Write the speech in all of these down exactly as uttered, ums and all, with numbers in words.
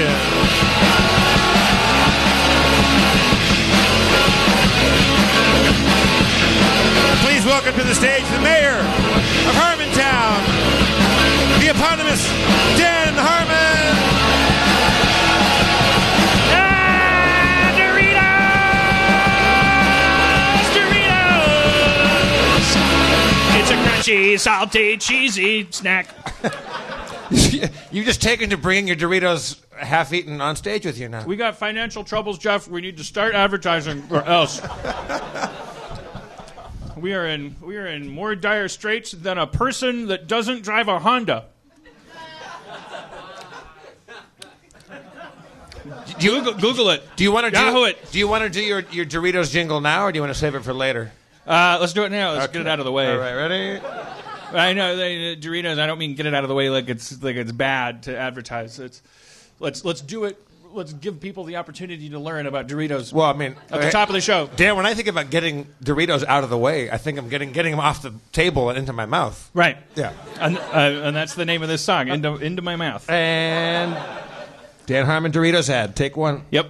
Washington. Please welcome to the stage the mayor of Harmontown, the eponymous Dan Harmon. Ah, Doritos! Doritos! It's a crunchy, salty, cheesy snack. You've just taken to bringing your Doritos half-eaten on stage with you now. We got financial troubles, Jeff. We need to start advertising or else. We are in we are in more dire straits than a person that doesn't drive a Honda. Do you, Google, Google it. Do you want to Yahoo do it? Do you want to do your, your Doritos jingle now, or do you want to save it for later? Uh, let's do it now. Let's Okay. get it out of the way. All right, ready? I know they, uh, Doritos. I don't mean get it out of the way like it's like it's bad to advertise. It's let's let's do it. Let's give people the opportunity to learn about Doritos. Well, I mean, at the top of the show. Dan, when I think about getting Doritos out of the way, I think I'm getting getting them off the table and into my mouth. Right. Yeah. And, uh, and that's the name of this song. Into into my mouth. And Dan Harmon Doritos ad. Take one. Yep.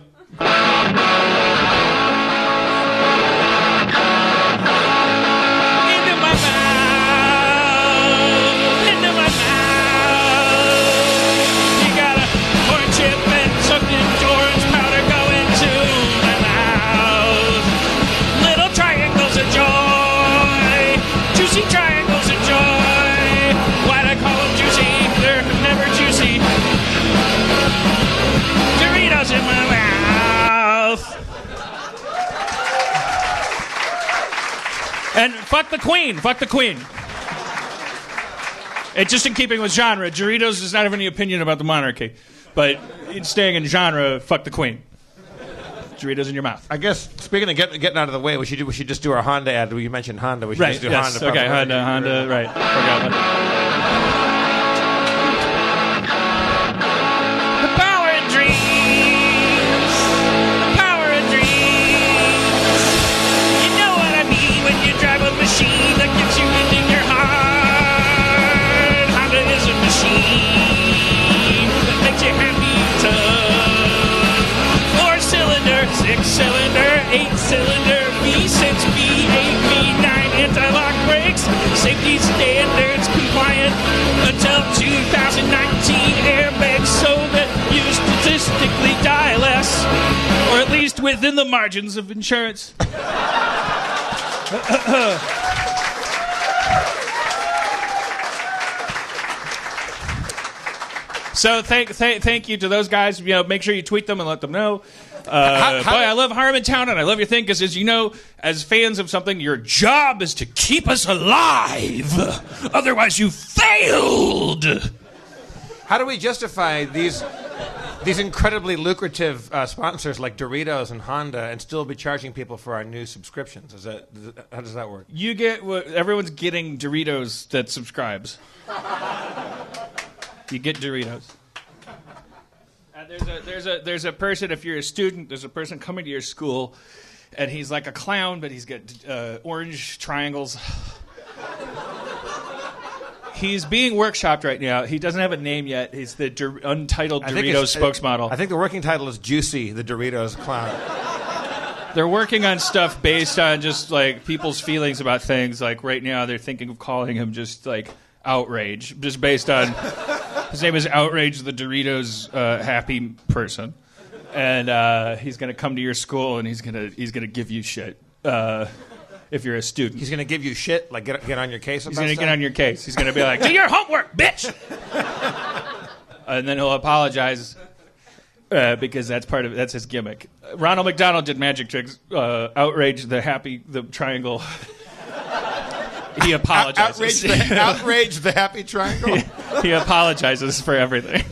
In my mouth. And fuck the Queen. Fuck the Queen. It's just in keeping with genre. Doritos does not have any opinion about the monarchy. But it's staying in genre, fuck the Queen. Doritos in your mouth. I guess, speaking of get, getting out of the way, we should do, we should just do our Honda ad. You mentioned Honda. We should Right, just do yes. Honda. Okay, Honda, Honda, right. Forgot about the power of dreams. The power of dreams. You know what I mean when you drive a machine that gets you into your heart. Honda is a machine that makes you happy tough. Four-cylinder, six-cylinder, eight-cylinder, V six, V eight, V nine, anti-lock brakes, safety standards compliant until two thousand nineteen, airbags so that you statistically die less, or at least within the margins of insurance. So thank, th- thank you to those guys. You know, make sure you tweet them and let them know. Uh, How- how- boy, I love Harmontown, and I love your thing because, as you know, as fans of something, your job is to keep us alive. Otherwise, you failed. How do we justify these these incredibly lucrative uh, sponsors like Doritos and Honda and still be charging people for our new subscriptions? Is that, does that how does that work? You get what everyone's getting Doritos that subscribes. You get Doritos. Uh, there's a there's a there's a person. If you're a student, there's a person coming to your school, and he's like a clown, but he's got uh, orange triangles. He's being workshopped right now. He doesn't have a name yet. He's the Dor- untitled I think Doritos it's- spokesmodel. I think the working title is Juicy, the Doritos clown. They're working on stuff based on just like people's feelings about things. Like right now, they're thinking of calling him just like Outrage, just based on his name is Outrage, the Doritos uh, happy person, and uh, he's gonna come to your school and he's gonna he's gonna give you shit uh, if you're a student. He's going to give you shit, like get, get on your case about He's gonna stuff? get on your case. He's gonna be like, "Do your homework, bitch," and then he'll apologize. Uh, because that's part of that's his gimmick. Ronald McDonald did magic tricks. Uh, outrage the happy the triangle. He apologizes. Outrage the, outrage the happy triangle? he, he apologizes for everything.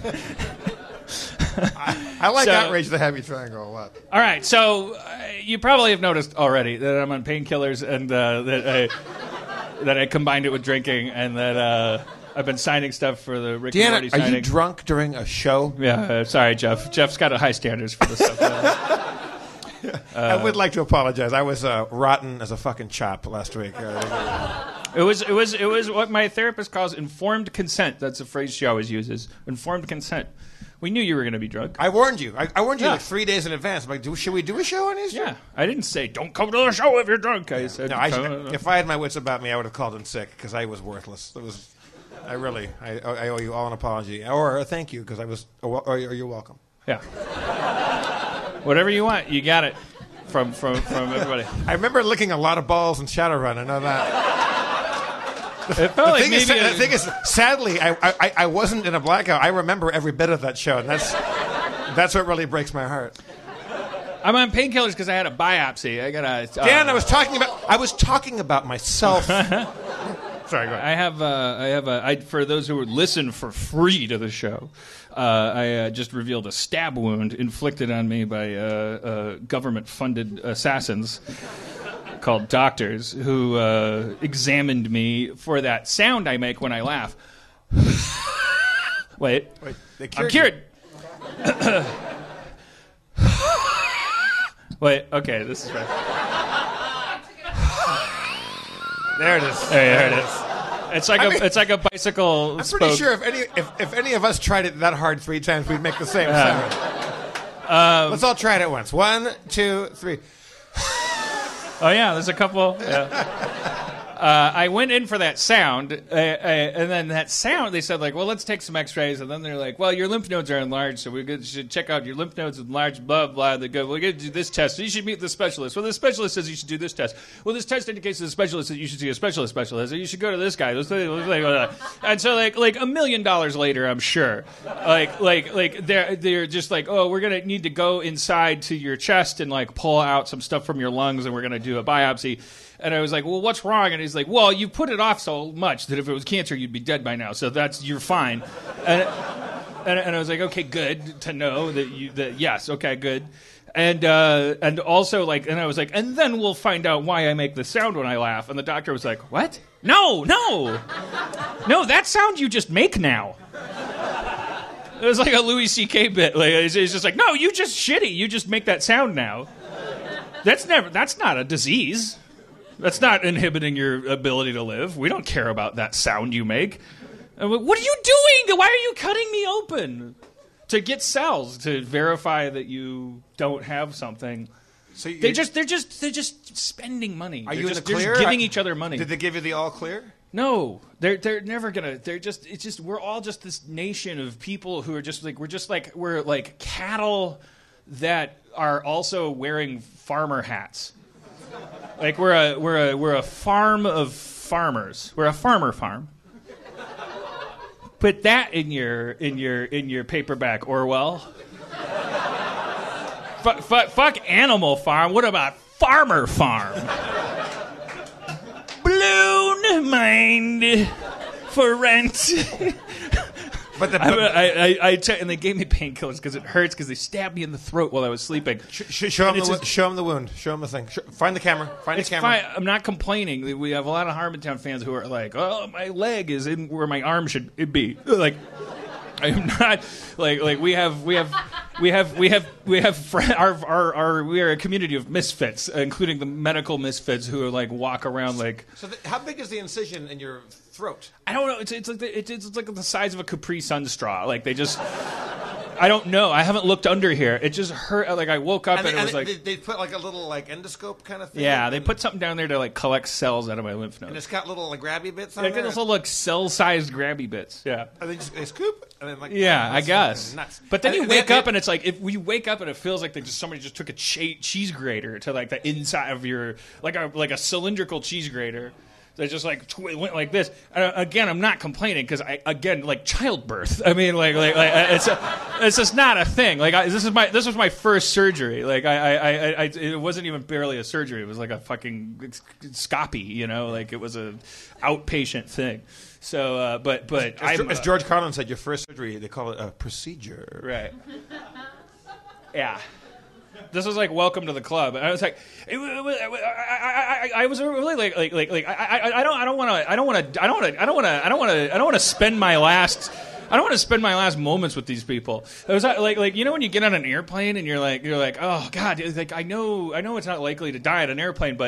I, I like So- outrage the happy triangle a lot. All right, so uh, you probably have noticed already that I'm on painkillers and uh, that I that I combined it with drinking and that uh, I've been signing stuff for the Rick and Deanna, Morty are signing. you drunk during a show? Yeah, uh, sorry, Jeff. Jeff's got high standards for this stuff. Uh, I would like to apologize. I was uh, rotten as a fucking chop last week. Uh, It was it was it was what my therapist calls informed consent. That's a phrase she always uses. Informed consent, We knew you were going to be drunk. I warned you. I, I warned you Yeah. like three days in advance. I'm like, do, should we do a show on Easter? Yeah, I didn't say don't come to the show if you're drunk. I said No, I, "Come." if I had my wits about me, I would have called in sick because I was worthless. It was, I really, I, I owe you all an apology or a thank you because I was, or, or you're welcome. Yeah. Whatever you want, you got it from from from everybody. I remember licking a lot of balls in Shadowrun. I know that. It felt The like thing, is, maybe the thing is, sadly, I, I I wasn't in a blackout. I remember every bit of that show, and that's that's what really breaks my heart. I'm on painkillers because I had a biopsy. I got a. Uh, Dan, I was talking about I was talking about myself. Sorry, go ahead. I have uh, I have a I, for those who would listen for free to the show. Uh, I uh, just revealed a stab wound inflicted on me by uh, uh, government-funded assassins called doctors who uh, examined me for that sound I make when I laugh. Wait, Wait, they I'm cured you. cured. Wait, okay, this is right. There it is. There, there it is. It's like I a mean- it's like a bicycle. I'm pretty spoke. sure if any if, if any of us tried it that hard three times, we'd make the same Yeah. sound. Let's all try it at once. One, two, three. Oh yeah, there's a couple. Yeah. Uh, I went in for that sound, uh, uh, and then that sound, they said, like, well, let's take some x-rays, and then they're like, well, your lymph nodes are enlarged, so we could- should check out your lymph nodes enlarged, blah, blah. They go, well, we're going to do this test, so you should meet the specialist. Well, the specialist says you should do this test. Well, this test indicates to the specialist that you should see a specialist specialist, or you should go to this guy. And so, like, like a million dollars later, I'm sure, like, like, like they're, they're just like, oh, we're going to need to go inside to your chest and, like, pull out some stuff from your lungs, and we're going to do a biopsy. And I was like, well, what's wrong? And he's like, well, you put it off so much that if it was cancer, you'd be dead by now. So that's, you're fine. And, and, and I was like, okay, good to know that you, that, yes, okay, good. And, uh, and also, like, and I was like, and then we'll find out why I make the sound when I laugh. And the doctor was like, what? No, no. No, that sound you just make now. It was like a Louis C K bit. Like, it's, it's just like, no, you just shitty. You just make that sound now. That's never, that's not a disease. That's not inhibiting your ability to live. We don't care about that sound you make. And what are you doing? Why are you cutting me open? To get cells to verify that you don't have something. So you, They just they're just they're just spending money. are they're you just, in the they're clear? just giving each other money. Did they give you the all clear? No, they're they're never gonna. They're just it's just we're all just this nation of people who are just like we're just like we're like cattle that are also wearing farmer hats. Like we're a we're a we're a farm of farmers. We're a farmer farm. Put that in your in your in your paperback, Orwell. Fuck, fuck, fuck Animal Farm. What about Farmer Farm? Blown mind for rent. But the, I, but, I, I, I t- and they gave me painkillers because it hurts because they stabbed me in the throat while I was sleeping. sh- sh- show, him it's the, a- wo- show him the wound. Show him the thing. Sh- find the camera. Find It's the camera. fine. I'm not complaining. We have a lot of Harmontown fans who are like, "Oh, my leg is in where my arm should it be." Like, I'm not like like we have we have we have we have we have friend, our, our our we are a community of misfits, including the medical misfits who are like walk around like So the, how big is the incision in your throat? I don't know. It's it's like the, it's it's like the size of a Capri Sun straw. Like they just. I don't know. I haven't looked under here. It just hurt. Like I woke up and, And, they, it was and like. they, they put like a little like endoscope kind of thing. Yeah, they and, put something down there to like collect cells out of my lymph and nodes. it's got little like grabby bits on Like there. those little like cell-sized grabby bits. Yeah. And they just they scoop and then like Yeah, oh, I that's guess. fucking nuts. But then And you they- wake they- up and it's like if we wake up and it feels like they just somebody just took a che- cheese grater to like the inside of your like a like a cylindrical cheese grater. They just like tw- went like this. Uh, again, I'm not complaining because I again like childbirth. I mean, like like, like it's a, it's just not a thing. Like I, this is my this was my first surgery. Like I, I, I, I it wasn't even barely a surgery. It was like a fucking scopy. You know, like it was a outpatient thing. So, uh, but but As, I'm, as uh, George Carlin said, your first surgery they call it a procedure. right. Yeah. This was like welcome to the club, and I was like, it, was- it, was- I, I, I, I was really like, like, like, like I, I, I don't, I don't want to, I don't want to, I don't want to, I don't want to, I don't want to, I don't want to spend my last, I don't want to spend my last moments with these people. It was like, like, you know, when you get on an airplane and you're like, you're like, oh God, it's like I know, I know it's not likely to die on an airplane, but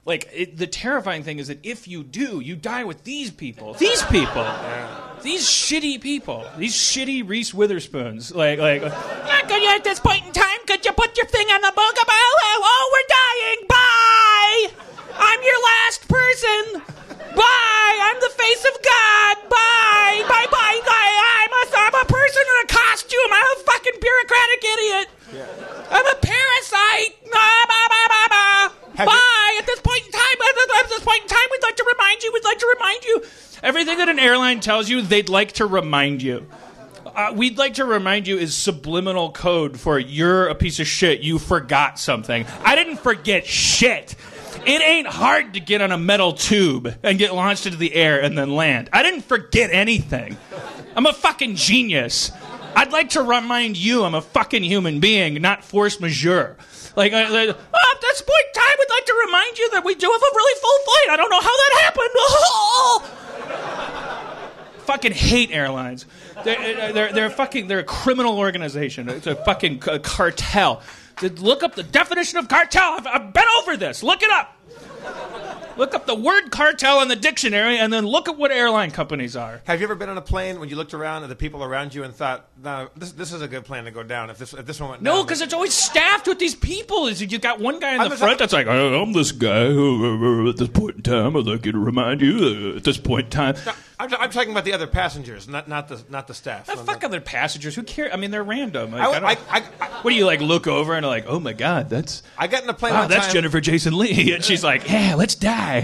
like it, the terrifying thing is that if you do, you die with these people. These people. Yeah. These shitty people. These shitty Reese Witherspoons. Like, like. At this point in time, could you put your thing on the boogaboo? Oh, we're dying. Bye. I'm your last person. Bye. I'm the face of God. Bye. Bye. Bye. Bye. I'm a, I'm a person in a costume. I'm a fucking bureaucratic idiot. Yeah. I'm a parasite. Bah, bah, bah, bah, bah. Bye. You- at this point in time, at this point in time, we'd like to remind you. We'd like to remind you. Everything that an airline tells you, they'd like to remind you. Uh, we'd like to remind you is subliminal code for you're a piece of shit. You forgot something. I didn't forget shit. It ain't hard to get on a metal tube and get launched into the air and then land. I didn't forget anything. I'm a fucking genius. I'd like to remind you I'm a fucking human being, not force majeure. Like, uh, like oh, at this point in time, we'd like to remind you that we do have a really full flight. I don't know how that happened. Fucking hate airlines. They're, they're, they're fucking, they're a criminal organization. It's a fucking c- cartel. Look up the definition of cartel. I've, I've been over this. Look it up. Look up the word cartel in the dictionary and then look at what airline companies are. Have you ever been on a plane when you looked around at the people around you and thought, no, this, this is a good plane to go down if this, if this one went down? No, because it's always staffed with these people. You got one guy in the I'm front that's like, I'm this guy who, at this point in time, I'd like you to remind you at this point in time. No, I'm, I'm talking about the other passengers, not not the not the staff. Oh, fuck other passengers. Who cares? I mean, they're random. Like, I, I I, I, I, what do you, like, look over and like, oh, my God, that's... I got in a plane wow, one that's time. Jennifer Jason Leigh. And she's like, yeah, let's die.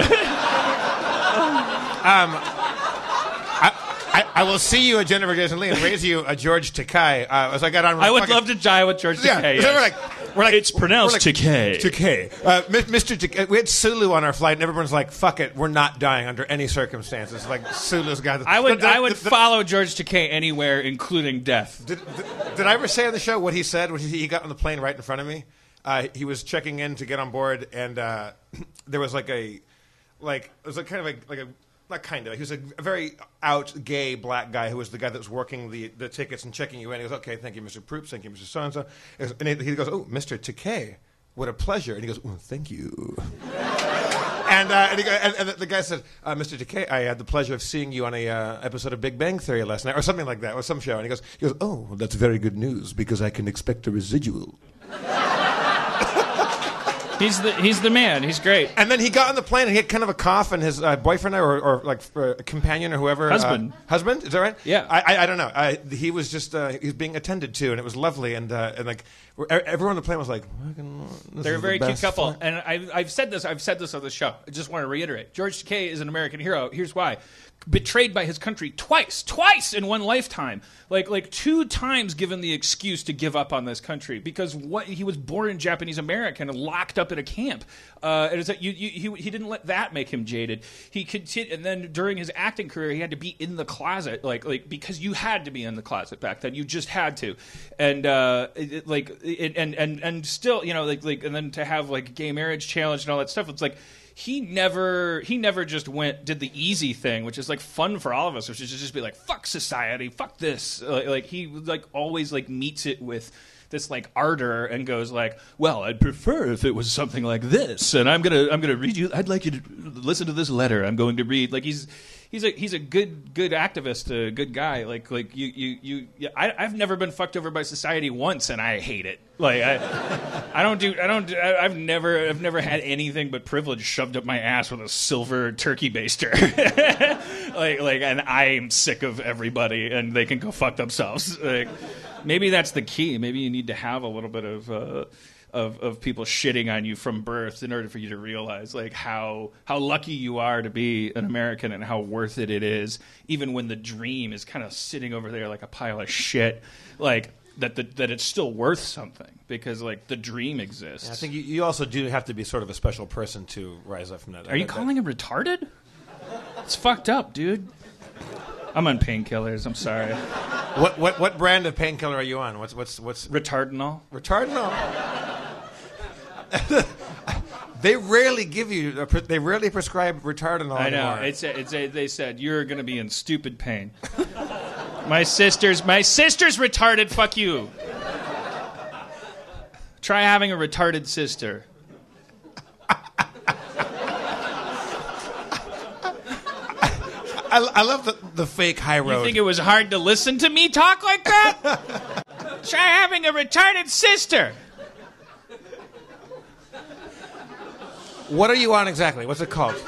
um, I, I, I will see you at Jennifer Jason Leigh and raise you a George Takei. Uh, as I got on, I would fucking, love to die with George yeah, Takei. So yes. we're like, we're like, it's pronounced like, Takei. Takei. Uh, Mister Takei. We had Sulu on our flight, and everyone's like, "Fuck it, we're not dying under any circumstances." Like Sulu's got. I would, the, the, I would the, the, follow George Takei anywhere, including death. Did, did, did I ever say on the show what he said when he, he got on the plane right in front of me? Uh, he was checking in to get on board, and uh, there was like a, like it was like kind of a, like a. Not kind of. He was a very out gay black guy who was the guy that was working the, the tickets and checking you in. He goes, okay, thank you, Mister Proops. Thank you, Mister So-and-so. And he goes, oh, Mister Takei, what a pleasure. And he goes, oh, thank you. and, uh, and, he, and, and the guy said, uh, Mister Takei, I had the pleasure of seeing you on a uh, episode of Big Bang Theory last night, or something like that, or some show. And he goes, he goes, oh, well, that's very good news because I can expect a residual. He's the he's the man. He's great. And then he got on the plane and he had kind of a cough, and his uh, boyfriend or, or like uh, companion or whoever, husband, uh, husband, is that right? Yeah. I I, I don't know. I, he was just uh, he was being attended to, and it was lovely, and uh, and like everyone on the plane was like, they're a very the cute couple. flight. And I've I've said this I've said this on the show. I just want to reiterate: George Takei is an American hero. Here's why. Betrayed by his country twice, twice in one lifetime, like like two times given the excuse to give up on this country because what he was born in Japanese American and locked up in a camp. Uh, it is that you, you, he he didn't let that make him jaded. He continued, and then during his acting career, he had to be in the closet, like like because you had to be in the closet back then. You just had to, and uh, it, it, like it, and and and still, you know, like like and then to have like gay marriage challenge and all that stuff. It's like. He never, he never just went, did the easy thing, which is like fun for all of us, which is to just be like, fuck society, fuck this. Uh, like he like always like meets it with this like ardor and goes like, well, I'd prefer if it was something like this, and I'm gonna, I'm gonna read you. I'd like you to listen to this letter. I'm going to read. Like he's, he's a, he's a good, good activist, a good guy. Like, like you, you, you. you I, I've never been fucked over by society once, and I hate it. Like I, I don't do, I don't, do, I, I've never, I've never had anything but privilege shoved up my ass with a silver turkey baster. like, like, and I'm sick of everybody, and they can go fuck themselves. Like, maybe that's the key. Maybe you need to have a little bit of, uh, of, of people shitting on you from birth in order for you to realize like how, how lucky you are to be an American and how worth it it is, even when the dream is kind of sitting over there like a pile of shit. Like. That the, that it's still worth something because like the dream exists. Yeah, I think you, you also do have to be sort of a special person to rise up from that. Are you that, calling him retarded? It's fucked up, dude. I'm on painkillers. I'm sorry. What what what brand of painkiller are you on? What's what's what's Retardinol? Retardinol. They rarely give you. They rarely prescribe retardinol I know. anymore. It's a, it's a, they said you're going to be in stupid pain. My sister's my sister's retarded. Fuck you. Try having a retarded sister. I, I love the, the fake high road. You think it was hard to listen to me talk like that? Try having a retarded sister. What are you on exactly? What's it called?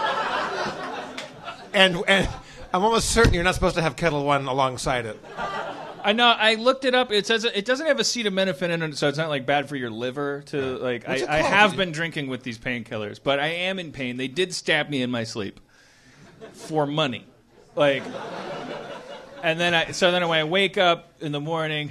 And and I'm almost certain you're not supposed to have Kettle One alongside it. I know. I looked it up. It says it doesn't have acetaminophen in it, so it's not like bad for your liver. To like, I, I have been drinking with these painkillers, but I am in pain. They did stab me in my sleep for money, like. And then I so then when I wake up in the morning.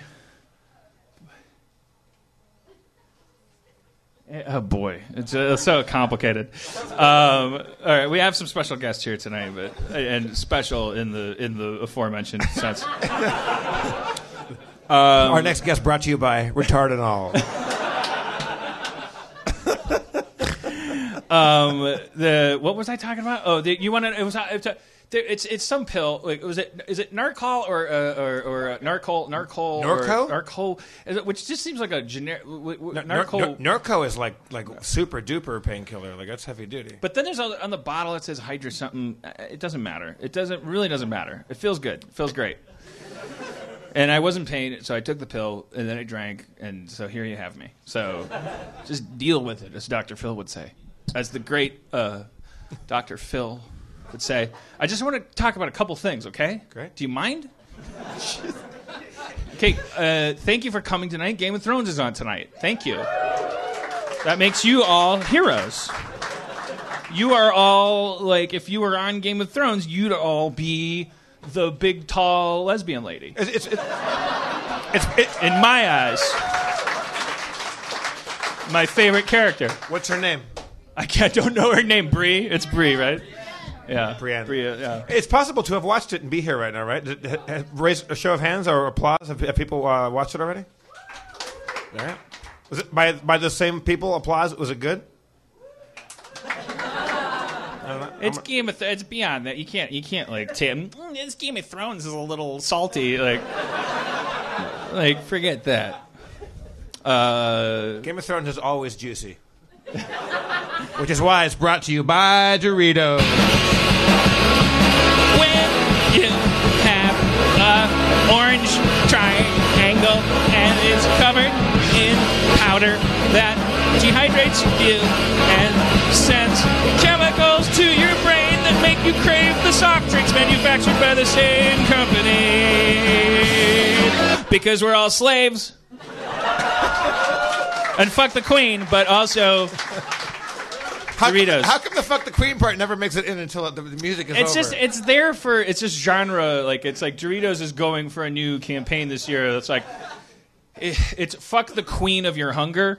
Oh boy, it's uh, so complicated. Um, all right, we have some special guests here tonight, but and special in the in the aforementioned sense. Um, Our next guest brought to you by Retardinol. um, the what was I talking about? Oh, the, you want to? It was. It was It's it's some pill. Like, was it? Is it Narcol or uh, or, or uh, Narcol? Narcol? Norco? Or Narcol? Is it, which just seems like a generic. W- w- Narcol. Nar- Narco is like like super duper painkiller. Like that's heavy duty. But then there's on on the bottle it says Hydra something. It doesn't matter. It doesn't really doesn't matter. It feels good. It feels great. And I was in pain, so I took the pill and then I drank, and so here you have me. So just deal with it, as Doctor Phil would say, as the great uh, Doctor Phil would say. I just want to talk about a couple things, okay? Great. Do you mind? Okay, uh, thank you for coming tonight. Game of Thrones is on tonight. Thank you. That makes you all heroes. You are all, like, if you were on Game of Thrones, you'd all be the big, tall lesbian lady. It's, it's, it's, it's it, in my eyes. My favorite character. What's her name? I can't, don't know her name. Bree? It's Bree, right? Yeah, Brienne. Bria, yeah. It's possible to have watched it and be here right now, right? Did- ha- Raise a show of hands or applause. Have, have people uh, watched it already? All right. Was it by by the same people? Applause. Was it good? I don't know. It's I'm- Game of Th- it's beyond that. You can't you can't like Tim. Mm, this Game of Thrones is a little salty. Like, like forget that. Uh, Game of Thrones is always juicy. Which is why it's brought to you by Doritos. when you have a orange triangle and it's covered in powder that dehydrates you and sends chemicals to your brain that make you crave the soft drinks manufactured by the same company. Because we're all slaves. And fuck the queen, but also How Doritos. Come, how come the fuck the queen part never makes it in until the, the music is It's over? just it's there for it's just genre. Like it's like Doritos is going for a new campaign this year. It's like it, it's fuck the queen of your hunger.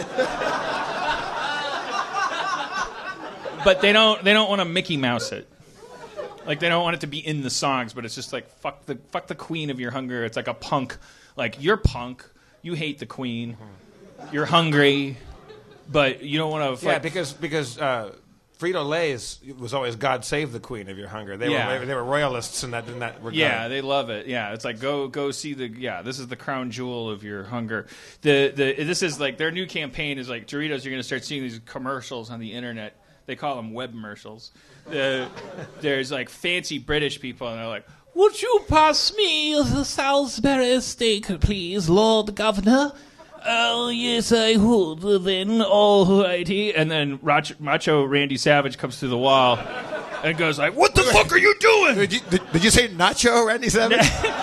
But they don't they don't want to Mickey Mouse it. Like they don't want it to be in the songs, but it's just like fuck the fuck the queen of your hunger. It's like a punk. Like you're punk. You hate the queen. You're hungry, but you don't want to. yeah, because because uh, Frito Lay's was always God save the queen of your hunger. They Yeah. were they were royalists in that in that regard. Yeah, they love it. Yeah, it's like go go see the yeah. This is the crown jewel of your hunger. The the this is like their new campaign is like Doritos. You're going to start seeing these commercials on the internet. They call them web commercials. Uh, there's like fancy British people, and they're like, "Would you pass me the Salisbury steak, please, Lord Governor?" Oh, yes, I would, then, all righty. And then Rach- Macho Randy Savage comes through the wall and goes like, what the fuck are you doing? Did you, did, did you say Nacho Randy Savage?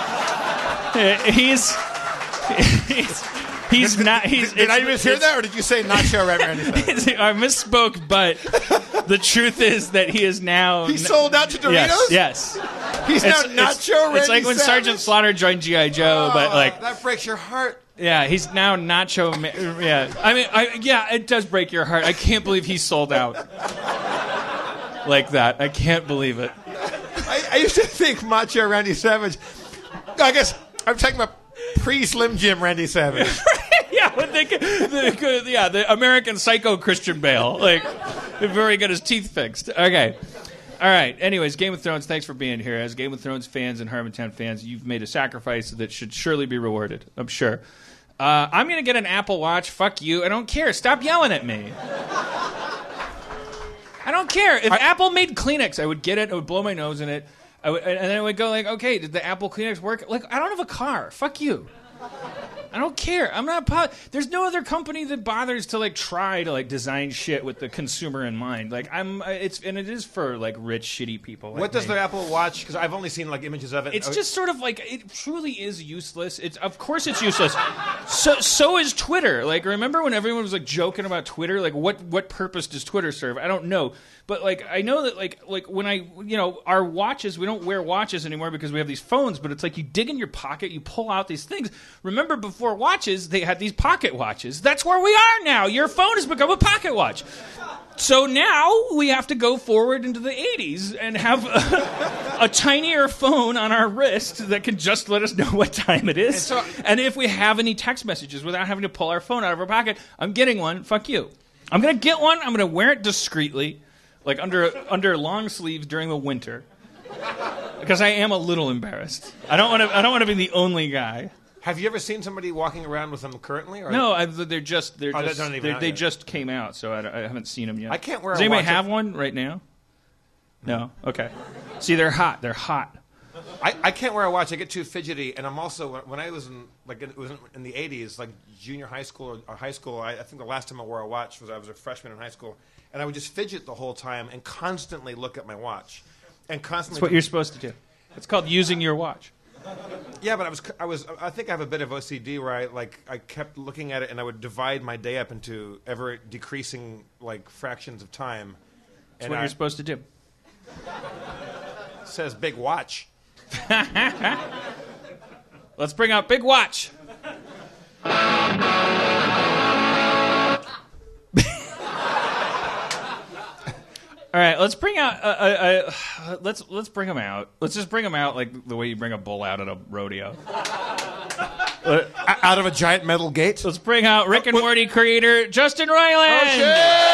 he's, he's, he's not, he's... Did I it's- mishear it's- that, or did you say Nacho Randy Savage? I misspoke, but the truth is that he is now... He sold out to Doritos? Yes, yes. He's It's, now it's, Nacho Randy it's like when Savage? Sergeant Slaughter joined G I. Joe, Oh, but like... that breaks your heart. Yeah, he's now Nacho. Ma- yeah, I mean, I, yeah, it does break your heart. I can't believe he sold out like that. I can't believe it. I, I used to think Macho Randy Savage. I guess I'm talking about pre-Slim Jim Randy Savage. Yeah, when they, the, yeah, the American Psycho Christian Bale, like before he got his teeth fixed. Okay. All right. Anyways, Game of Thrones, thanks for being here. As Game of Thrones fans and Harmontown fans, you've made a sacrifice that should surely be rewarded, I'm sure. Uh, I'm going to get an Apple Watch. Fuck you. I don't care. Stop yelling at me. I don't care. If I, Apple made Kleenex, I would get it. I would blow my nose in it. I w- and then I would go like, okay, did the Apple Kleenex work? Like, I don't have a car. Fuck you. I don't care. I'm not. Po- There's no other company that bothers to like try to like design shit with the consumer in mind. Like I'm. It's and it is for like rich, shitty people. Like What does me. the Apple Watch? Because I've only seen like images of it. It's Oh, just sort of like it truly is useless. It's of course it's useless. So so is Twitter. Like remember when everyone was like joking about Twitter? Like what what purpose does Twitter serve? I don't know. But like I know that like like when I you know our watches, we don't wear watches anymore because we have these phones, but it's like you dig in your pocket, you pull out these things. Remember before watches, they had these pocket watches. That's where we are now. Your phone has become a pocket watch. So now we have to go forward into the eighties and have a, a tinier phone on our wrist that can just let us know what time it is. And so- and if we have any text messages without having to pull our phone out of our pocket, I'm getting one. Fuck you. I'm going to get one. I'm going to wear it discreetly, like under under long sleeves during the winter, because I am a little embarrassed. I don't want to. I don't want to be the only guy. Have you ever seen somebody walking around with them currently? Or No, I've, they're just they're Oh, just they're not even they're- out they yet. just came out, so I, I haven't seen them yet. I can't wear Does a anybody watch. have one right now? No. Okay. See, they're hot. They're hot. I, I can't wear a watch. I get too fidgety, and I'm also when I was in like it was in the eighties, like junior high school or, or high school. I, I think the last time I wore a watch was I was a freshman in high school, and I would just fidget the whole time and constantly look at my watch, and constantly. That's what you're supposed to do. It's called using your watch. Yeah, but I was I was I think I have a bit of O C D where I like I kept looking at it and I would divide my day up into ever decreasing like fractions of time. That's and what I, you're supposed to do. says big watch. Let's bring out Big Watch. All right, let's bring out. Uh, uh, uh, let's let's bring him out. Let's just bring him out like the way you bring a bull out at a rodeo. O- out of a giant metal gate. Let's bring out Rick and Morty creator Justin Roiland.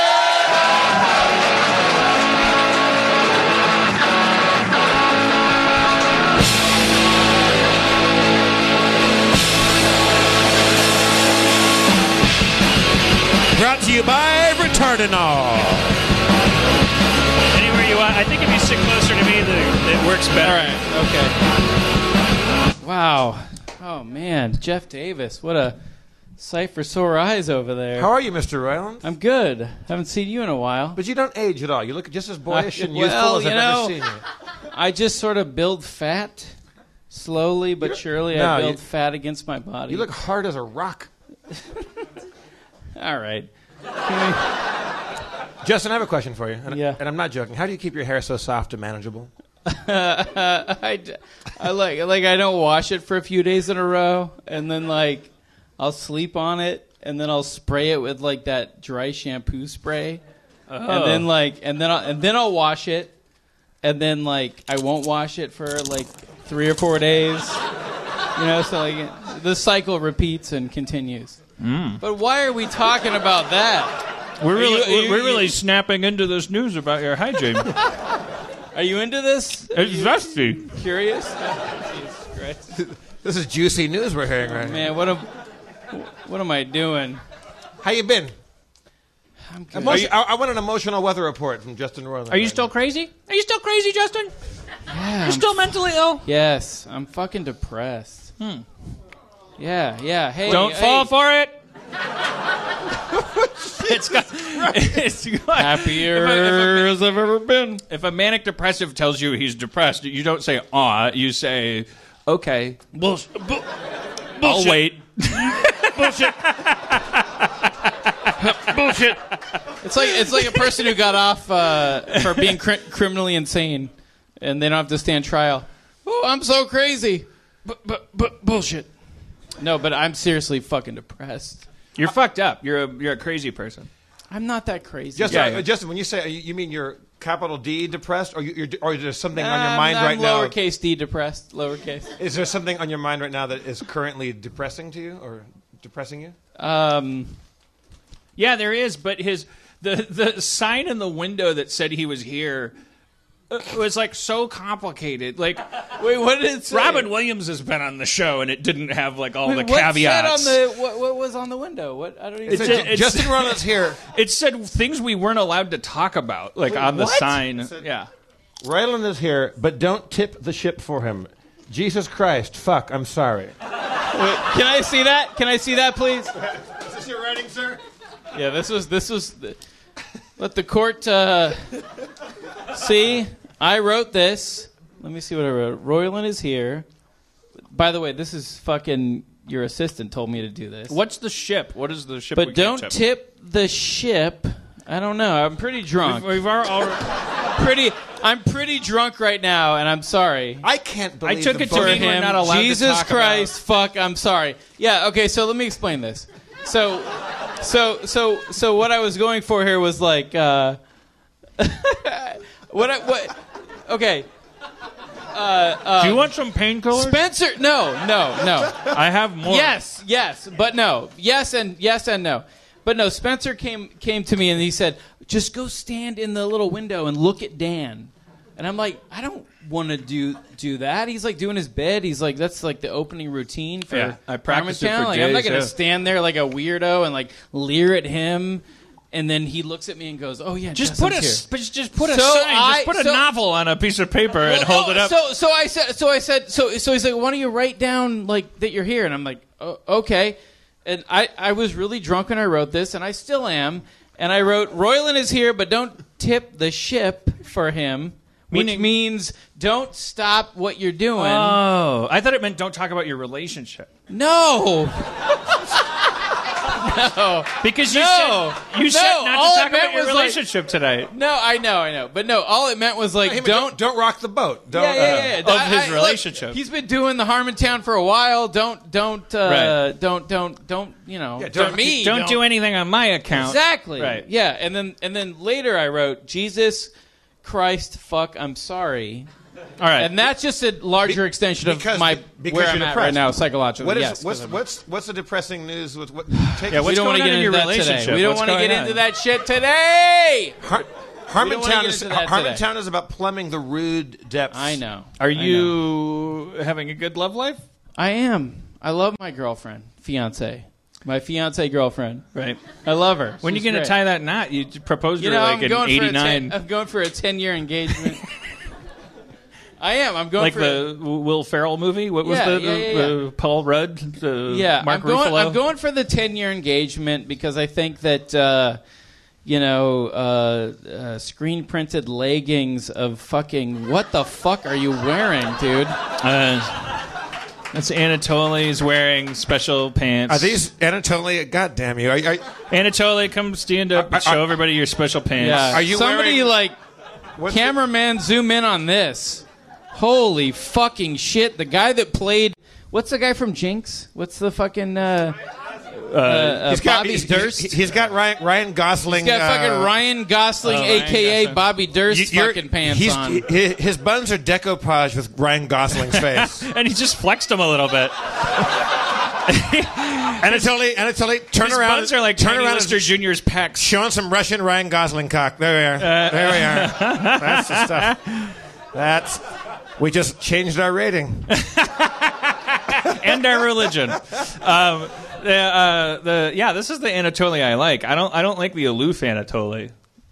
Brought to you by Retardinol. Anywhere you want. I think if you sit closer to me, the, it works better. All right. Okay. Wow. Oh man, Jeff Davis. What a sight for sore eyes over there. How are you, Mister Ryland? I'm good. Haven't seen you in a while. But you don't age at all. You look just as boyish I- and well, youthful as you I've know, ever seen you. I just sort of build fat. Slowly but surely, no, I build you- fat against my body. You look hard as a rock. all right. Justin, I have a question for you. And, Yeah. and I'm not joking. How do you keep your hair so soft and manageable? I, d- I like like I don't wash it for a few days in a row, and then like I'll sleep on it, and then I'll spray it with like that dry shampoo spray, and then like and then I'll, and then I'll wash it, and then like I won't wash it for like three or four days, you know. So like the cycle repeats and continues. Mm. But why are we talking about that? We're really you- are you- we're really snapping into this news about your hygiene. Are you into this? Are It's you zesty. curious? Jesus Christ. This is juicy news we're hearing right now. Man, what am what am I doing? How you been? I'm good. Emotion- I, I want an emotional weather report from Justin Roiland. Are you right still now. crazy? Are you still crazy, Justin? Yeah, You're I'm still mentally ill? Yes, I'm fucking depressed. Hmm. Yeah, yeah. Hey, Don't hey, fall for it. It's got, it's got, Happier If a- if as I've ever been. If a manic depressive tells you he's depressed, you don't say "aw." You say, "Okay, bullshit." Bu- I'll wait. Bullshit. Bullshit. It's like it's like a person who got off uh, for being cri- criminally insane, and they don't have to stand trial. Oh, I'm so crazy. But but but bullshit. No, but I'm seriously fucking depressed. You're fucked up. You're a you're a crazy person. I'm not that crazy. Justin, Yeah, yeah. uh, Justin, when you say you, you mean you're capital D depressed, or you, you're, or is there something on your I'm- mind I'm right now? lowercase d depressed. Lowercase. Is there something on your mind right now that is currently depressing to you, or depressing you? Um, Yeah, there is, but his the the sign in the window that said he was here uh, was like so complicated. Like, wait, what did it say? Robin Williams has been on the show, and it didn't have like all Wait, the what said caveats. on the what, what was on the window? What I don't even. It said, It's- Ju- it's- Justin Roiland's here. It said things we weren't allowed to talk about, like Wait, on the what? sign. It said- yeah, Royland is here, but don't tip the ship for him. Jesus Christ, fuck, I'm sorry. Wait, can I see that? Can I see that, please? Is this your writing, sir? Yeah, this was this was. The, let the court uh, see. I wrote this. Let me see what I wrote. Royland is here. By the way, this is fucking. Your assistant told me to do this. What's the ship? What is the ship? But we don't can't tip the ship. I don't know. I'm pretty drunk. We've, we've already. pretty. I'm pretty drunk right now, and I'm sorry. I can't believe I took the it to book- mean we're him. not allowed to Jesus talk Christ, fuck, I'm sorry. Yeah, okay, so let me explain this. So, so, so, so what I was going for here was like, uh, what, I, what, okay. Uh, uh, Do you want some painkillers? Spencer, no, no, no. I have more. Yes, yes, but no. Yes and yes and no. But no, Spencer came came to me and he said, just go stand in the little window and look at Dan. And I'm like, I don't want to do do that. He's like doing his bed. He's like, that's like the opening routine for Yeah, I practiced it Harmontown. for Like, I'm not days, going to yeah. stand there like a weirdo and like leer at him. And then he looks at me and goes, oh, yeah, Just put a Justin's here. just just put a So sign. I- just put a so- novel on a piece of paper and Well, hold no, it up. So, so I said, so I said, so, so he's like, why don't you write down like that you're here? And I'm like, oh, okay. And I, I was really drunk when I wrote this, and I still am. And I wrote, Royland is here, but don't tip the ship for him, which Meaning- means don't stop what you're doing. Oh, I thought it meant don't talk about your relationship. no. no. Because you No. said you No, said not all to it talk meant about your was like- relationship tonight. No, I know, I know. But no, all it meant was like, Hey, but don't don't rock the boat. Don't, yeah, yeah, yeah. Of I- his I- look, relationship. he's been doing the Harmontown for a while. Don't, don't, uh, Right. don't, don't, don't. You know, Yeah, don't- for me, Don't, do anything on my account. exactly. Right. Yeah, and then and then later I wrote, Jesus Christ, fuck, I'm sorry. All right. And that's just a larger Be- extension of because- my because where you're I'm at depressed. right now psychologically. What is yes, what's 'cause I'm- what's what's the depressing news with what? Take Yeah, us- what's we don't want going to on get in into your that today. relationship? We don't What's want to going get on? into that shit today. Har- We don't wanna Harmontown get is into that Harmontown today. is about plumbing the rude depths. I know. Are I know. you having a good love life? I am. I love my girlfriend, fiance, my fiance girlfriend. Right. I love her. When are you She's going to great. tie that knot? You proposed You her know, like I'm in going for a eighty-nine. ten, I'm going for a ten-year engagement. I am. I'm going Like for the Will Ferrell movie? What was Yeah, the, yeah, yeah, the, the Paul Rudd? The yeah. Mark I'm going. Ruffalo? I'm going for the ten-year engagement because I think that uh, you know, uh, uh, screen-printed leggings of fucking what the fuck are you wearing, dude? Uh, that's Anatoly's wearing special pants. Are these Anatoly? God damn you! Are, are, Anatoly, come stand up Are- and show are- everybody your special pants. Yeah. Are you Somebody wearing- like what's the- cameraman zoom in on this? Holy fucking shit! The guy that played. What's the guy from Jinx? What's the fucking uh, uh, uh, He's got, Bobby he's, Durst? he's- he's got Ryan, Ryan Gosling. He's got uh, fucking Ryan Gosling, Oh, Ryan a k a. Gosling. Bobby Durst, you- you're- fucking pants he's- on. hi- His buns are decoupage with Ryan Gosling's face. And he just flexed him a little bit. Anatoly, Anatoly, turn His around. buns are like turn Tiny around Lister and Junior's pecs. showing some Russian Ryan Gosling cock. There we are. Uh, there we are. That's the stuff. That's. We just changed our rating. and our religion. Um, the, uh, the yeah, this is the Anatoly I like. I don't I don't like the aloof Anatoly.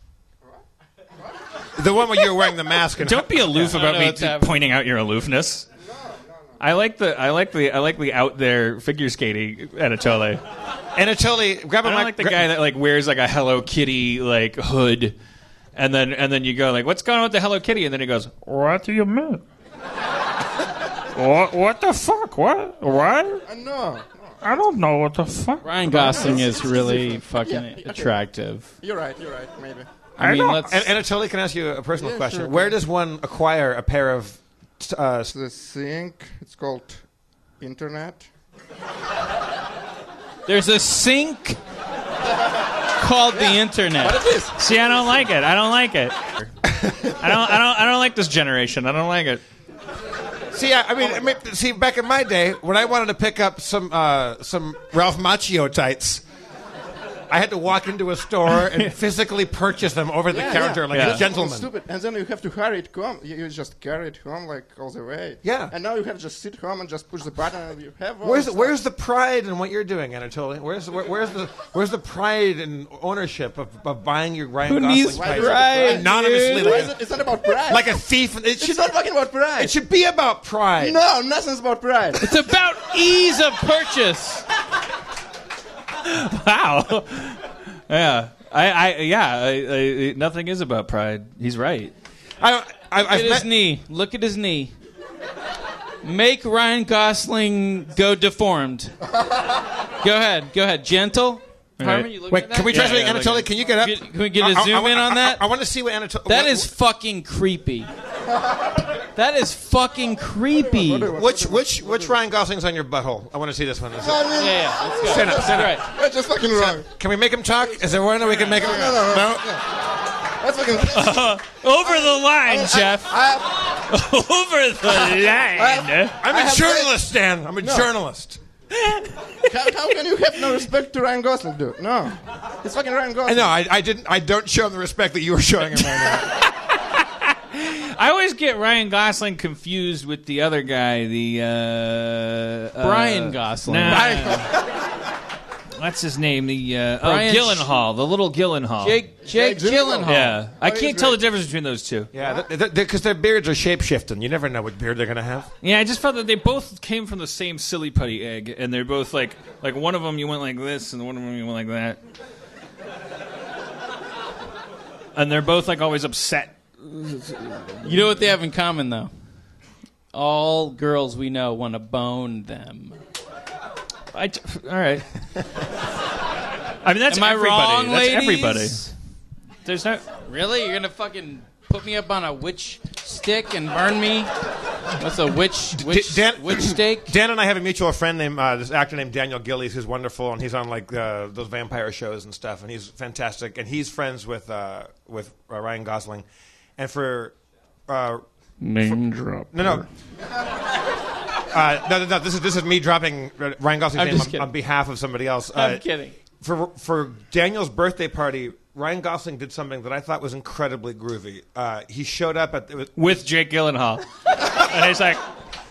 The one where you were wearing the mask. And Don't be aloof I about know me what's happening. pointing out your aloofness. I like the I like the I like the out there figure skating Anatoly. Anatoly, grab a I don't mic. like the gra- guy that like wears like a Hello Kitty like hood, and then and then you go like, what's going on with the Hello Kitty? And then he goes, what do you mean? what what the fuck? What what? No, I don't know what the fuck. Ryan Gosling is really fucking attractive. you're right. You're right. Maybe. I mean, don't- let's. An- Anatoly, can I ask you a personal Yeah, question? sure. Where does one acquire a pair of? Uh, s- The sink. It's called internet. There's a sink called the internet. What is this? See, I don't like it. I don't like it. I don't. I don't. I don't like this generation. I don't like it. see, I, I mean, I mean, see, back in my day, when I wanted to pick up some uh, some Ralph Macchio tights, I had to walk into a store and physically purchase them over the Yeah, counter yeah. like Yeah. a It's gentleman. stupid. And then you have to carry it home. You, you just carry it home like all the way. Yeah. And now you have to just sit home and just push the button and you have all Where's the the, where's the pride in what you're doing, Anatoly? Where's where, where's the where's the pride and ownership of, of buying your Ryan Who Gosling needs prize pride, anonymously dude? Why like is a, it, it's not about pride. like a thief? It it's should not fucking about pride. it should be about pride. No, nothing's about pride. It's about ease of purchase. Wow. Yeah. I, I yeah, I, I, nothing is about pride. He's right. I don't. I, Look I've at his met, knee. Look at his knee. Make Ryan Gosling go deformed. Go ahead. Go ahead. Gentle. All Harmon, right. you looking Wait, at that? can we try Yeah, something, yeah, look Anatoly? at- Can you get up? Get- can we get a I- I- zoom I- in I- on that? I, I want to see what Anatoly. That what- is fucking creepy. That is fucking creepy. Yeah, which which which Ryan Gosling's on your butthole? I want to see this one. Is it- I mean, yeah. Let's go. Stand up, stand up. Right. that's just fucking wrong. Can we make him talk? Is there one that we can make him? No, no, no. That's fucking. Over the line, Jeff. I, Over the line. I'm I a have journalist, Dan. I'm a journalist. how, how can you have no respect to Ryan Gosling, dude? No, it's fucking Ryan I Gosling. know. I, I didn't. I don't show him the respect that you were showing him right now. I always get Ryan Gosling confused with the other guy, the uh, uh, Brian Gosling. Nah. What's his name? The uh, oh, Brian Gyllenhaal, the little Gyllenhaal. Jake, Jake Jake Gyllenhaal. Gyllenhaal. Yeah, I he's can't tell the great. difference between those two. Yeah, because their beards are shape shifting. You never know what beard they're gonna have. Yeah, I just felt that they both came from the same silly putty egg, and they're both like, like one of them you went like this, and one of them you went like that, and they're both like always upset. You know what they have in common, though? All girls we know want to bone them. I t- all right. I mean, that's Am I everybody. wrong, that's ladies? everybody. There's no. Really? You're gonna fucking put me up on a witch stick and burn me? What's a witch witch Dan- witch steak? Dan and I have a mutual friend named uh, this actor named Daniel Gillies, who's wonderful, and he's on like uh, those vampire shows and stuff, and he's fantastic. And he's friends with uh, with uh, Ryan Gosling, and for uh, Name drop. no no. Uh, no, no, no. This is this is me dropping uh, Ryan Gosling's I'm name just on, kidding. on behalf of somebody else. Uh, I'm kidding. For for Daniel's birthday party, Ryan Gosling did something that I thought was incredibly groovy. Uh, he showed up at the, With Jake Gyllenhaal, and he's like,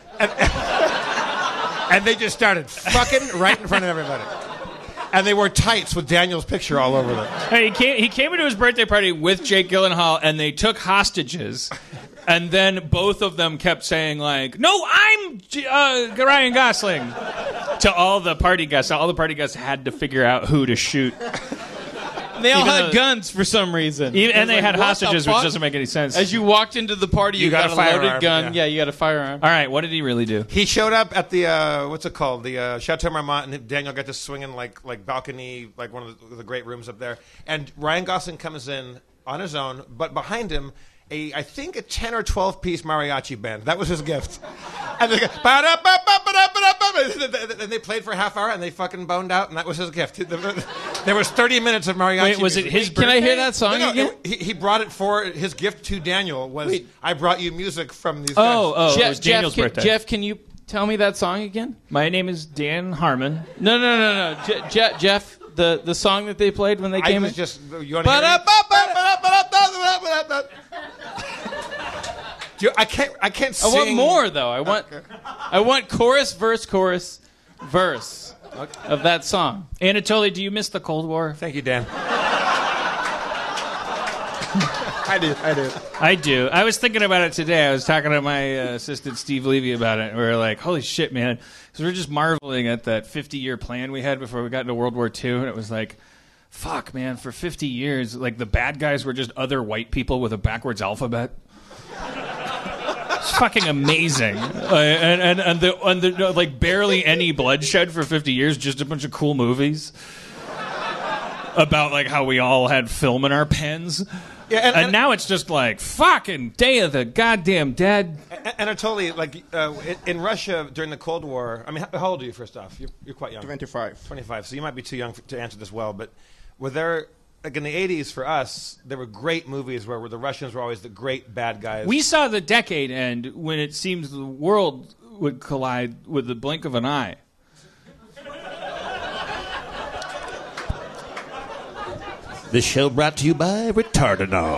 and they just started fucking right in front of everybody. And they wore tights with Daniel's picture all over them. hey, he came, he came into his birthday party with Jake Gyllenhaal, and they took hostages. And then both of them kept saying, like, no, I'm J- uh, Ryan Gosling. To all the party guests. All the party guests had to figure out who to shoot. They all Even had though- guns for some reason. Even, It and was they like, had what the hostages, which fuck? doesn't make any sense. As you walked into the party, you, You got got, a a loaded firearm, gun. yeah. Yeah. you got a firearm. all right, what did he really do? He showed up at the uh, what's it called, the uh, Chateau Marmont, and Daniel got to swing in like like balcony, like one of the, the great rooms up there. And Ryan Gosling comes in on his own, but behind him, a I think a ten or twelve piece mariachi band. That was his gift. And they go, "Ba-da-ba-ba-ba-da-ba-da-ba-da." And they played for a half hour, and they fucking boned out, and that was his gift. There was thirty minutes of mariachi. Wait, was it music. his Can I hear that song No, no, again? it- he, he brought it for his gift to Daniel. Was Wait. I brought you music from these Oh, guys? oh, it Jeff, was Daniel's Jeff, birthday. Can, Jeff, can you tell me that song again? My name is Dan Harmon. No, no, no, no. Je- Je- Jeff, the, the song that they played when they I came was in? just. You want to hear it? Do you- I can't. I can't I sing. want more, though. I want, I want chorus, verse, chorus, verse of that song. Anatoly, do you miss the Cold War? Thank you, Dan. I did. I did. I do. I was thinking about it today. I was talking to my uh, assistant Steve Levy about it. We were like, "Holy shit, man!" Because we were just marveling at that fifty-year plan we had before we got into World War Two, and it was like, "Fuck, man!" For fifty years, like the bad guys were just other white people with a backwards alphabet. It's fucking amazing, uh, and and and the, and the like barely any bloodshed for fifty years. Just a bunch of cool movies about like how we all had film in our pens. Yeah, and, And and, now it's just like fucking Day of the Goddamn Dead. and Anatoly, like uh, in, in Russia during the Cold War. I mean, how, how old are you? First off, you're, you're quite young. twenty-five. Twenty-five. So you might be too young for, to answer this well. But were there, like in the eighties, for us, there were great movies where, where the Russians were always the great bad guys. We saw the decade end when it seems the world would collide with the blink of an eye. This show brought to you by Retardinol.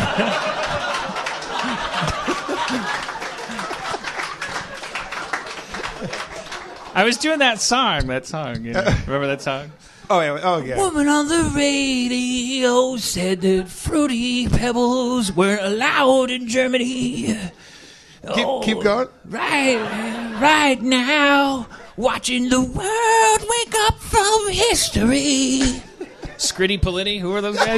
I was doing that song. That song. You know? Remember that song? Oh, yeah. Oh, yeah. Woman on the radio said that Fruity Pebbles weren't allowed in Germany. Keep, keep going. Right, right now, watching the world wake up from history. Scritty Politti. Who are those guys?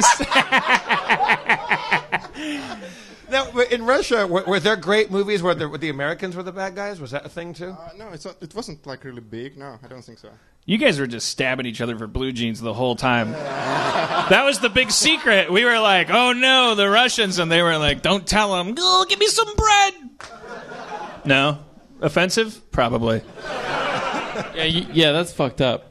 Now, in Russia, were, were there great movies where the, where the Americans were the bad guys? Was that a thing, too? Uh, no, it's not, it wasn't like really big. No, I don't think so. You guys were just stabbing each other for blue jeans the whole time. That was the big secret. We were like, oh, no, the Russians. And they were like, don't tell them. Oh, give me some bread. No? Offensive? Probably. Yeah, you, yeah, that's fucked up.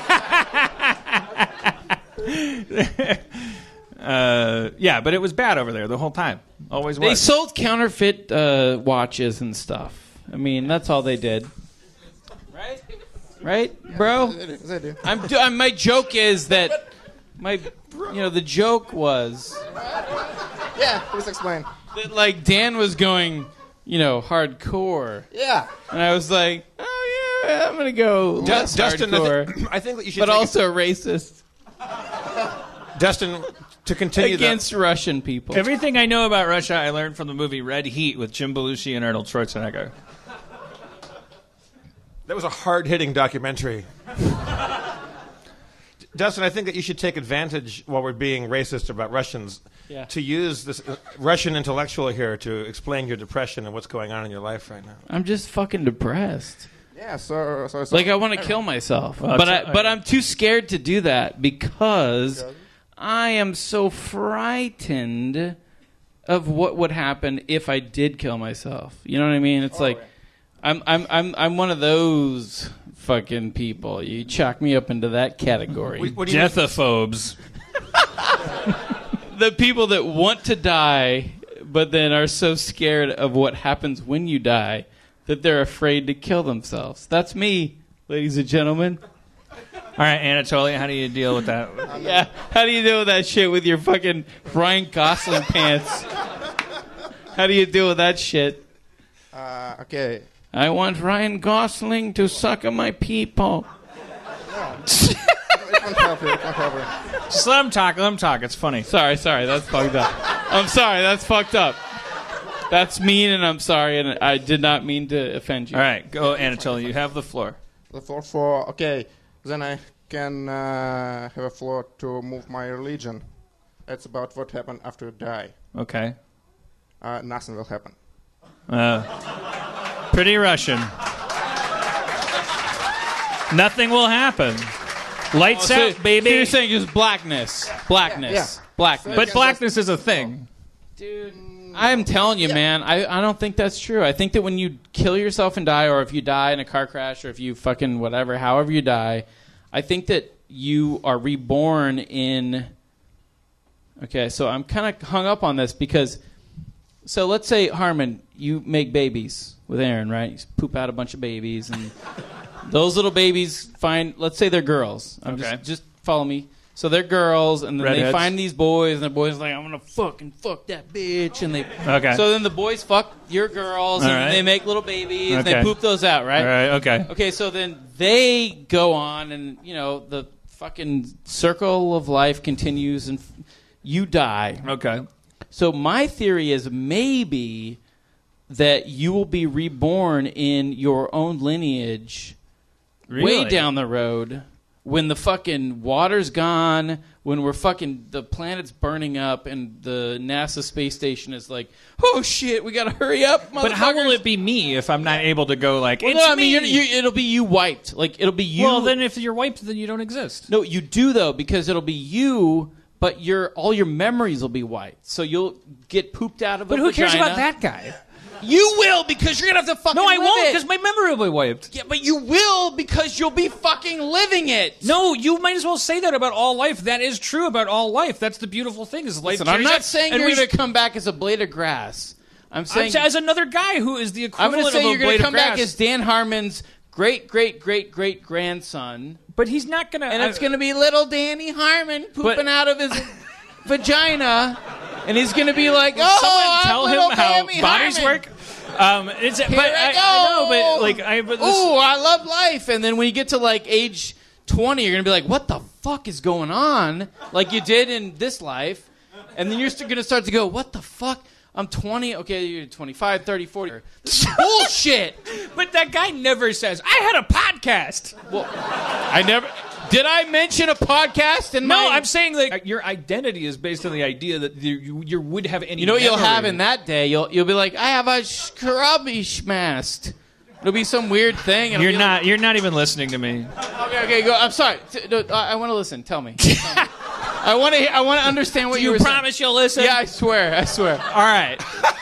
uh, yeah, but it was bad over there the whole time. Always was. They sold counterfeit uh, watches and stuff. I mean, that's all they did. Right? Right, bro? They do, they do. I'm, do- I'm. My joke is that my, you know, the joke was Yeah, please explain. that like Dan was going, you know, hardcore, Yeah. and I was like, oh yeah, I'm gonna go less Dustin, I, hardcore, thi- I think that you should but take also racist it, Dustin, to continue against Russian people. Everything I know about Russia, I learned from the movie Red Heat with Jim Belushi and Arnold Schwarzenegger. That was a hard-hitting documentary. Dustin, I think that you should take advantage, while we're being racist about Russians, Yeah. to use this uh, Russian intellectual here to explain your depression and what's going on in your life right now. I'm just fucking depressed. Yeah, so... so, so Like I want to kill myself, Well, but it's- I, but I'm too scared to do that because I am so frightened of what would happen if I did kill myself. You know what I mean? It's like I'm I'm I'm I'm one of those fucking people. You chalk me up into that category. What, what do you mean? Deathophones. The people that want to die, but then are so scared of what happens when you die that they're afraid to kill themselves. That's me, ladies and gentlemen. All right, Anatolia, how do you deal with that? Yeah, how do you deal with that shit with your fucking Ryan Gosling pants? How do you deal with that shit? Uh, okay. I want Ryan Gosling to suck on my peephole. It won't help you. It won't help you. Just let him talk. Let him talk. It's funny. Sorry, sorry, that's fucked up. I'm sorry, that's fucked up. That's mean, and I'm sorry, and I did not mean to offend you. All right, go, Anatolia. You have the floor. The floor for... Okay, then I can uh, have a floor to move my religion. It's about what happened after you die. Okay. Uh, nothing will happen. Uh, pretty Russian. Nothing will happen. Lights So, out, baby. so you're saying just blackness. Blackness. Yeah. Blackness. But blackness is a thing. Dude, I'm telling you, man, I, I don't think that's true. I think that when you kill yourself and die, or if you die in a car crash, or if you fucking whatever, however you die, I think that you are reborn in... Okay, so I'm kind of hung up on this because... So let's say, Harmon, you make babies with Aaron, right? You poop out a bunch of babies, and those little babies find... Let's say they're girls. I'm Okay. just, just follow me. So they're girls, and then they Redheads. find these boys, and the boys are like, I'm gonna fucking fuck that bitch, and they. Okay. So then the boys fuck your girls, and All right. they make little babies, and Okay. they poop those out, right? All right, okay. Okay, so then they go on, and you know the fucking circle of life continues, and f- you die. Okay. So my theory is maybe that you will be reborn in your own lineage way Really? down the road when the fucking water's gone, when we're fucking the planet's burning up and the NASA space station is like, oh shit, we gotta hurry up, But how will motherfuckers." it be me if I'm not able to go like, Well, it's no, I me? mean, you're, you it'll be you wiped. Like it'll be you. Well, then if you're wiped, then you don't exist. No, you do though, because it'll be you, but your all your memories will be wiped. So you'll get pooped out of a But who cares vagina. about that guy? You will, because you're gonna have to fucking No, I live won't, it. because my memory will be wiped. Yeah, but you will, because you'll be fucking living it. No, you might as well say that about all life. That is true about all life. That's the beautiful thing. Is life? Listen, I'm carries not on, saying and you're we gonna sh- come back as a blade of grass. I'm I'm saying sa- as another guy who is the I'm equivalent gonna say of a you're gonna blade come of grass. back as Dan Harmon's great, great, great, great grandson, But he's not gonna. and I- it's going to be little Danny Harmon pooping But- out of his vagina, and he's going to be like, "Oh, Someone I'm tell little him how Danny bodies Harmon. work. Um, it's Here but I I, go. I know, but like I. But this, Ooh, I love life." And then when you get to like age twenty, you're gonna be like, "What the fuck is going on?" Like you did in this life, and then you're st- gonna start to go, "What the fuck? I'm twenty. Okay, you're twenty-five, thirty, forty. This is bullshit." but that guy never says, "I had a podcast." Well, I never. Did I mention a podcast in No, my? I'm saying like your identity is based on the idea that you, you, you would have any. You know what you'll memory. have in that day? You'll you'll be like, "I have a scrubby mast." It'll be some weird thing. and You're it'll be not. You're not even listening to me. Like, okay, okay, go. I'm sorry. T- no, I, I want to listen. Tell me. Tell me. I want to. I want to understand what Do you, you were promise saying. you'll listen? Yeah, I swear. I swear. All right.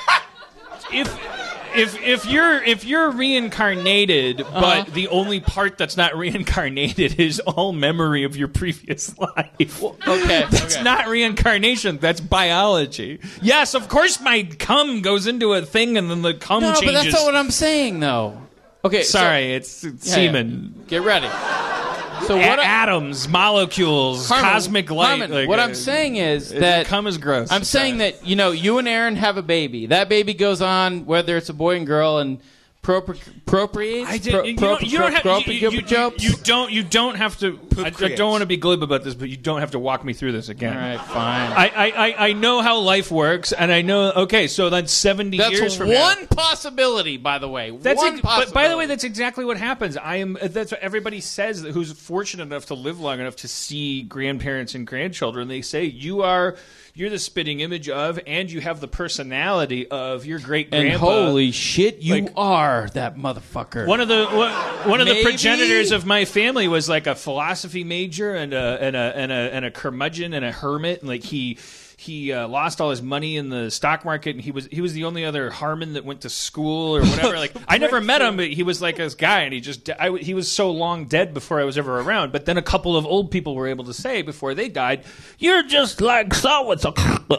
if if if you're if you're reincarnated, Uh-huh. but the only part that's not reincarnated is all memory of your previous life. Okay. That's okay. not reincarnation. That's biology. Yes, of course, my cum goes into a thing, and then the cum No, changes. but that's not what I'm saying, though. Okay. so- Sorry, it's, it's Yeah, semen. yeah. Get ready. So A- what? I, atoms, molecules, Harmon, cosmic light. Harmon, like, what uh, I'm saying is uh, that cum is gross. I'm saying that you know you and Aaron have a baby. That baby goes on whether it's a boy and girl and propri- procreates. I did, Pro- you, pro- don't, you don't have pro- you, you, you, pro- you don't you don't have to. I, I creates. don't want to be glib about this, but you don't have to walk me through this again. All right, fine. I, I, I- I know how life works, and I know. Okay, so that's seventy That's years from one now. possibility, by the way. That's one ex- possibility. but by the way, that's exactly what happens. I am. That's what everybody says. Who's fortunate enough to live long enough to see grandparents and grandchildren? They say you are. You're the spitting image of, and you have the personality of your great and grandpa. holy shit, you Like- are that motherfucker. One of the one, one of the Maybe? progenitors of my family was like a philosophy major and a and a and a, and a curmudgeon and a hermit. And like he he uh, lost all his money in the stock market, and he was he was the only other Harmon that went to school or whatever. Like I never met him, but he was like this guy, and he just I, he was so long dead before I was ever around. But then a couple of old people were able to say before they died, "You're just like so and so."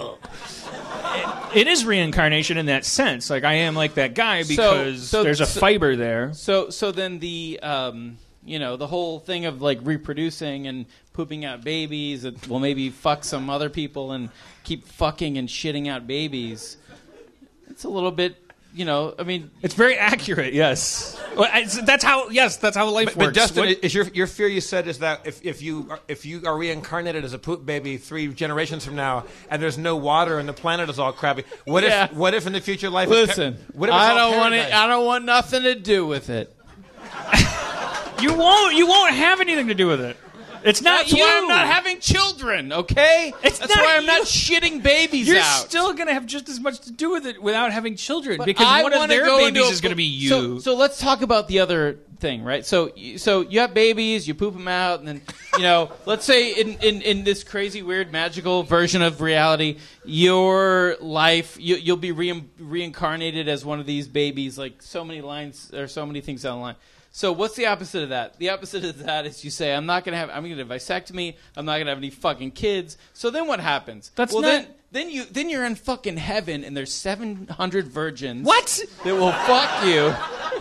It is reincarnation in that sense. Like I am like that guy because so- there's a so- fiber there. So so then the um you know the whole thing of like reproducing and pooping out babies, it, well maybe fuck some other people and keep fucking and shitting out babies. It's a little bit, you know. I mean, It's very accurate. Yes, well, I, that's how. Yes, that's how life But, works. but Dustin, What- is your your fear? You said is that if, if you are, if you are reincarnated as a poop baby three generations from now, and there's no water and the planet is all crappy, what Yeah. if what if in the future life? is listen, pa- what if it's I all don't want it. paradise? I don't want nothing to do with it. you won't. You won't have anything to do with it. It's not That's you. why I'm not having children. Okay, It's that's not why I'm not you. shitting babies You're out. still going to have just as much to do with it without having children But because I one of wanna their go babies into a- is going to be you. So, so let's talk about the other thing, right? So, you- so you have babies, you poop them out, and then you know, let's say in, in, in this crazy, weird, magical version of reality, your life you, you'll be re- reincarnated as one of these babies. Like so many lines or so many things down the line. So what's the opposite of that? The opposite of that is you say, I'm not going to have, I'm going to vasectomy, I'm not going to have any fucking kids. So then what happens? That's well, not- then, then you, then you're in fucking heaven and there's seven hundred virgins. What? That will fuck you.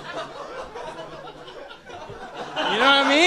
You know what I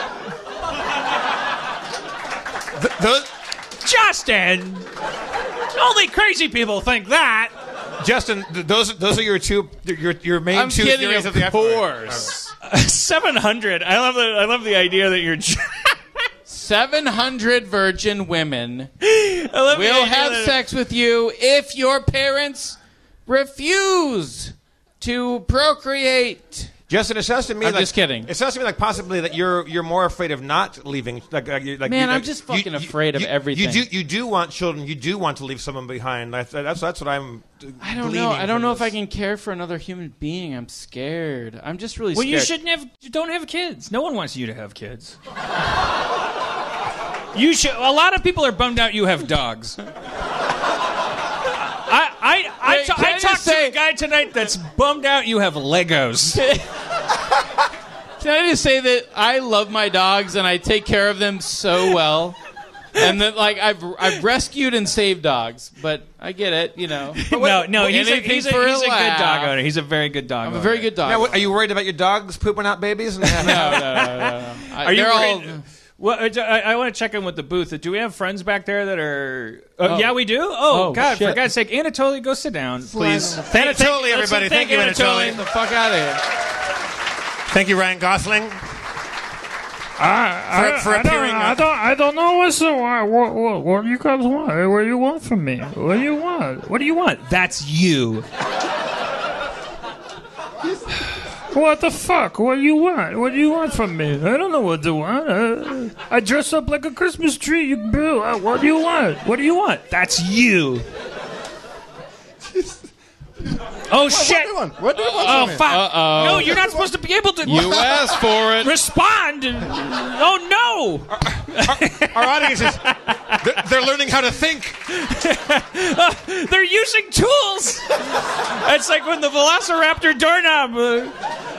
mean? Th- those, Justin, only crazy people think that. Justin, th- those those are your two your your main I'm two kidding, theories of of the afterlife. course. Seven hundred. I love the. I love the idea that you're. seven hundred virgin women I love the will idea have that- sex with you if your parents refuse to procreate. Justin, it sounds to me I'm like just kidding. It sounds to me like possibly that you're you're more afraid of not leaving. Like, like, you- like Man, you, I'm like, just fucking afraid of everything. You do you do want children. You do want to leave someone behind. That's that's, that's what I'm. I don't know. I don't know if I can care for another human being. I'm scared. I'm just really Well, scared. you shouldn't have. You don't have kids. No one wants you to have kids. You should. A lot of people are bummed out you have dogs. I I I, Wait, ta- can I I just talked to say- a guy tonight that's bummed out you have Legos. Can I just say that I love my dogs and I take care of them so well? And then, like, I've I've rescued and saved dogs, but I get it, you know. no, no, he's a, anything he's a, for a he's a good laugh. dog owner. He's a very good dog I'm owner. a very good dog. Now, owner. what, are you worried about your dogs pooping out babies? no, no, no, no, no. I, Are you they're all, worried? Well, I, I want to check in with the booth. Do we have friends back there that are? Uh, Oh. Yeah, we do. Oh, Oh, God! shit. For God's sake, Anatoly, go sit down, please. Thank, Anatoly, everybody. Thank you, Anatoly. Get the fuck out of here. Thank you, Ryan Gosling. I, For- for I, I, don't, appearing, uh, I don't. I don't know what's the what, what, what, what you guys want. What do you want from me? What do you want? What do you want? That's you. What the fuck? What do you want? What do you want from me? I don't know what to want. Uh, I dress up like a Christmas tree. You bill. Uh, what do you want? What do you want? That's you. Oh What do shit! you want? What do you want Oh from me? fuck! Uh-oh. No, you're not supposed to be able to. You asked for it. Respond! Oh no! Our audience is they're, they're learning how to think. They're using tools. It's like when the Velociraptor doorknob. Uh,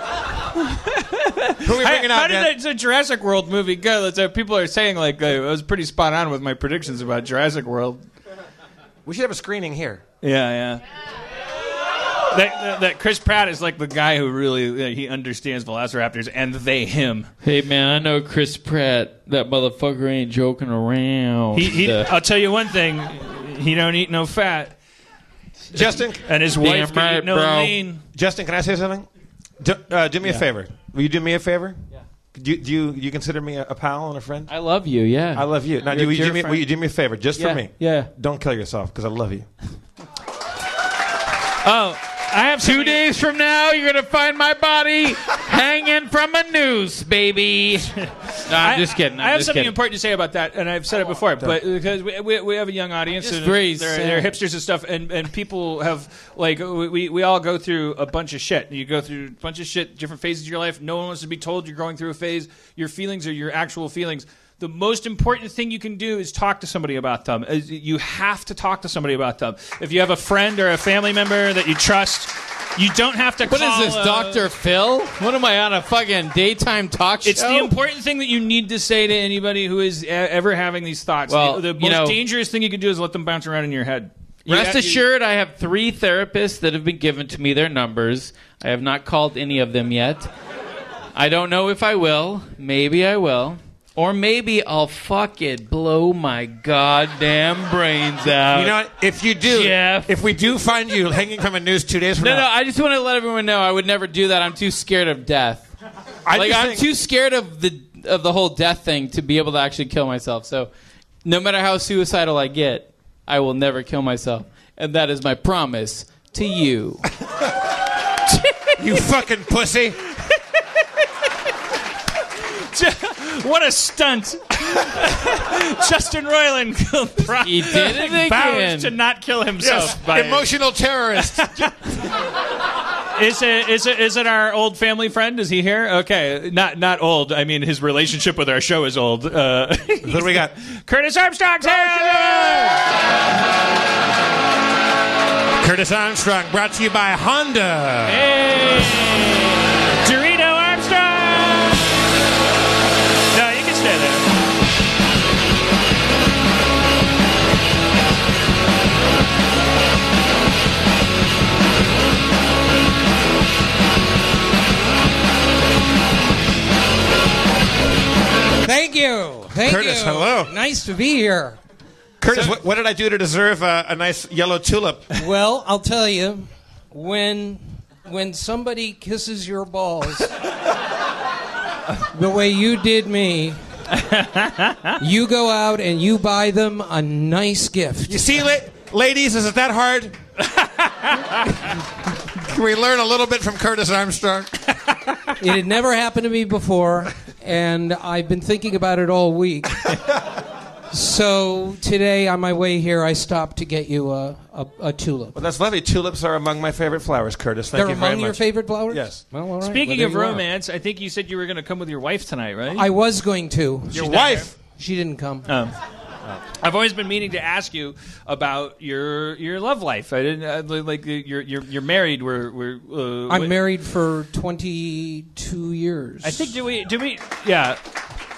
Who are we bringing how out, did Dan? that, it's a Jurassic World movie go? That's, uh, people are saying like uh, I was pretty spot on with my predictions about Jurassic World. We should have a screening here. Yeah, yeah. That, that, that Chris Pratt is like the guy who really uh, he understands Velociraptors and they him. Hey man, I know Chris Pratt. That motherfucker ain't joking around. He, he, Uh, I'll tell you one thing: he don't eat no fat, Justin, and his Damn wife can right, eat no bro. lean. Justin, can I say something? Do, uh, do me a favor. Will you do me a favor? Yeah. Do you, do you, do you consider me a, a pal and a friend? I love you. Yeah. I love you. Now, You're do, will, you a do me, dear will you do me a favor, just yeah, for me? Yeah. Don't kill yourself, because I love you. Oh, I have Two something- days from now, you're gonna find my body hanging from a noose, baby. No, I'm I- just kidding. I'm I have just something kidding. important to say about that, and I've said it before, but because we, we, we have a young audience, Just and very they're, sad. they're hipsters and stuff, and, and people have like we, we we all go through a bunch of shit. You go through a bunch of shit, different phases of your life. No one wants to be told you're going through a phase. Your feelings are your actual feelings. The most important thing you can do is talk to somebody about them. Uh, You have to talk to somebody about them. If you have a friend or a family member that you trust, you don't have to What call is this, uh, Doctor Phil? What am I on a fucking daytime talk show? It's the important thing that you need to say to anybody who is e- ever having these thoughts. Well, the the you most know- dangerous thing you can do is let them bounce around in your head. You- Rest you- assured, I have three therapists that have been given to me their numbers. I have not called any of them yet. I don't know if I will. Maybe I will. Or maybe I'll fucking blow my goddamn brains out. You know what? If you do, Jeff. if we do find you hanging from a noose two days from No, now, no, I just want to let everyone know I would never do that. I'm too scared of death. I like just I'm think- too scared of the of the whole death thing to be able to actually kill myself. So no matter how suicidal I get, I will never kill myself. And that is my promise to you. you fucking pussy. What a stunt! Justin Roiland He did it again. vows to not kill himself. Yes, by emotional terrorist. Is it, is it is it our old family friend? Is he here? Okay, not not old. I mean, his relationship with our show is old. Uh, Who do we got? Curtis Armstrong's here. Curtis Armstrong, brought to you by Honda. Hey, Dorito Armstrong. No, you can stay there. Thank you. Thank Curtis, you. hello. Nice to be here. Curtis, what, what did I do to deserve uh, a nice yellow tulip? Well, I'll tell you, when when somebody kisses your balls the way you did me, you go out and you buy them a nice gift. You see, la- ladies, is it that hard? Can we learn a little bit from Curtis Armstrong? It had never happened to me before, and I've been thinking about it all week. So today, on my way here, I stopped to get you a, a, a tulip. Well, that's lovely. Tulips are among my favorite flowers, Curtis. Thank They're you very among your much. favorite flowers? Yes. Well, all right. Speaking Well, of there you are. romance, I think you said you were going to come with your wife tonight, right? I was going to. Your wife. She didn't come. Um, I've always been meaning to ask you about your your love life. I didn't uh, like you're you're you're married. We're we're. Uh, I'm what- married for twenty-two years. I think do we do we yeah.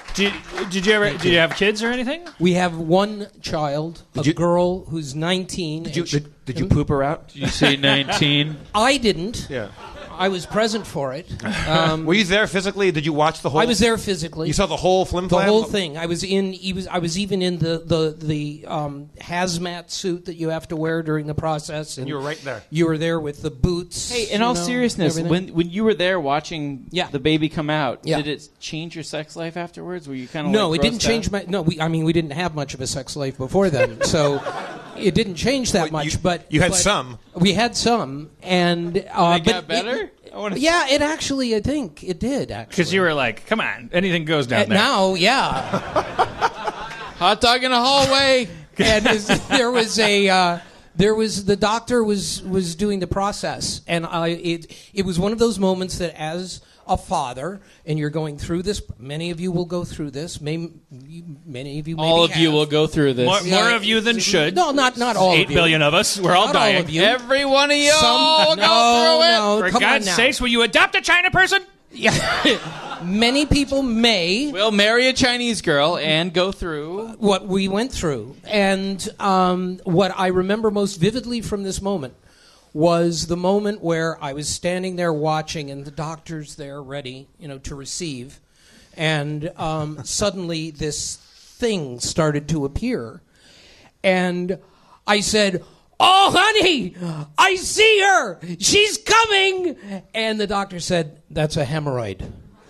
Did, did you ever? Did you have kids or anything? We have one child, a you- girl who's nineteen. Did you, and she- did, did you poop her out? Did you say nineteen? I didn't. Yeah. I was present for it. Um, Were you there physically? Did you watch the whole? I was there physically. You saw the whole flim the flam? whole thing. I was in. He was. I was even in the the the um, hazmat suit that you have to wear during the process. And You were right there. You were there with the boots. Hey, in you all know, seriousness, everything. when when you were there watching Yeah. the baby come out, Yeah. did it change your sex life afterwards? Were you kind of no, like it didn't grossed change out? my. No, we. I mean, we didn't have much of a sex life before then, so it didn't change that Well, much. you- but you had but some. We had some, and uh, It but got better? it- I wanna- yeah, it actually. I think it did. Actually, Because you were like, come on, anything goes down Uh, there. now, yeah. Hot dog in a hallway. and is- there was a uh, there was the doctor was was doing the process, and I it it was one of those moments that as a father, and you're going through this. Many of you will go through this. May, many of you, maybe All of you have. will go through this. More, Yeah, more of you than should. No, not not all Eight of you. billion of us. We're all Not dying. all of you. Every one of you Some, will no, go through it. no, For come God's on now. sakes, will you adopt a China person? Yeah. Many people may. We'll marry a Chinese girl and go through. What we went through. And um, what I remember most vividly from this moment was the moment where I was standing there watching and the doctor's there ready, you know, to receive. And um, suddenly this thing started to appear. And I said, "Oh, honey, I see her. She's coming." And the doctor said, "That's a hemorrhoid."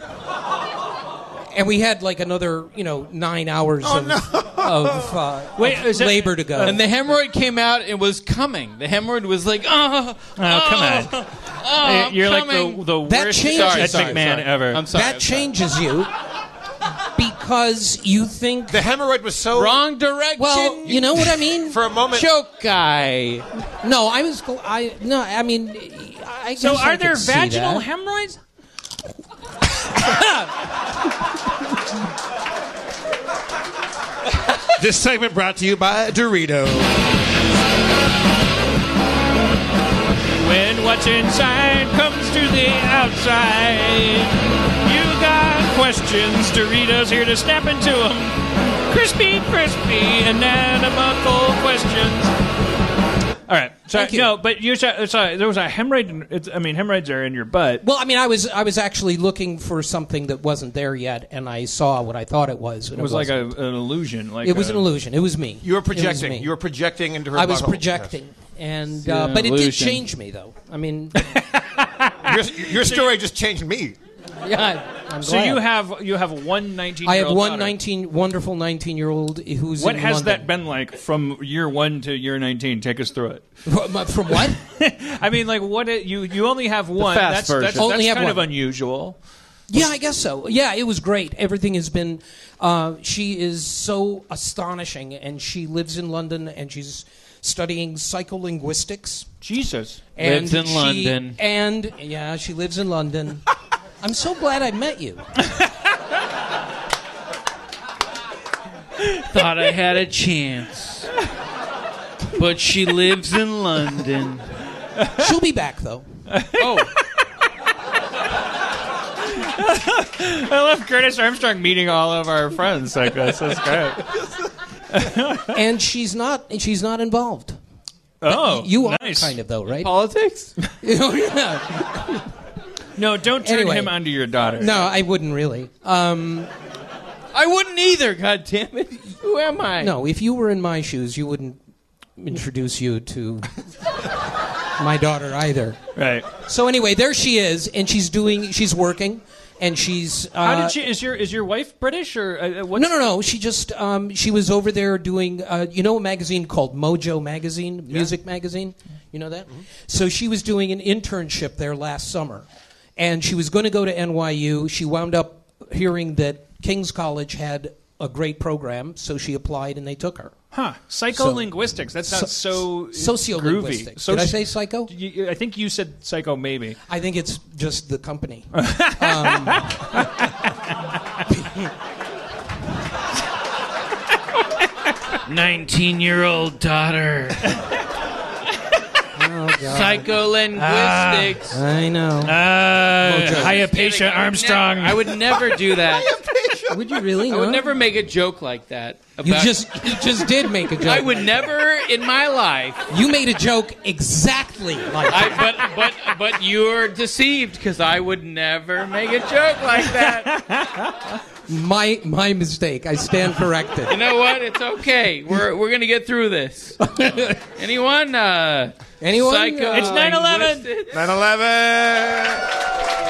And we had like another, you know, nine hours of, of, uh, Wait, of is that- labor to go. And the hemorrhoid came out and was coming. The hemorrhoid was like, oh, Oh, come on. oh, You're coming. like the, the That worst changes- Ed Sorry, McMahon sorry. ever. I'm sorry. that I'm sorry. changes you because you think, The hemorrhoid was so Wrong direction. well, you know what I mean? for a moment. Choke guy. No, I was, gl- I, no, I mean, I guess So I are there could see vaginal that. hemorrhoids? This segment brought to you by Dorito. When what's inside comes to the outside, you got questions. Doritos here to snap into them. Crispy, crispy, anatomical questions. All right. Sorry, Thank you. no, but you said sorry. There was a hemorrhoid. In, it's, I mean, hemorrhoids are in your butt. Well, I mean, I was I was actually looking for something that wasn't there yet, and I saw what I thought it was. And It was like a, wasn't. an illusion. Like It was a, an illusion. It was me. You were It was projecting. me. You were projecting into her. I was butthole. projecting, and Yeah, uh, but it did illusion. change me, though. I mean, Yes. Your, your story just changed me. yeah, I'm So glad. you have you have one nineteen. I have one nineteen, wonderful nineteen-year-old who's What in has London. that been like from year one to year nineteen? Take us through it. From, from what? I mean, like what? It, you you only have one. fast that's version. that's, Only that's have kind of one. unusual. Yeah, I guess so. Yeah, it was great. Everything has been. Uh, she is so astonishing, and she lives in London, and she's studying psycholinguistics. Jesus. And Lives in she- London. And yeah, she lives in London. I'm so glad I met you. Thought I had a chance. But she lives in London. She'll be back though. Oh, I love Curtis Armstrong meeting all of our friends like this. That's great. And she's not. She's not involved. Oh, You are nice. kind of though, right? politics? Yeah. No, don't turn Anyway. him onto your daughter. No, I wouldn't really. Um, I wouldn't either, God damn it. Who am I? no, if you were in my shoes, you wouldn't introduce you to my daughter either. Right. So anyway, there she is, and she's doing. She's working, and she's. Uh, How did she? Is your is your wife British or uh, what's, No, no, no. She just um, she was over there doing uh, you know a magazine called Mojo Magazine, music magazine. You know that? Mm-hmm. So she was doing an internship there last summer, and she was going to go to N Y U. She wound up hearing that King's College had a great program, so she applied, and they took her. Huh? Psycholinguistics. That sounds so Sociolinguistics. groovy. Did I say psycho? You, I think you said psycho. Maybe. I think it's just the company. nineteen-year-old daughter. Oh, God. Psycholinguistics. I know. Uh, Hypatia I would Armstrong. never- I would never do that. Would you really? I would No? never make a joke like that. About, You just you just did make a joke. I would never in my life. You made a joke exactly like I, that. but but but you're deceived because I would never make a joke like that. My my mistake. I stand corrected. You know what? It's okay. We're we're gonna get through this. Anyone? Uh, Anyone? Psycho Uh, It's nine eleven. nine eleven.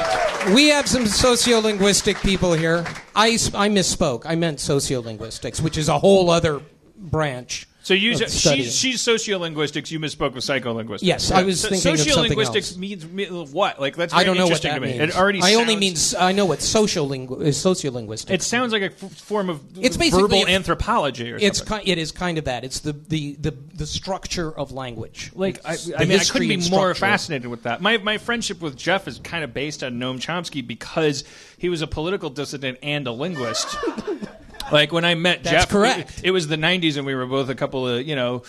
We have some sociolinguistic people here. I, s- I misspoke. I meant sociolinguistics, which is a whole other branch. So you, of studying. she's, she's sociolinguistics. You misspoke with psycholinguistics. Yes, I was So- thinking of something sociolinguistics else. means me- what? Like that's I very don't know what interesting that to me. means. It already. I only sounds- means I know what sociolingu- is sociolinguistics. It sounds like a f- form of It's basically verbal a- anthropology or It's something. ki- it is kind of that. It's the, the, the, the structure of language. Like I, It's I the mean, I history couldn't be and more structure. fascinated with that. My my friendship with Jeff is kind of based on Noam Chomsky because he was a political dissident and a linguist. Like when I met That's Jeff, correct. It, it was the nineties, and we were both a couple of you know.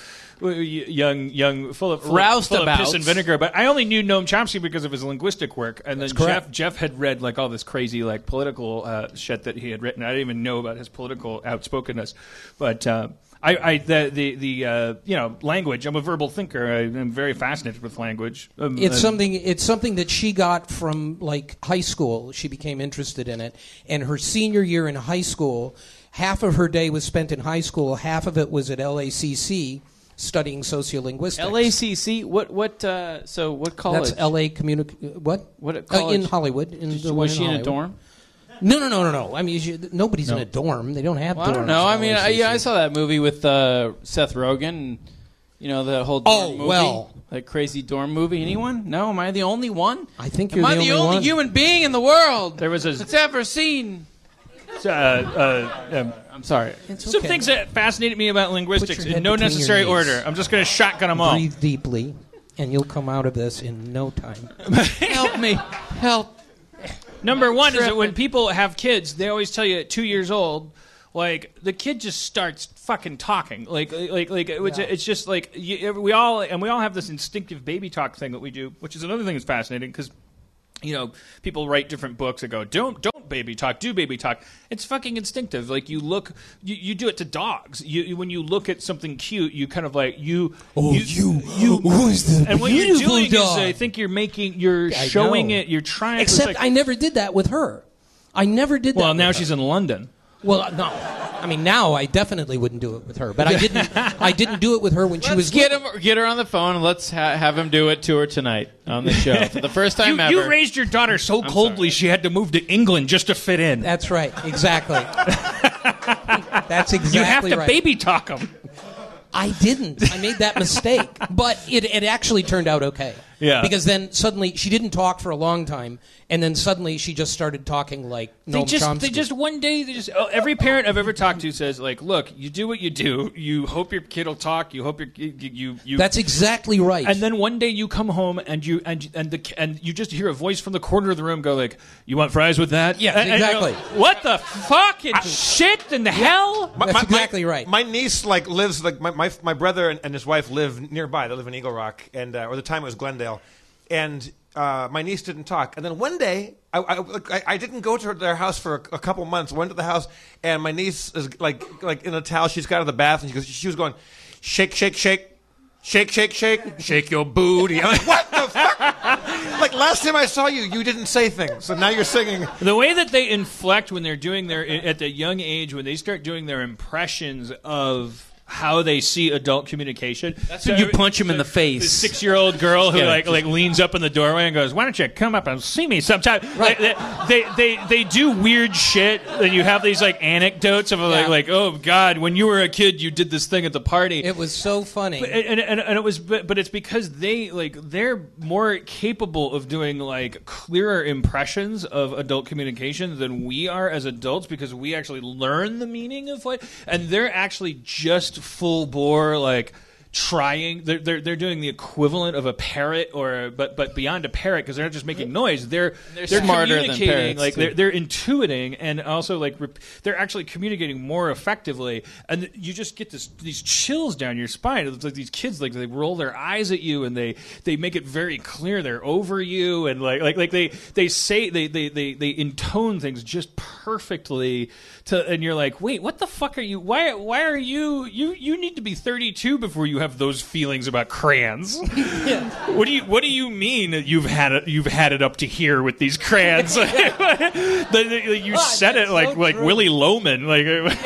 Young, young, full of full, of- full of piss Roustabouts. and vinegar. But I only knew Noam Chomsky because of his linguistic work. And then That's Jeff, correct. Jeff had read like all this crazy like political uh, shit that he had written. I didn't even know about his political outspokenness. But uh, I, I, the, the, the uh, you know, language. I'm a verbal thinker. I, I'm very fascinated with language. Um, It's uh, something. It's something that she got from like high school. She became interested in it, and her senior year in high school, half of her day was spent in high school. Half of it was at L A C C studying sociolinguistics. L A C C. What what? Uh, so what college? That's L A Communi- What? What Uh, college? in Hollywood. In the one Was in she in a Hollywood. dorm? No, no, no, no, no. I mean, you, nobody's in a dorm. They don't have Well, dorms. I don't know. at I mean, I, L A C C. yeah, I saw that movie with uh, Seth Rogen. And, you know the whole dorm Oh, movie? well. That crazy dorm movie. Anyone? No. Am I the only one? I think Am you're I the the only only one. human being in the world There was a that's ever seen? uh, uh, um, I'm sorry. It's some okay. things that fascinated me about linguistics Put your in head no between your necessary knees. order. I'm just going to shotgun them all. Breathe deeply, and you'll come out of this in no time. Help me. Help. Number one is that tripping. when people have kids, they always tell you at two years old, like the kid just starts fucking talking, like like like it's, Yeah. it's just like you, we all and we all have this instinctive baby talk thing that we do, which is another thing that's fascinating because. You know, people write different books that go, don't don't baby talk, do baby talk. It's fucking instinctive. Like you look, you, you do it to dogs. You, you when you look at something cute, you kind of like you. Oh, you, you who's the and what you're beautiful doing dog? is, I think you're making, you're I showing know. it. You're trying. it's Except like, I never did that with her. I never did that. well, with now her. she's in London. Well, no. I mean, now I definitely wouldn't do it with her, but I didn't. I didn't do it with her when she Let's was get little. him, get her on the phone, and let's ha- have him do it to her tonight on the show for the first time You, ever. you raised your daughter so coldly she had to move to England just to fit in. That's right. Exactly. That's exactly you have to right. baby talk them. I didn't. I made that mistake, but it it actually turned out okay. Yeah. Because then suddenly she didn't talk for a long time, and then suddenly she just started talking like They Noam just, Chomsky. they just one day, they just oh, every parent I've ever talked to says like, look, you do what you do. You hope your kid will talk. You hope your you you. you That's exactly right. and then one day you come home and you and and the and you just hear a voice from the corner of the room go like, "You want fries with that?" Yes, And- and you're exactly. like, what the fucking shit in the hell? My- That's my- exactly my- right. My niece like lives like my my, my brother and, and his wife live nearby. They live in Eagle Rock, and uh, or the time it was Glendale, and uh, my niece didn't talk. And then one day, I I, I, I didn't go to her, their house for a, a couple months. Went to the house, and my niece is like like in a towel. She's got out of the bath, and she goes, she was going, shake, shake, shake. Shake, shake, shake, shake your booty. I'm like, what the fuck? Like, last time I saw you, you didn't say things. So now you're singing. The way that they inflect when they're doing their at the young age when they start doing their impressions of how they see adult communication. That's when you punch him in the face. The six-year-old girl who Yeah. like like leans up in the doorway and goes, "Why don't you come up and see me sometime?" Like, they, they they they do weird shit, and you have these like anecdotes of like Yeah. like oh God, when you were a kid, you did this thing at the party. it was so funny. But- and, and, and it was but, but it's because they like they're more capable of doing like clearer impressions of adult communication than we are as adults because we actually learn the meaning of what and they're actually just full bore like trying. They're they're they're doing the equivalent of a parrot, or but but beyond a parrot, because they're not just making noise. They're They're they're smarter than communicating, parrots, like too. they're they're intuiting, and also like rep- they're actually communicating more effectively. And you just get this these chills down your spine. It's like these kids, like they roll their eyes at you, and they they make it very clear they're over you, and like like like they they say they they they, they intone things just perfectly. To, and you're like, wait, what the fuck are you? Why? Why are you? You you need to be thirty-two before you have those feelings about crayons. Yeah. What do you What do you mean that you've had it? You've had it up to here with these crayons. The- the- you Ah, said it that's like so like true. Willie Loman, like.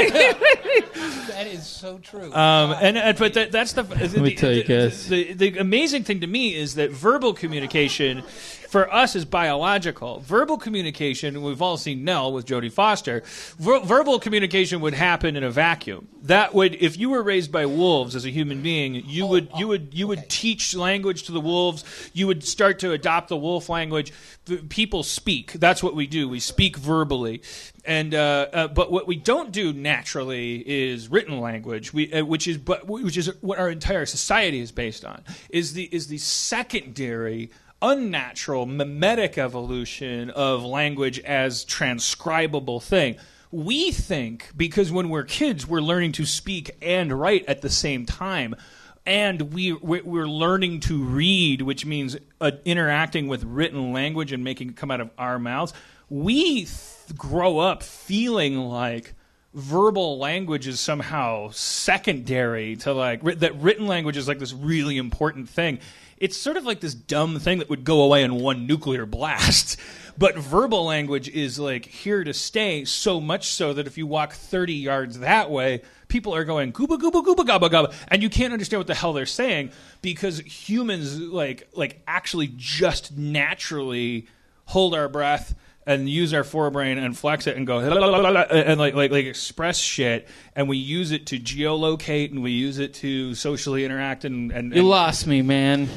That is so true. Um, and, and but that, that's the the, me tell you the, guys. the the amazing thing to me is that verbal communication for us is biological. Verbal communication, we've all seen Nell with Jodie Foster. Ver- verbal communication would happen in a vacuum. That would, if you were raised by wolves as a human being, you Oh, would oh, you would you would okay. teach language to the wolves. You would start to adopt the wolf language. The people speak. That's what we do. We speak verbally. And uh, uh, but what we don't do naturally is written language, we, uh, which is but which is what our entire society is based on. Is the is the secondary, unnatural, mimetic evolution of language as transcribable thing. We think because when we're kids, we're learning to speak and write at the same time. And we, we- we're learning to read, which means uh, interacting with written language and making it come out of our mouths. We th- grow up feeling like verbal language is somehow secondary to like ri- that written language is like this really important thing. It's sort of like this dumb thing that would go away in one nuclear blast. But verbal language is like here to stay, so much so that if you walk thirty yards that way, people are going gooba gooba gooba gabba gabba, and you can't understand what the hell they're saying because humans like like actually just naturally hold our breath and use our forebrain and flex it and go and like like like express shit, and we use it to geolocate and we use it to socially interact and and, You and lost me, man.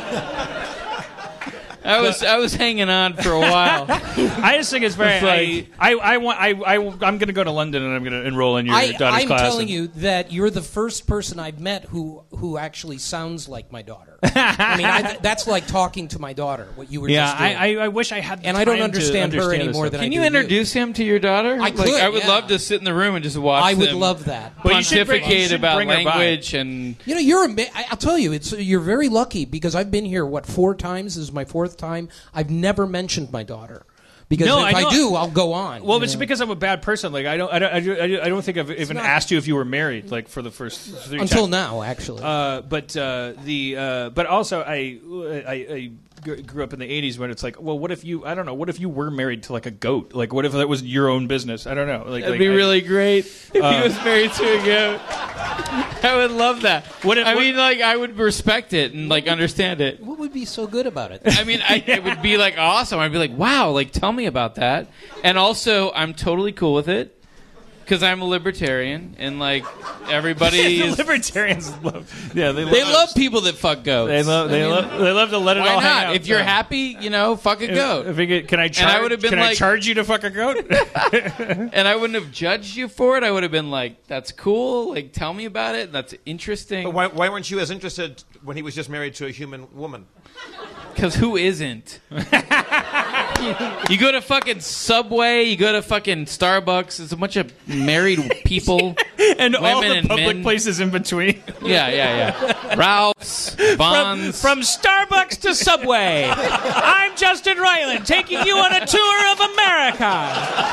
I was I was hanging on for a while. I just think it's very. It's like- I, I, I want. I, I, I'm going to go to London and I'm going to enroll in your I, daughter's I'm class. telling and- you that you're the first person I've met who who actually sounds like my daughter. I mean, I, that's like talking to my daughter. What you were Yeah, just doing. I, I, I wish I had. The And I don't time to understand her understand any this more stuff. than Can I you do introduce him to your daughter? I Like, could, I would yeah. love to sit in the room and just watch. I would them love that. But you should bring- you pontificate should about bring her by. language and. You know, you're. Ama- I- I'll tell you, it's you're very lucky because I've been here what four times. This is my fourth time. I've never mentioned my daughter because No, if I I, know- do, I'll go on. Well, you it's know? because I'm a bad person. Like I don't. I don't. I don't, I don't think I've even not- asked you if you were married. Like for the first three until times. now, actually. Uh, but uh, the uh, but also I I, I gr- grew up in the eighties when it's like, well, what if you I don't know, what if you were married to like a goat? Like, what if that was your own business? I don't know. Like, That'd like, be I- really great if Uh, he was married to a goat. I would love that. What if- I what- mean, like, I would respect it and like understand it. what would be so good about it? I mean, I, it would be like awesome. I'd be like, wow, like tell me about that. And also, I'm totally cool with it because I'm a libertarian and like everybody the is. libertarians love. Yeah, they, They love, love people that fuck goats. They love. They I mean, love. They love to let it Why all hang not? out. If you're Yeah. happy, you know, fuck a If- goat. If we get, can I charge? I would've been can I like- charge you to fuck a goat? And I wouldn't have judged you for it. I would have been like, that's cool. Like, tell me about it. That's interesting. But why, why weren't you as interested when he was just married to a human woman? Because who isn't? You go to fucking Subway, you go to fucking Starbucks, it's a bunch of married people. and all Women the and public men. places in between. Yeah, yeah, yeah. Ralph's, From, Vons. from Starbucks to Subway, I'm Justin Ryland taking you on a tour of America.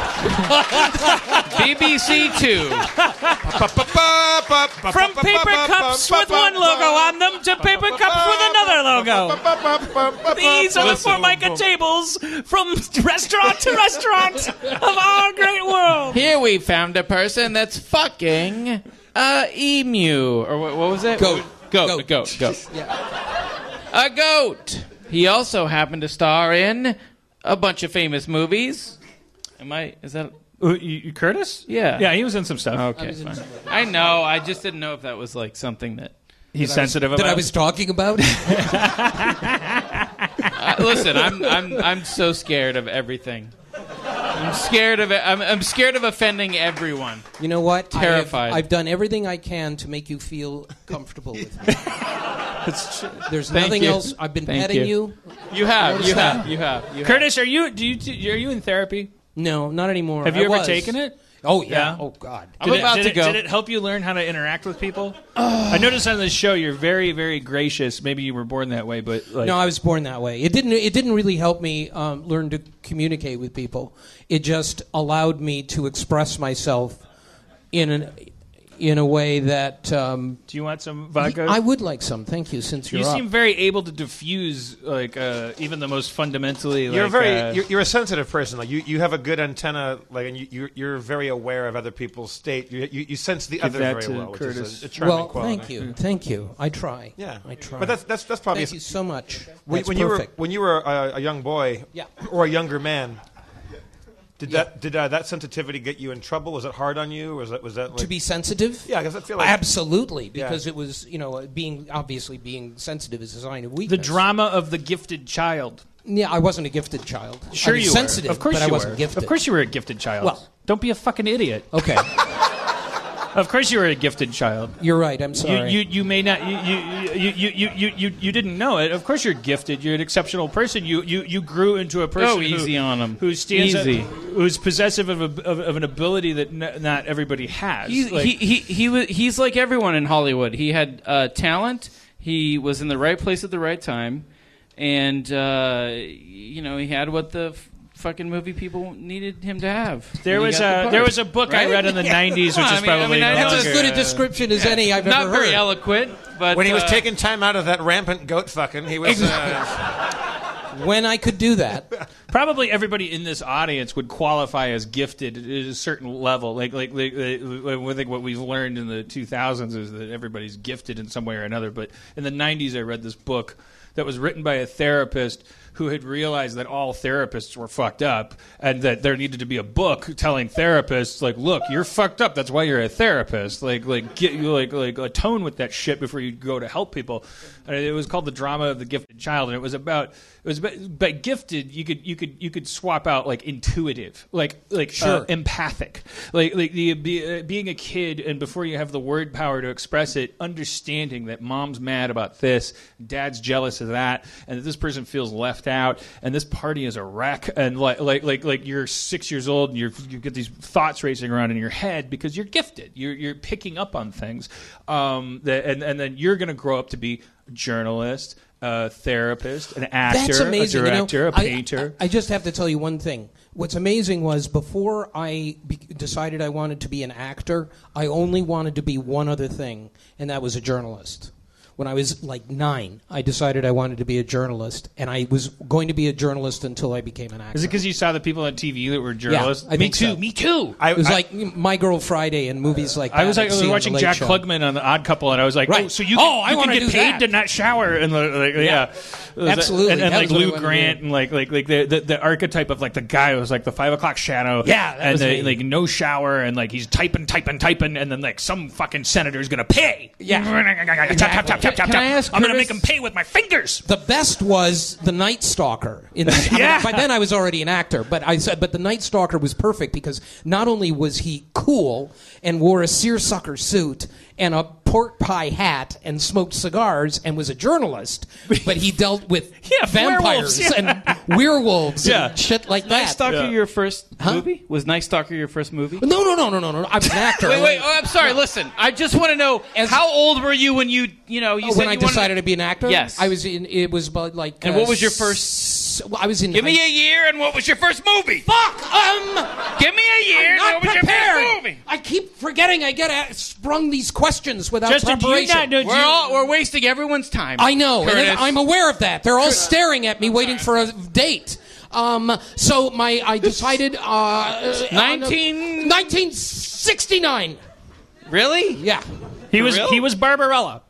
B B C Two. From paper cups with one logo on them to paper cups with another logo. These are the Listen. Formica tables from restaurant to restaurant of our great world. Here we found a person that's fucking a emu. Or what, what was it? Goat. Goat. Goat. Goat. Goat. A goat. He also happened to star in a bunch of famous movies. Am I? Is that? Uh, you, you- Curtis? Yeah. Yeah, he was in some stuff. Okay. Fine. I know. I just didn't know if that was like something that. He's sensitive that about I was talking about. Uh, listen, I'm I'm I'm so scared of everything. I'm scared of it. I'm, I'm scared of offending everyone. You know what? Terrified. I've, I've done everything I can to make you feel comfortable with me. There's Thank nothing you. else. I've been Thank petting you. you. You have. Notice You that? have. You have. You have. Curtis, are you do you are you in therapy? No, not anymore. Have you I ever was. taken it? Oh yeah. Yeah. Oh God. I'm Did it- about did to it- go. Did it help you learn how to interact with people? I noticed on this show you're very, very gracious. Maybe you were born that way, but like, No, I was born that way. It didn't. It didn't really help me um, learn to communicate with people. It just allowed me to express myself in an in a way that um, do you want some vodka? I would like some. Thank you. Since you're you up. seem very able to diffuse like uh, even the most fundamentally. You're like, very uh, you're, you're a sensitive person. Like you, you have a good antenna. Like and you you're, you're very aware of other people's state. You you, you sense the Give other that very to well, which Curtis. is a, a charming well, quality. thank you, thank you. I try. Yeah, I try. But that's that's that's probably Thank you so much. when, That's when you were perfect. when you were a, a young boy, Yeah. or a younger man. Did Yeah. that did uh, that sensitivity get you in trouble? Was it hard on you? Was that was that like, To be sensitive? Yeah, because I feel like Absolutely, Yeah. because it was, you know, being obviously being sensitive is a sign of the weakness. drama of the gifted child. Yeah, I wasn't a gifted child. Sure, I was you sensitive, were. Of course, but you I wasn't were. gifted. Of course, you were a gifted child. Well- don't be a fucking idiot. Okay, Of course, you were a gifted child. you're right. I'm You, sorry. you you may not you you, you, you, you, you, you you didn't know it. Of course, you're gifted. You're an exceptional person. You you, you grew into a person Oh, who, easy on 'em. who stands up- Easy. who's possessive of, a, of, of an ability that n- not everybody has. He's, Like, he, he, he was, he's like everyone in Hollywood. He had uh, talent. He was in the right place at the right time. And, uh, you know, he had what the f- fucking movie people needed him to have. there And he was got the a part. there was a book I Right? read in the nineties, which Well, I is mean- I probably mean, I no know That's as longer, good a uh, description as any I've Not ever very heard. eloquent, but when he was uh, taking time out of that rampant goat fucking, he was. Uh, When I could do that, Probably everybody in this audience would qualify as gifted at a certain level. Like, like, like, like I think what we've learned in the two thousands is that everybody's gifted in some way or another. But in the nineties, I read this book that was written by a therapist who had realized that all therapists were fucked up and that there needed to be a book telling therapists, like, look, you're fucked up. That's why you're a therapist. Like, like, get you like, like, atone with that shit before you go to help people. And it was called The Drama of the Gifted Child, and it was about it was about, but gifted. You could you could you could swap out like intuitive, like like Sure. uh, empathic, like like the be, uh, being a kid, and before you have the word power to express it, understanding that mom's mad about this, dad's jealous of that, and that this person feels left out, and this party is a wreck, and like like like like you're six years old and you're you get these thoughts racing around in your head because you're gifted, you're you're picking up on things, um, that, and and then you're going to grow up to be a journalist, a therapist, an actor, that's amazing. a director, you know, a painter. I, I, I just have to tell you one thing. What's amazing was before I be- decided I wanted to be an actor, I only wanted to be one other thing, and that was a journalist. When I was like nine, I decided I wanted to be a journalist, and I was going to be a journalist until I became an actor. Is it because you saw the people on T V that were journalists? I me think too. so. Me too. I, It was I- like My Girl Friday and movies like that. I was like, I'd I was see on watching The Late Jack Show. Klugman on the Odd Couple, and I was like, Right. oh, so you Oh, can, I you wanna can do get paid that. to not shower, and like, yeah, It was a- Absolutely. and, and That like was what I Lou wanted to Grant, do. and like like like the, the the archetype of like the guy who was like the five o'clock shadow, Yeah, that and was the, me. like no shower, and like he's typing, typing, typing, and then like some fucking senator's gonna pay. Yeah. tap, tap, tap, tap, tap, Can I tap. ask I'm gonna Curtis- make him pay with my fingers. The best was the Night Stalker. In the, I mean, Yeah. by then I was already an actor, but I said, but the Night Stalker was perfect because not only was he cool and wore a seersucker suit and a pork pie hat and smoked cigars and was a journalist, but he dealt with Yeah, vampires werewolves, yeah. and werewolves Yeah. and shit like Night that. Stalker Yeah. your first Huh? movie? Was Night Stalker your first movie? No, no, no, no, no, no. I was an actor. Wait, wait. Oh, I'm sorry. Listen, I just want to know As- how old were you when you, you know, you Oh, said when I you wanted decided to be an actor, Yes. I was in. It was about like. And uh, what was your s- first- I was in. Give me high- a year, and what was your first movie? Fuck. Um. Give me a year, and Not what was your prepared. first movie? I keep forgetting. I get a- sprung these questions without Justin, do you preparation. not know? do We're you- all we're wasting everyone's time. I know, and Curtis. then I'm aware of that. They're all staring at me, waiting for a date. Um, so my, I decided. Uh, Nineteen- nineteen sixty-nine. Really? Yeah, He was real? he was Barbarella.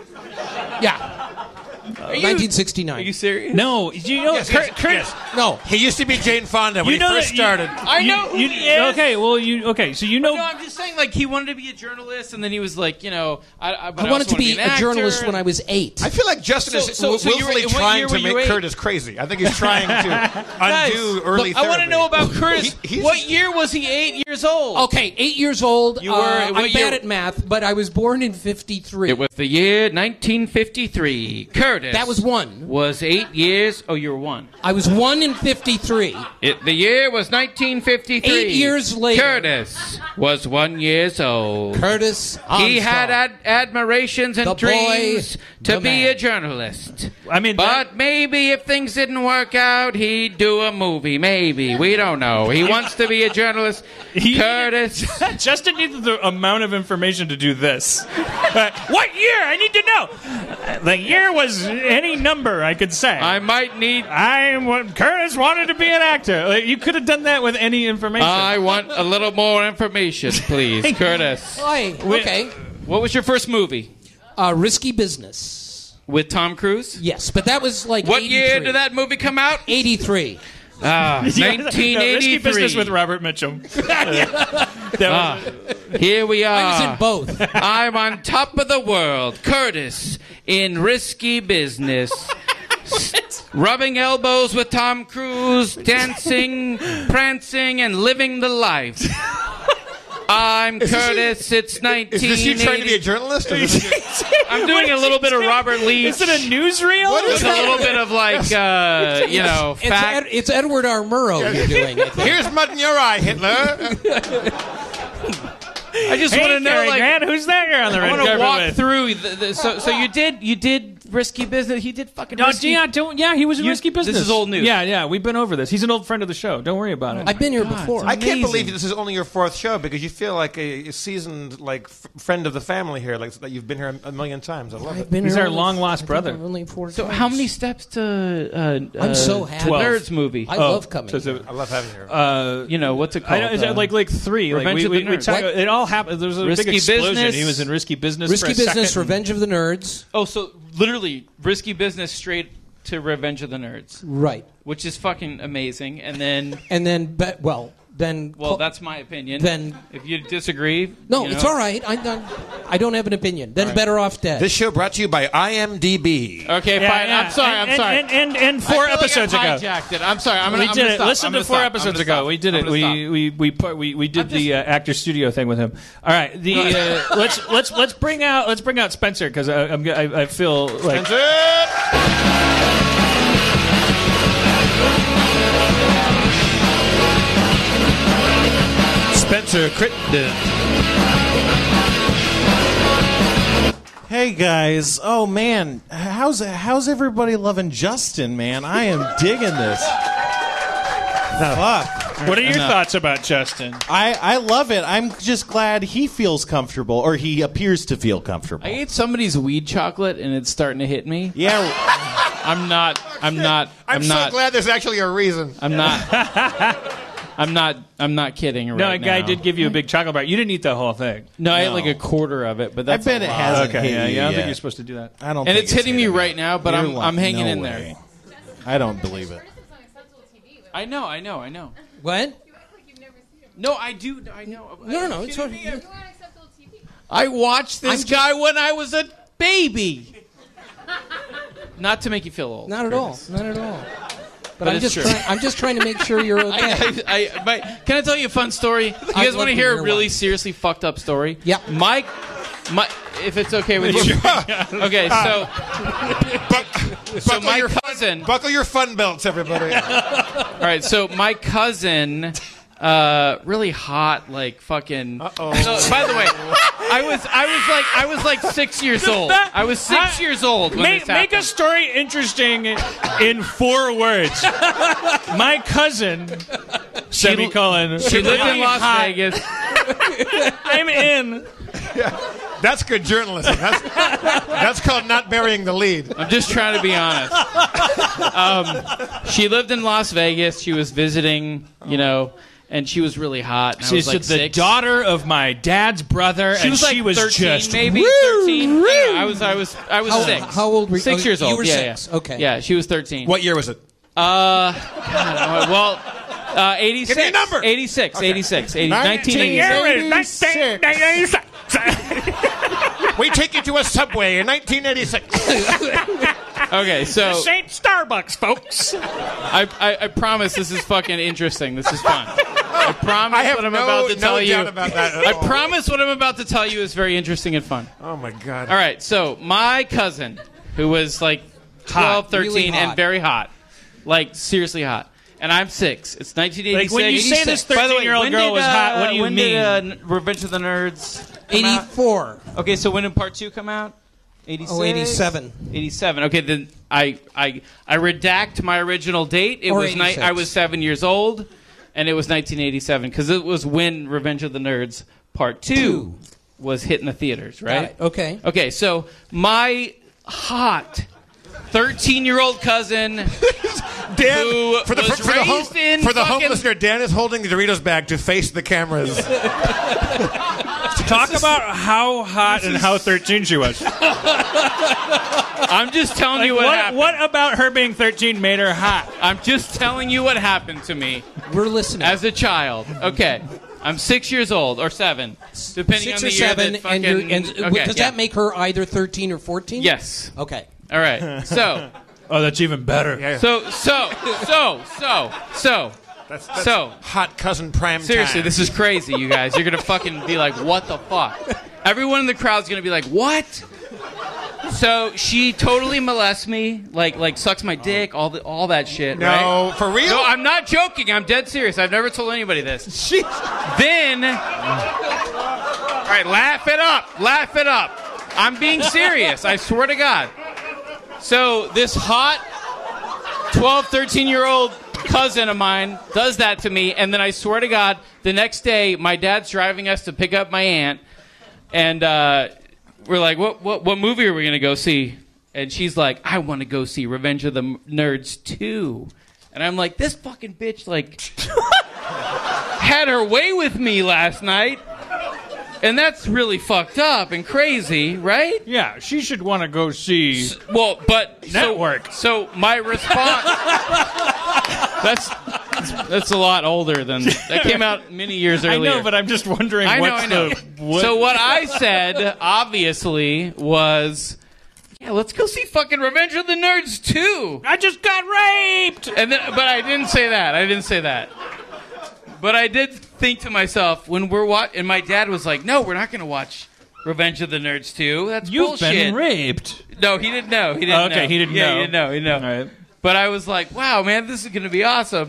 yeah. Are you, nineteen Are sixty-nine. you serious? No, do you know Yes, Kurt, yes, Kurt, yes. No, He used to be Jane Fonda when You he know first that you- started. I know who You, he is. Okay, well, you okay? So you know, No, I'm just saying saying like he wanted to be a journalist, and then he was like, you know, I, I, but I I wanted also to be wanna an a journalist actor. when I was eight. I feel like Justin So- is so- so you were- willfully in what trying year to were you make eight? Curtis crazy. I think he's trying to Guys, undo early look, I want to therapy. know about Curtis. He- he's- what year was he eight years old? Okay, eight years old. You were- uh, what I'm year- bad at math, but I was born in fifty-three. It was the year nineteen fifty-three. Curtis. That was one. Was eight years. Oh, you were one. I was one in fifty-three. It, the year was nineteen fifty-three. Eight years later. Curtis was one years old. Curtis Armstrong. He had ad- admirations and The boy, dreams to the be man. a journalist. I mean, But maybe if things didn't work out, he'd do a movie. Maybe. We don't know. He wants to be a journalist. He- Curtis. Justin needs the amount of information to do this. Uh, what year? I need to know. Uh, The year was any number I could say. I might need. I wa- Curtis wanted to be an actor. Like, you could have done that with any information. I want a little more information, please. Curtis. Hi. Okay. What was your first movie? Uh, Risky Business. With Tom Cruise? Yes, but that was like What eighty-three. year did that movie come out? eighty-three. Ah, Yeah, nineteen no, Risky eighty-three. Business with Robert Mitchum. That was- Ah, here we are. I was in both. I'm on top of the world. Curtis in Risky Business. Rubbing elbows with Tom Cruise, dancing, prancing, and living the life. I'm Curtis. It's nineteen eighty. Is this you trying to be a journalist? Or is this- I'm doing a little bit of Robert Leach. Is it a newsreel? What is With a little bit of like, uh, you know, It's, fact. Ed, it's Edward R. Murrow you're doing. I think. Here's mud in your eye, Hitler. I just Hey, want to know, Cary like, Grant, who's that guy on the I red want to carpet walk with? through. The, the, so, so you did, you did Risky Business. He did fucking. No, risky. yeah, don't, yeah, he was in You- Risky Business. this is old news. Yeah, yeah, we've been over this. He's an old friend of the show. Don't worry about it. I've been here before. I can't believe this is only your fourth show because you feel like a, a seasoned like f- friend of the family here, like that you've been here a, a million times. I love I've it. been He's here our only- long-lost I think brother. Only four So, times. how many steps to? Uh, I'm uh, so happy. to Nerds movie. I Oh, love coming. so is here. it- I love having you here. Uh, you know what's it I called? know, is it Uh, like like three? Like Revenge we, of we, the we Nerds. talk, What? it all happened. There was a Risky big explosion. Business? He was in Risky Business. Risky for a Business, second. Revenge of the Nerds. Oh, so literally Risky Business straight to Revenge of the Nerds, Right. which is fucking amazing. And then, And then, be, well, then. well, that's my opinion. Then- if you disagree, No, you know. it's all right. I, I, I don't have an opinion. Then Better Off Dead. This show brought to you by I M D B. Okay, Yeah, fine. yeah. I'm sorry. And, I'm sorry. And, and, and I four feel like episodes I've ago. hijacked it. I'm sorry. I'm gonna. We I'm did gonna it. stop. Listen I'm to gonna four stop. I'm episodes gonna ago. stop. We did I'm it. gonna We, stop. we we put we we did I'm the uh, actor studio thing with him. All right. The uh, let's let's let's bring out let's bring out Spencer because I, I'm I, I feel like. Spencer Crittenden. Hey guys, oh man, how's how's everybody loving Justin, man? I am digging this. Fuck. What are your Enough. thoughts about Justin? I, I love it. I'm just glad he feels comfortable, or he appears to feel comfortable. I ate somebody's weed chocolate and it's starting to hit me. Yeah, I'm not. I'm not. I'm, I'm, so not. glad there's actually a reason. I'm not. I'm not. I'm not kidding. Right No, a guy now. did give you a big chocolate bar. You didn't eat the whole thing. No, I ate No. like a quarter of it, but I that's bet a it lot. hasn't Okay, hit yeah, you yeah. I don't yet. think you're supposed to do that. I don't And think it's hitting me hitting right now, but You're I'm. li- I'm hanging no in way. there. I don't believe it. I know. I know. I know. What? No, I do. I know. No, no, no. It's all, I watched this I'm guy when I was a baby. Not to make you feel old. not at all. Not at all. But, But I'm it's just true. trying. I'm just trying to make sure you're okay. I, I, I, my, can I tell you a fun story? You I'd guys love want to to hear a hear really one. seriously fucked up story? Yeah. My, my, if it's okay with you. Okay, so, so Buckle my your fun- cousin. Buckle your fun belts, everybody. All right, so my cousin, uh, really hot, like fucking. Uh-oh. So, by the way, I was, I was like, I was like six years old. I was six I- years old when Make, this make a happened. story interesting in four words. My cousin, semicolon. She lived in really Las hot. Vegas. I'm in. That's good journalism. That's, that's called not burying the lead. I'm just trying to be honest. Um, she lived in Las Vegas. She was visiting, you know, and she was really hot. And I was She's like the six. daughter of my dad's brother, She and was like she was thirteen, just maybe woo, thirteen. woo. I, don't know, I was, I was, I was How- six. how old were you? Six Oh, years you old. were yeah, six. yeah. Okay. Yeah, she was thirteen. What year was it? Uh, God, well, Uh, eighty-six. Give me a number. eighty-six. Okay. eighty-six. eighty, nineteen nineteen eighty-six. We take you to a Subway in nineteen eighty-six. Okay, so This ain't Starbucks, folks. I, I, I promise this is fucking interesting. This is fun. I promise I have what I'm no- about to no tell you. doubt about that at I all. promise what I'm about to tell you is very interesting and fun. Oh my god! All right, so my cousin, who was like twelve, Hot, thirteen, really and hot. very hot, like seriously hot, and I'm six. It's nineteen eighty-six. Like, when you say this By the way, thirteen-year-old when girl did, was hot, what uh, do you when mean? Did, uh, Revenge of the Nerds come out? eighty-four. Okay, so when did part two come out? eighty-six? Oh, eighty-seven. eighty-seven. Okay, then I I I redact my original date. It Or was ni- eighty-six. I was seven years old, and it was nineteen eighty-seven because it was when Revenge of the Nerds Part Two, Two. was hitting the theaters, Got right? it. Okay. Okay, so my hot thirteen-year-old cousin Dan, who for the was for, for the, home, raised in for the home fucking- listener, Dan is holding the Doritos bag to face the cameras. Talk about how hot and how thirteen she was. I'm just telling Like, you what, what, happened. what about her being thirteen made her hot? I'm just telling you what happened to me We're listening. as a child. Okay. I'm six years old, or seven, depending Six on or the year seven, that fucking... and, you're, and okay, does yeah. that make her either thirteen or fourteen? Yes. Okay. All right. So, Oh, that's even better. Yeah. so, so, so, so, so, That's, that's so... hot cousin prime Seriously, time. this is crazy, you guys. You're going to fucking be like, what the fuck? Everyone in the crowd's going to be like, what? So she totally molests me, like like sucks my dick, all the, all that shit, No, right? for real? No, I'm not joking. I'm dead serious. I've never told anybody this. Then, all right, laugh it up. Laugh it up. I'm being serious. I swear to God. So this hot twelve, thirteen-year-old cousin of mine does that to me, and then I swear to God, the next day, my dad's driving us to pick up my aunt, and uh, we're like, what, what, what movie are we going to go see? And she's like, I want to go see Revenge of the Nerds two. And I'm like, this fucking bitch, like, had her way with me last night. And that's really fucked up and crazy, right? Yeah, she should want to go see. Well, but Network. So, so my response. that's that's a lot older than that came out many years I earlier. know, but I'm just wondering I know, what's I know. the. What, So what I said, obviously, was, yeah, let's go see fucking Revenge of the Nerds two. I just got raped. And then, but I didn't say that. I didn't say that. But I did think to myself when we're watching, and my dad was like, "No, we're not going to watch Revenge of the Nerds two. That's You've bullshit." been raped. No, he didn't know. He didn't Oh, okay, know. he didn't yeah, know. He didn't know. He didn't know. All right. But I was like, "Wow, man, this is going to be awesome."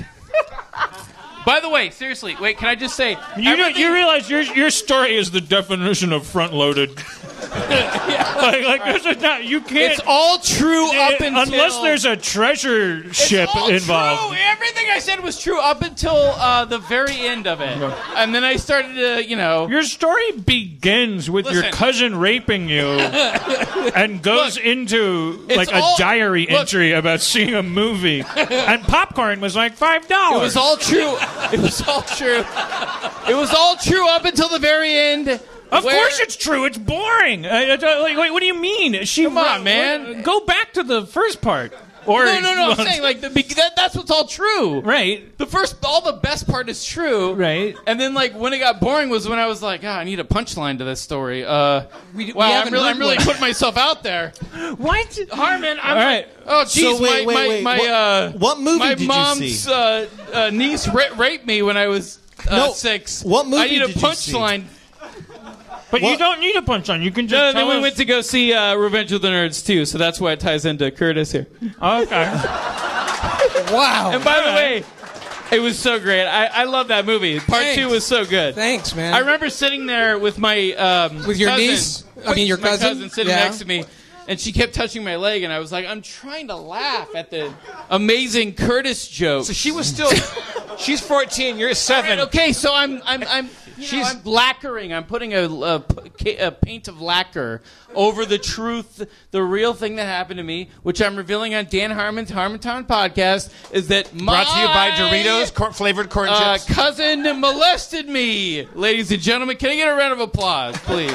By the way, seriously, wait, can I just say, You know, everything- you realize your your story is the definition of front loaded. like, like this is not you can't. it's all true up eh, until unless there's a treasure It's ship all involved. True. Everything I said was true up until uh, the very end of it, and then I started to, you know. Your story begins with your Listen. cousin raping you and goes Look, into it's like a all- diary look. entry about seeing a movie. And popcorn was like five It dollars. was all true. It was all true. It was all true up until the very end. Of where- course it's true. It's boring. I, I, like, wait, what do you mean? She Come on, ra- man. Go back to the first part. Or No, no, no. I'm saying like the, be- that, that's what's all true. right, The first, all the best part is true. right. And then, like, when it got boring was when I was like, ah, I need a punchline to this story. Uh, We- we wow, haven't I'm really, heard I'm really one. putting myself out there. What? Harmon, I'm All right. Oh, jeez, So wait, my, wait, my, wait. my, What- uh, what movie my did you mom's, see? Uh, uh, niece ra- raped me when I was uh, No, six. what movie I need a did you see? punchline. But you What- don't need a punchline. You can just No, tell then we us- went to go see uh, Revenge of the Nerds too, so that's why it ties into Curtis here. Okay. Wow. And by the way, it was so great. I, I love that movie. Part Thanks. two was so good. Thanks, man. I remember sitting there with my um, With your cousin, niece? I mean, your my cousin? sitting Yeah. next to me, and she kept touching my leg, and I was like, I'm trying to laugh at the amazing Curtis joke. So she was still. She's fourteen. You're seven. Okay, so I'm I'm I'm you know, She's- I'm lacquering. I'm putting a, a, p- a paint of lacquer over the truth, the real thing that happened to me, which I'm revealing on Dan Harmon's Harmontown podcast, is that my Brought to you by Doritos corn- flavored corn uh, chips. cousin molested me. Ladies and gentlemen, can I get a round of applause, please?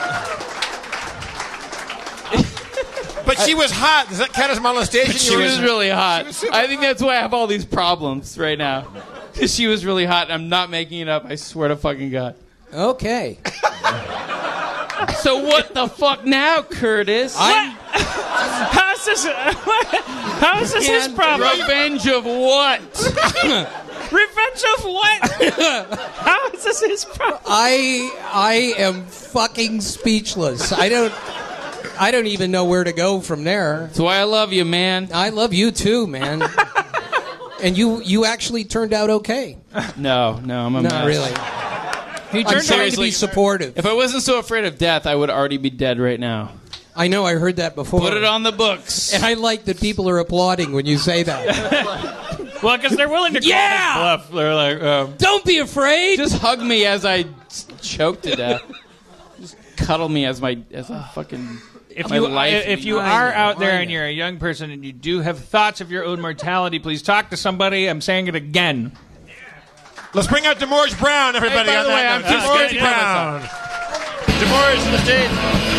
But she was hot. Does that count as molestation? She You was were- really hot. was super I think that's why I have all these problems right now. She was really hot. I'm not making it up. I swear to fucking God. Okay. So what the fuck now, Curtis? I'm, How's this? How is this his And problem? Revenge of what? Revenge of what? How is this his problem? I I am fucking speechless. I don't I don't even know where to go from there. That's why I love you, man. I love you too, man. And you you actually turned out okay. No, no, I'm a Not mess. really. He I'm turned trying out to be supportive. If I wasn't so afraid of death, I would already be dead right now. I know I heard that before. Put it on the books. And I like that people are applauding when you say that. well, because they're willing to call Yeah! this bluff. They're like, um, Don't be afraid. Just hug me as I choke to death. Just cuddle me as my as I fucking. if my you life if you I are know, out there I and know. you're a young person and you do have thoughts of your own mortality, please talk to somebody. I'm saying it again. Let's bring out Demorge Brown, everybody. Hey, by on the way, that I'm note. too Demorge scared to kill Brown. Demorge to the stage.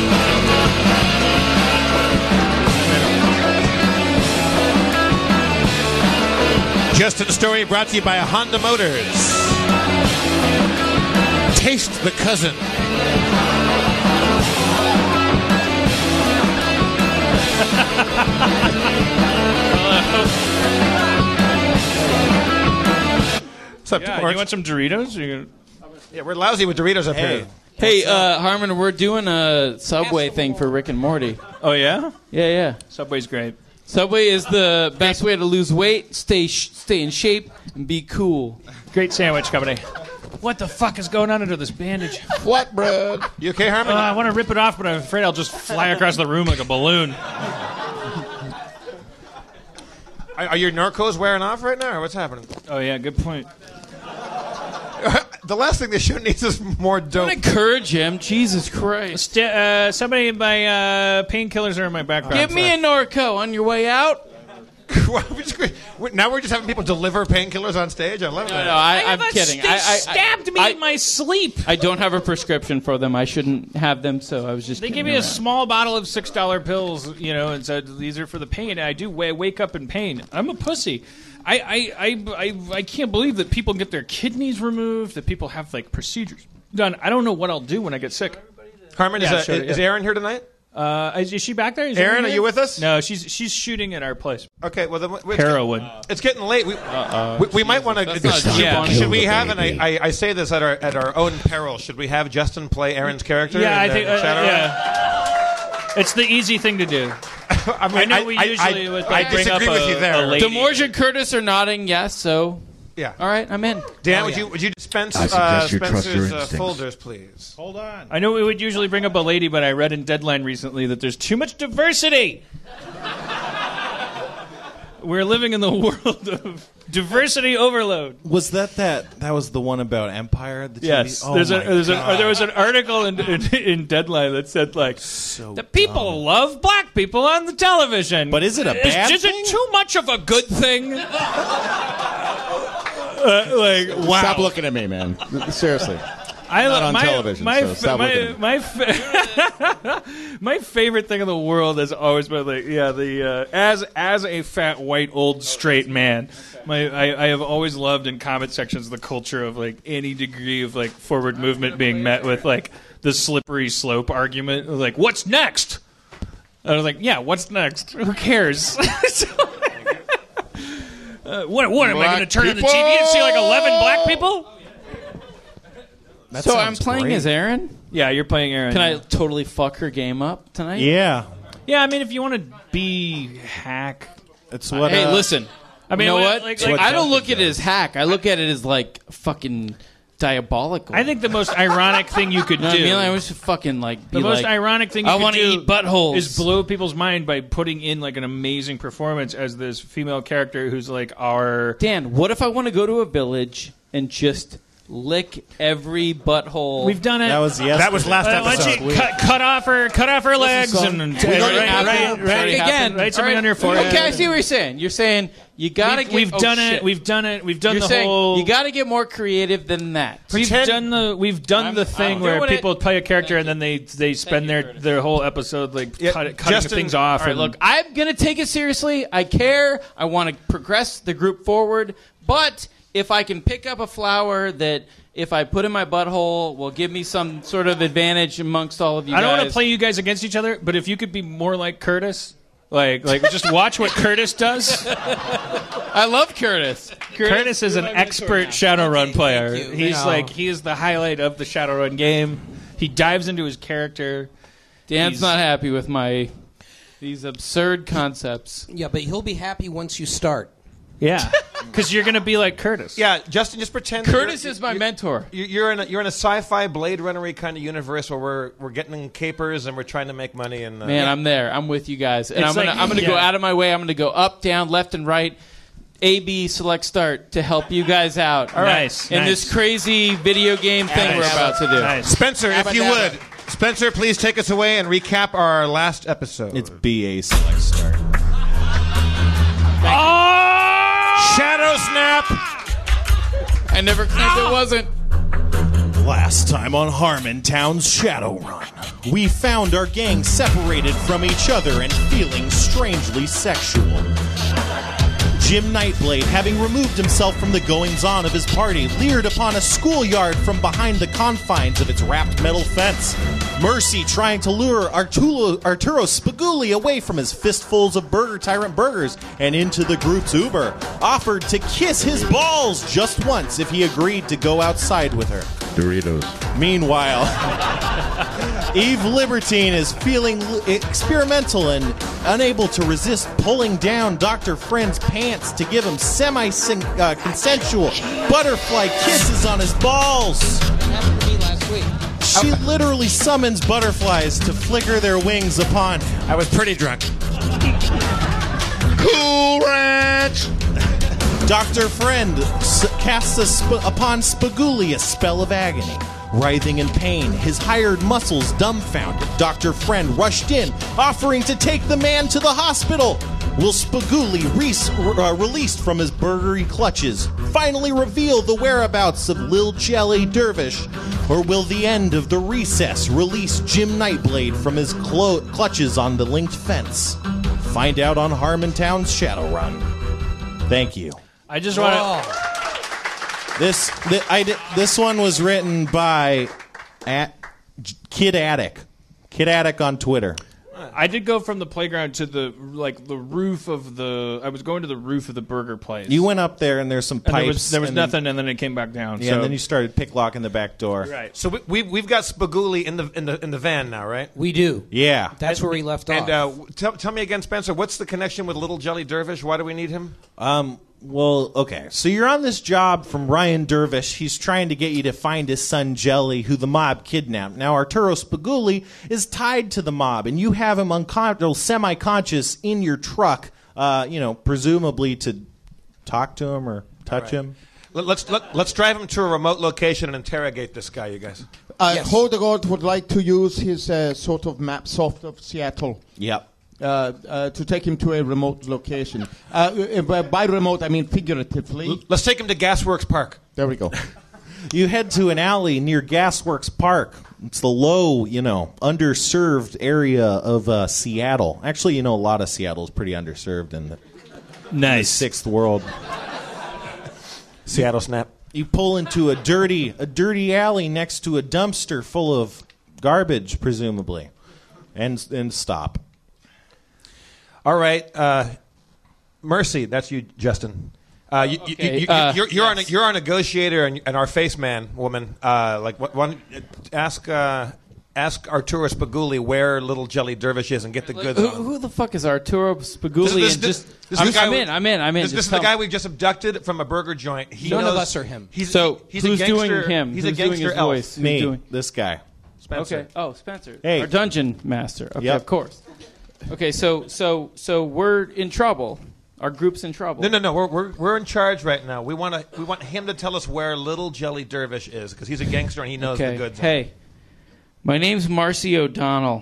Justin's story brought to you by Honda Motors. Taste the cousin. What's up, Yeah, Demorge? you want some Doritos? You gonna- Yeah, we're lousy with Doritos up Hey. here. Hey, uh, Harmon, we're doing a Subway thing for Rick and Morty. Oh yeah, Yeah, yeah. Subway's great. Subway is the best way to lose weight, stay sh- stay in shape, and be cool. Great sandwich company. What the fuck is going on under this bandage? Flatbread. You okay, Harmon? Uh, I want to rip it off, but I'm afraid I'll just fly across the room like a balloon. Are, are your narcos wearing off right now, or what's happening? Oh yeah, good point. The last thing this show needs is more dope. Don't encourage him. Jesus Christ. St- uh, somebody, my uh, painkillers are in my background. Give me a Norco on your way out. Well, we just- we- now we're just having people deliver painkillers on stage. I love No, that. no, I, I I'm have a- kidding. They I, I, stabbed me I, in my sleep. I don't have a prescription for them. I shouldn't have them, so I was just They kidding gave me a around. small bottle of six dollar pills, you know, and said these are for the pain. And I do wa- wake up in pain. I'm a pussy. I, I, I, I, I can't believe that people get their kidneys removed. That people have like procedures done. I don't know what I'll do when I get sick. Carmen, Yeah, is, sure, uh, is yeah. Aaron here tonight? Uh, is, is she back there? Is Aaron, are here? you with us? No, she's she's shooting at our place. Okay, well, then, it's, Heroin. it's getting late. We, we, we might want to. That's not Should, yeah. should we have? And I, I, I say this at our at our own peril. Should we have Justin play Aaron's character? Yeah, in I the think. Uh, Shadow? yeah. It's the easy thing to do. I, mean, I know we usually I, would, I like, bring disagree up with a- you there. a lady. Demorge and Curtis are nodding yes, so Yeah. all right, I'm in. Dan, Oh, would yeah. you would you dispense I uh, suggest you trust your Spencer's uh, instincts. folders, please? Hold on. I know we would usually bring up a lady, but I read in Deadline recently that there's too much diversity. We're living in the world of diversity overload. Was that that? That was the one about Empire? The T V? Yes, Oh there's a, my there's a, God. there was an article in, in, in Deadline that said like So the people dumb. love black people on the television. But is it a Is- bad Is thing? it too much of a good thing? uh, like wow. Stop looking at me, man. Seriously. I Not lo- on my, television, My, so fa- stop my, looking at me. my, fa- my favorite thing in the world has always been like, yeah, the uh, as as a fat white old straight man, my I, I have always loved in comment sections the culture of like any degree of like forward movement being met with like the slippery slope argument, like what's next? I was like, yeah, what's next? Who cares? So, uh, what what am I going to Black turn on the T V and see like eleven black people? That So I'm sounds playing great. as Aaron. Yeah, you're playing Aaron. Can I totally fuck her game up tonight? Yeah, Yeah, I mean, if you want to be hack, it's what. Hey, uh, listen. I mean, you know what- what? like- Like, like I don't Duncan look at it does. as hack. I look at it as like fucking diabolical. I think the most ironic thing you could You know do, what I mean? I was just fucking like be the most like, ironic thing you I could wanna do eat buttholes. is blow people's mind by putting in like an amazing performance as this female character who's like our. Dan, what if I want to go to a village and just lick every butthole? We've done it. that was yesterday. That was last Uh, why don't episode. you cut, cut off her, cut off her legs, son, and, and It right, already right, happened. right, It right, already again, happened. write something All on your forehead. Okay, I see what you're saying. You're saying you gotta We've, get. we've oh, done shit. it. We've done it. We've done You're the saying whole. you got to get more creative than that. We've Pretend- done the we've done I'm- the I'm thing where doing people it. play a character and then they they spend you, their Curtis. their whole episode like Yeah, cut, cutting Justin- things off. All right, and look, I'm gonna take it seriously. I care. I want to progress the group forward, but if I can pick up a flower that if I put in my butthole will give me some sort of advantage amongst all of you I don't guys. want to play you guys against each other, but if you could be more like Curtis, like like just watch what Curtis does. I love Curtis. Curtis, Curtis is an expert Shadowrun player. you. He's No. like he is the highlight of the Shadowrun game. He dives into his character. Dan's He's- not happy with my these absurd concepts. Yeah, but he'll be happy once you start. Yeah, because you're gonna be like Curtis. Yeah, Justin, just pretend. that Curtis you're- is my you're- mentor. you- You're in a, you're in a sci-fi Blade Runner-y kind of universe where we're we're getting in capers and we're trying to make money. And uh, Man, I'm there. I'm with you guys, and It's I'm gonna like- I'm gonna go yeah. out of my way. I'm gonna go up, down, left, and right. A, B, select, start to help you guys out. All right. Nice, In nice. this crazy video game thing we're about to do. Nice. Spencer, if you Abba-dabba. would, Spencer, please take us away and recap our last episode. It's B A select start. Shadow Snap. I never claimed it wasn't. Last time on Harmontown's Shadowrun, we found our gang separated from each other and feeling strangely sexual. Jim Nightblade, having removed himself from the goings-on of his party, leered upon a schoolyard from behind the confines of its wrapped metal fence. Mercy, trying to lure Arturo, Arturo Spaguli away from his fistfuls of Burger Tyrant burgers and into the group's Uber, offered to kiss his balls just once if he agreed to go outside with her. Doritos. Meanwhile, Eve Libertine is feeling l- experimental and unable to resist pulling down Doctor Friend's pants to give him semi-consensual butterfly kisses on his balls. Happened to me last week. She literally summons butterflies to flicker their wings upon. I was pretty drunk. Cool Ranch! Doctor Friend s- casts a sp- upon Spaguli a spell of agony. Writhing in pain, his hired muscles dumbfounded, Doctor Friend rushed in, offering to take the man to the hospital. Will Spaguli, re- uh, released from his burgery clutches, finally reveal the whereabouts of Lil Jelly Dervish? Or will the end of the recess release Jim Nightblade from his clo- clutches on the linked fence? Find out on Harmontown's Shadowrun. Thank you. I just want to. Oh, This th- I di- this one was written by at, Kid Attic. Kid Attic on Twitter. I did go from the playground to the like the roof of the. I was going to the roof of the burger place. You went up there and there's some and pipes. there was there was and nothing, Then, and then it came back down. yeah, so. and then you started picklocking the back door. Right. So we, we we've got Spaguli in the in the in the van now, right? we do. Yeah. That's where he left And off. uh, tell tell me again, Spencer, what's the connection with Little Jelly Dervish? Why do we need him? Um. Well, okay. So you're on this job from Ryan Dervish. He's trying to get you to find his son Jelly, who the mob kidnapped. Now Arturo Spaguli is tied to the mob, and you have him uncon- semi-conscious in your truck. Uh, you know, presumably to talk to him or touch him. Let, let's let, let's drive him to a remote location and interrogate this guy, you guys. Uh, Yes. Hodegard would like to use his uh, sort of map soft of Seattle Yep. uh, uh, to take him to a remote location. Uh, uh, by remote, I mean figuratively. Let's take him to Gasworks Park. There we go. You head to an alley near Gasworks Park. It's the low, you know, underserved area of uh, Seattle. Actually, you know, a lot of Seattle is pretty underserved in the nice sixth world. Seattle Snap. You pull into a dirty, a dirty alley next to a dumpster full of garbage, presumably, and and stop. All right, uh, Mercy, that's you, Justin. Uh, you, you, Okay, you, you, uh, you're, you're, our, yes. you're our negotiator and, and our face man, woman. Uh, like, what, one, ask uh, ask Arturo Spaguli where Little Jelly Dervish is and get the goods Who, on him. who the fuck is Arturo Spaguli? This- this- and this- just, this is I'm, the guy I'm we- in. I'm in. I'm in. This, Just this is the tell guy me. we just abducted from a burger joint. He None of knows, us are him. He's, So he's who's a gangster, doing him? He's who's a gangster doing his elf. voice? Who's Me, doing- this guy. Spencer. Okay. Oh, Spencer. Hey. Our dungeon master. Okay, Yep. of course. Okay, so so so we're in trouble. Our group's in trouble. No, no, no. We're, we're, we're in charge right now. We want to we want him to tell us where Little Jelly Dervish is because he's a gangster and he knows Okay. the goods. Hey, my name's Marcy O'Donnell.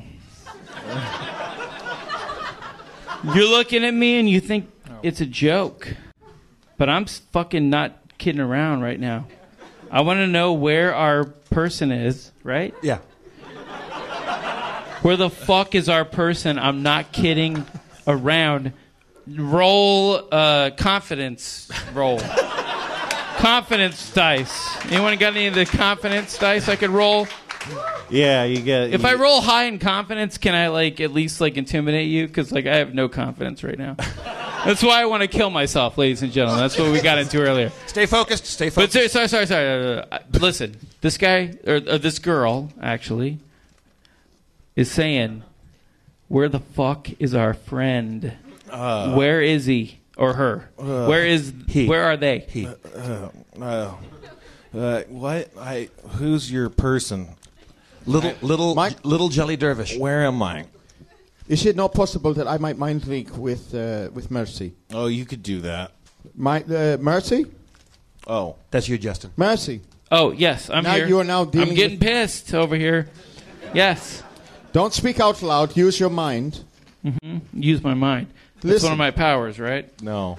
You're looking at me and you think it's a joke, but I'm s- fucking not kidding around right now. I want to know where our person is, right? Yeah. Where the fuck is our person? I'm not kidding around. Roll uh, confidence roll. confidence dice. Anyone got any of the confidence dice I could roll? Yeah, you get. If you, I roll high in confidence, can I like at least like intimidate you? Because like I have no confidence right now. That's why I want to kill myself, ladies and gentlemen. That's what we got into earlier. Stay focused. Stay But focused. sorry, sorry, sorry, sorry. Uh, uh, listen, this guy or, or this girl actually is saying, "Where the fuck is our friend? Uh, Where is he or her? Uh, where is? he. Where are they? He. Uh, uh, uh, what? I. Who's your person? Little, little, Mike? little jelly dervish. Where am I? Is it not possible that I might mind link with uh, with Mercy? Oh, you could do that. My uh, Mercy, Oh, That's you, Justin. Mercy. Oh yes, I'm Now here. you are now dealing I'm getting with- pissed over here. Yes, Don't speak out loud. Use your mind. use my mind. That's Listen. one of my powers, right? no.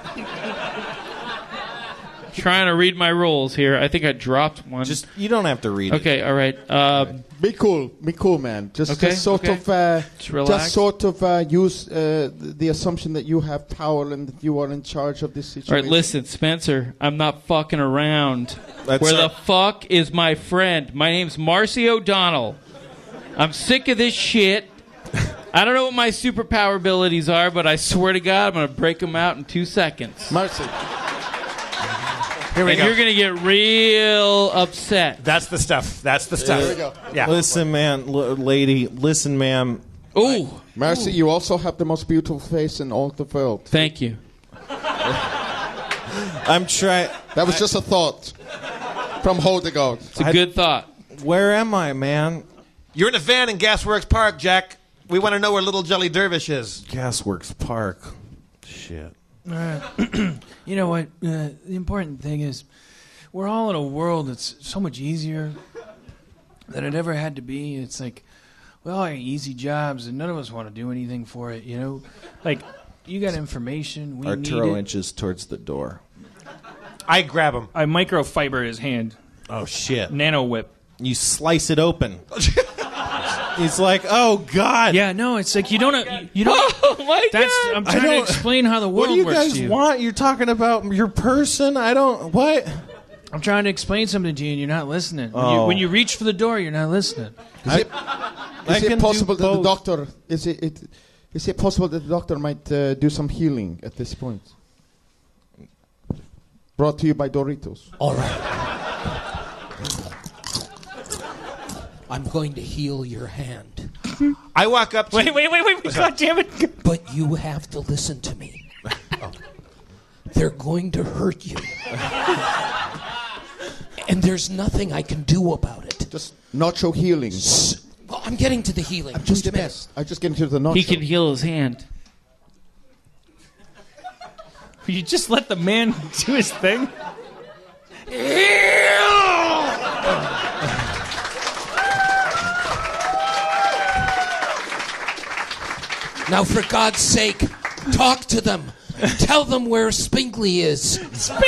Trying to read my rules here. I think I dropped one. Just you don't have to read it. okay. All right. Uh, Be cool. Be cool, man. Just, Okay, just sort okay. of, uh, Just relax. sort of uh, use uh, the, the assumption that you have power and that you are in charge of this all situation. right. Listen, Spencer. I'm not fucking around. That's Where our- the fuck is my friend? My name's Marcy O'Donnell. I'm sick of this shit. I don't know what my superpower abilities are, but I swear to God, I'm going to break them out in two seconds. Mercy. Here we And go. you're going to get real upset. That's the stuff. That's the stuff. Here we go. Yeah. Listen, man, l- lady. Listen, ma'am. Ooh, Mercy, you also have the most beautiful face in all the world. thank you. I'm trying. That was just a thought from Hodegaard. It's a good thought. Where am I, man? You're in a van in Gasworks Park, Jack. We want to know where little jelly dervish is. Gasworks Park. Shit. You know what? Uh, the important thing is, we're all in a world that's so much easier than it ever had to be. It's like, we all have easy jobs, and none of us want to do anything for it. You know, like you got information, we need Arturo it. inches towards the door. I grab him. I microfiber his hand. Oh shit! Nano whip. You slice it open. He's like, oh god. Yeah, no, it's like you don't. You, you don't. Oh my That's. God. I'm I trying to don't- explain how the world What do you works guys to you. want? You're talking about your person. I don't. What? I'm trying to explain something to you, and you're not listening. When, you, Oh. when you reach for the door, you're not listening. Is it, I is can it do possible that the both. doctor is it, it is it possible that the doctor might uh, do some healing at this point? Brought to you by Doritos. All right. I'm going to heal your hand, I walk up to Wait, wait, wait, wait! God damn it! but you have to listen to me. They're going to hurt you. And there's nothing I can do about it. Just nacho healing. Well, I'm getting to the healing. I'm Just doing a the minute. best. I just get into the nacho. He can heal his hand. You just let the man do his thing. Now, for God's sake, talk to them. Tell them where Spinkly is.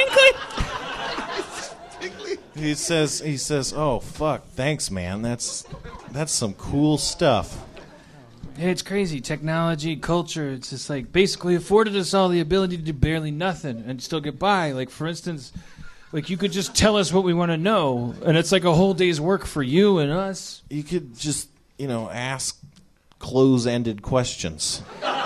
He says. He says, oh fuck. Thanks, man. That's that's some cool stuff. Hey, it's crazy. Technology, culture, it's just like basically afforded us all the ability to do barely nothing and still get by. Like, for instance, like you could just tell us what we want to know, and it's like a whole day's work for you and us. You could just, you know, ask close-ended questions.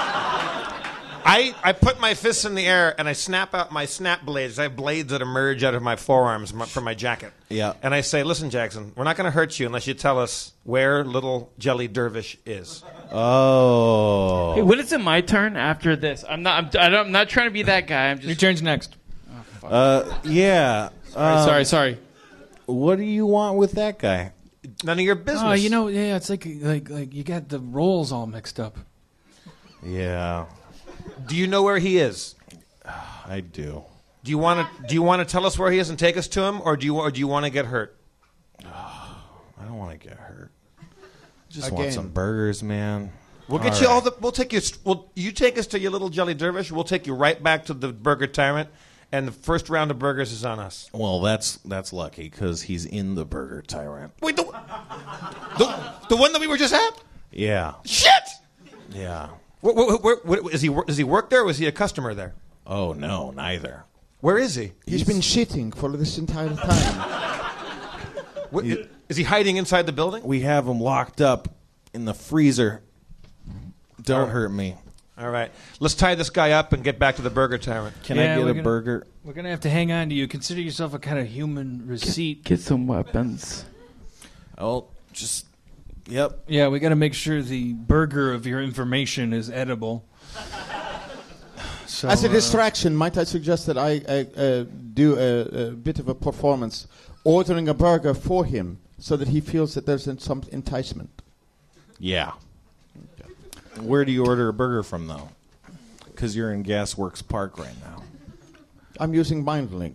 I, I put my fists in the air and I snap out my snap blades. I have blades that emerge out of my forearms m- from my jacket. Yeah. And I say, listen, Jackson, we're not going to hurt you unless you tell us where little jelly dervish is. Oh. Hey, when is it my turn after this? I'm not. I'm, I don't, I'm not trying to be that guy. I'm Your just. turn's next. Uh, yeah. Sorry, Um, sorry, sorry. What do you want with that guy? None of your business. Oh, you know, yeah, it's like like like you got the roles all mixed up. Yeah, Do you know where he is? I do. Do you want to do you want to tell us where he is and take us to him, or do you or do you want to get hurt? I don't want to get hurt. Just Again. want some burgers, man. We'll get All you all right. the. We'll take you. We'll you take us to your little jelly dervish. We'll take you right back to the burger tyrant, and the first round of burgers is on us. Well, that's that's lucky because he's in the Burger Tyrant. Wait, the the, the one that we were just at? Yeah, Shit! yeah. Where, where, where, where, is he? wor- Does he work there, or is he a customer there? Oh no, neither. Where is he? He's been shitting for this entire time. What, is he hiding inside the building? We have him locked up in the freezer. Don't hurt me. All right. Let's tie this guy up and get back to the Burger Tyrant. Can Yeah, I get we're a gonna- burger? We're gonna have to hang on to you. Consider yourself a kind of human receipt. Get some weapons. Oh, just yep. Yeah, we got to make sure the burger of your information is edible. So, As a uh, distraction, might I suggest that I, I uh, do a, a bit of a performance, ordering a burger for him, so that he feels that there's some enticement. Yeah. Where do you order a burger from, though? Because you're in Gasworks Park right now. I'm using MindLink.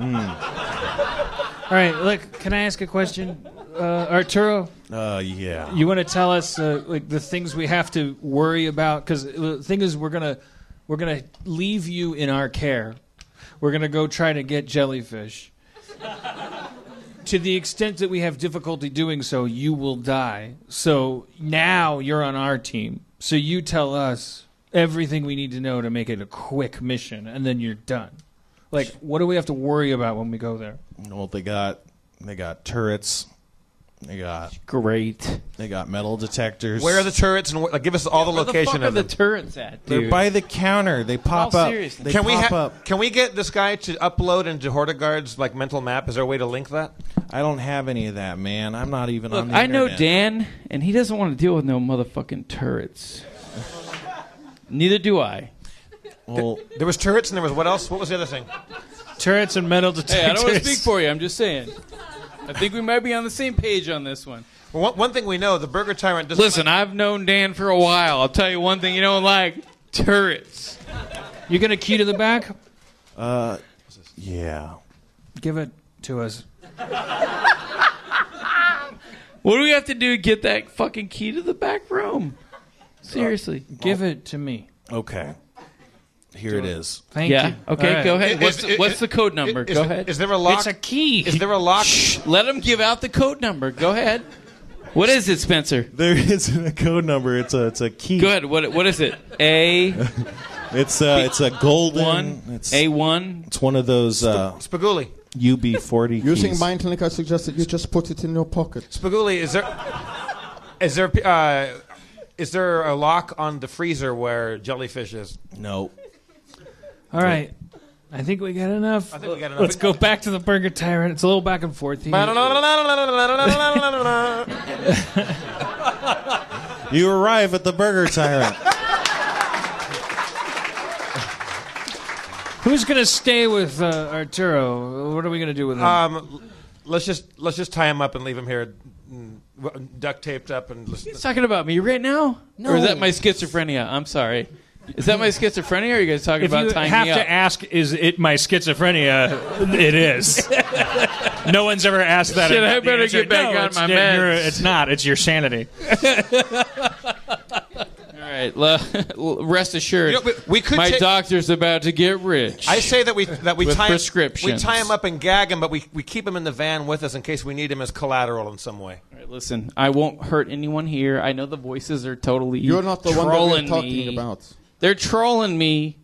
All right, look. Can I ask a question, uh, Arturo? Uh, yeah. You want to tell us uh, like the things we have to worry about? Because the thing is, we're gonna we're gonna leave you in our care. We're gonna go try to get jellyfish. To the extent that we have difficulty doing so, you will die. So now you're on our team. So you tell us everything we need to know to make it a quick mission, and then you're done. Like, what do we have to worry about when we go there? Well, they got they got turrets. They got Great. they got metal detectors. Where are the turrets? And wh- like, give us all the Where the location fuck are of the them. turrets at, They're dude? by the counter. They pop All up. seriously. They can we pop ha- up. Can we get this guy to upload into Hortigard's like mental map? Is there a way to link that? I don't have any of that, man. I'm not even Look, on the I know internet. Dan, and he doesn't want to deal with no motherfucking turrets. Neither do I. Well, There was turrets and there was what else? What was the other thing? Turrets and metal detectors. Hey, I don't want to speak for you. I'm just saying. I think we might be on the same page on this one. Well, one, one thing we know: the Burger Tyrant doesn't. Listen, I've known Dan for a while. I'll tell you one thing you don't like: turrets. You got a key to the back? uh, yeah. Give it to us. What do we have to do to get that fucking key to the back room? Seriously. Give it to me. Okay. Here it is. Thank yeah? you. Okay, All right. go ahead. Is- What's, is- what's the code number? Is, Go is- ahead. Is there a lock? It's a key. Is there a lock? Let him give out the code number. Go ahead. What is it, Spencer? There isn't a code number. It's a it's a key. Go ahead. What what is it? A It's uh it's a golden. one. It's A one. it's one of those uh, Spaguli. U B forty Using keys. MindLink, I suggest that you just put it in your pocket. Spaguli, is there? Is there? Uh, is there a lock on the freezer where jellyfish is? No. All right. I think we got enough. I think we got enough. Let's go back to the Burger Tyrant. It's a little back and forth here. You arrive at the Burger Tyrant. Who's going to stay with uh, Arturo? What are we going to do with him? Um, let's just let's just tie him up and leave him here, mm, w- duct taped up, and He's let's, talking about me right now? No. Or is that my schizophrenia? I'm sorry. Is that my schizophrenia, or are you guys talking if about you tying have me up? to ask, is it my schizophrenia? It is. No one's ever asked that. Shit, and I got the better answer, get back no, on it's, my you're- meds. It's not. It's your sanity. All right, l- rest assured, You know, we- we could my take- doctor's about to get rich. I say that we that we With tie him, we prescriptions. tie him up and gag him, but we we keep him in the van with us in case we need him as collateral in some way. All right, listen, I won't hurt anyone here. I know the voices are totally You're not the one that trolling we're talking me. about. They're trolling me.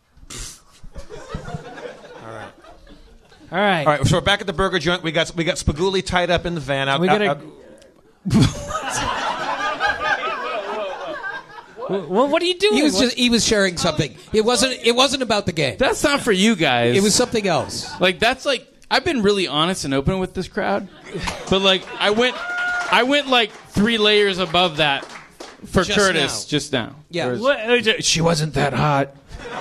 All right. All right, so we're back at the burger joint. We got we got Spaguli tied up in the van. Out, We out- gotta. out- Well, what are you doing? He was What- just he was sharing something. It wasn't it wasn't about the game. That's not for you guys. It was something else. like that's like I've been really honest and open with this crowd, but like I went, I went like three layers above that for Just Curtis now. just now. Yeah. What- She wasn't that hot.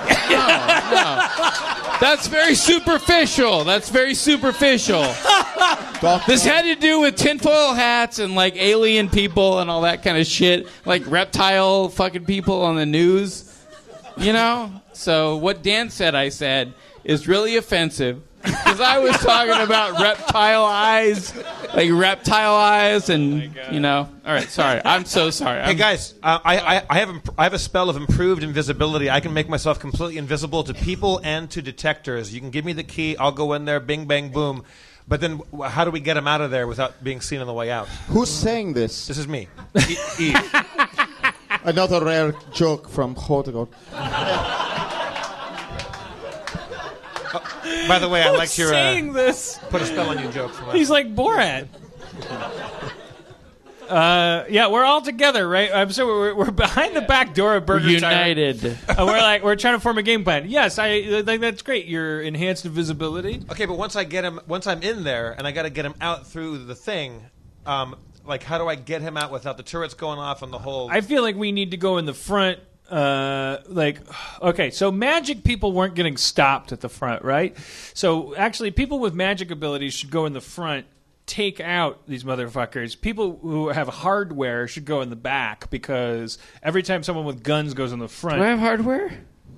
That's very superficial. That's very superficial. This had to do with tinfoil hats and like alien people and all that kind of shit, like reptile fucking people on the news, you know? So what Dan said, I said, is really offensive because I was talking about reptile eyes, like reptile eyes, and you know. All right, sorry. I'm so sorry. Hey I'm, guys, uh, I, I, I have imp- I have a spell of improved invisibility. I can make myself completely invisible to people and to detectors. You can give me the key. I'll go in there. Bing, bang, boom. But then, w- how do we get him out of there without being seen on the way out? Who's saying this? This is me, E- Eve. Another rare joke from Hortigard. Oh, by the way, I Who's liked your saying uh, this. put a spell on you joke. From He's like Borat. Uh, yeah, we're all together, right? I'm so we're, we're behind the back door of Burger United. Time. And we're like we're trying to form a game plan. Yes, I, I think that's great. Your enhanced visibility. Okay, but once I get him, once I'm in there, and I got to get him out through the thing. Um, like, how do I get him out without the turrets going off and the whole? I feel like we need to go in the front. Uh, like, okay, so magic people weren't getting stopped at the front, right? So actually, people with magic abilities should go in the front. Take out these motherfuckers. People who have hardware should go in the back because every time someone with guns goes in the front, Do I have hardware?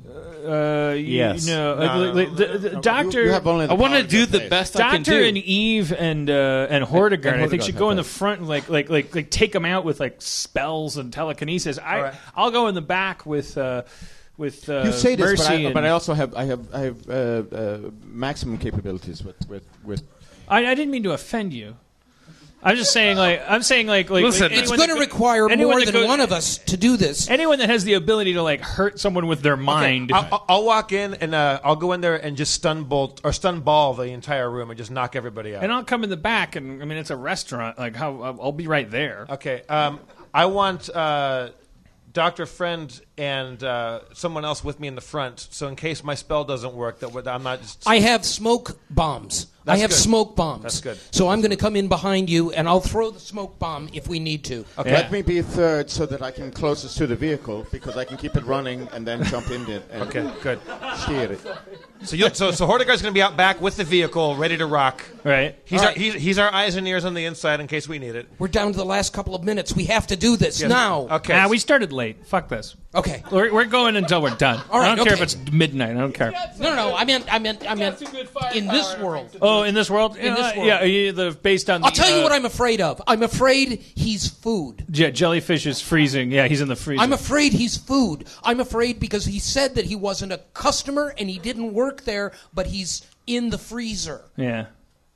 Uh, you, Yes. You know, No, uh, no, the, no, the, no, the no. doctor. You- you have only the I want to power do to the face. best I can Doctor do. and Eve and uh, and Hordegard, And I think Hordegard should go in the have front and like like like like take them out with like spells and telekinesis. I right. I'll go in the back with uh, with uh, You say this, but Mercy I, and- but I also have I have I have uh, uh, maximum capabilities with with, with I, I didn't mean to offend you. I'm just saying, like, I'm saying, like, like Listen, like It's anyone going to that go- require anyone more that than go- one of us to do this. Anyone that has the ability to like hurt someone with their mind. I'll, I'll- I'll walk in and uh, I'll go in there and just stun bolt or stun ball the entire room and just knock everybody out. And I'll come in the back, and I mean, it's a restaurant. Like, how I'll I'll be right there. Okay. Um, I want uh, Doctor Friend and uh, someone else with me in the front, so in case my spell doesn't work, that would- I'm not just. I have smoke bombs. I That's have good. smoke bombs. That's good. So I'm going to come in behind you, and I'll throw the smoke bomb if we need to. Okay. Let me be third so that I can closest to the vehicle because I can keep it running and then jump in it and Okay. Good. steer it. So you, so so Hordegard's going to be out back with the vehicle, ready to rock. Right. He's All our right. he's, he's our eyes and ears on the inside in case we need it. We're down to the last couple of minutes. We have to do this Yes. now. Okay. Nah, we started late. Fuck this. Okay. We're, we're going until we're done. All right, I don't care okay. if it's midnight. I don't care. No, no, no. I meant, I meant, I meant in this world. Oh, in this world? In this Uh, world. Yeah, yeah, the, based on I'll the, tell you uh, what I'm afraid of. I'm afraid he's food. Yeah, jellyfish is freezing. Yeah, he's in the freezer. I'm afraid he's food. I'm afraid because he said that he wasn't a customer and he didn't work there, but he's in the freezer. Yeah.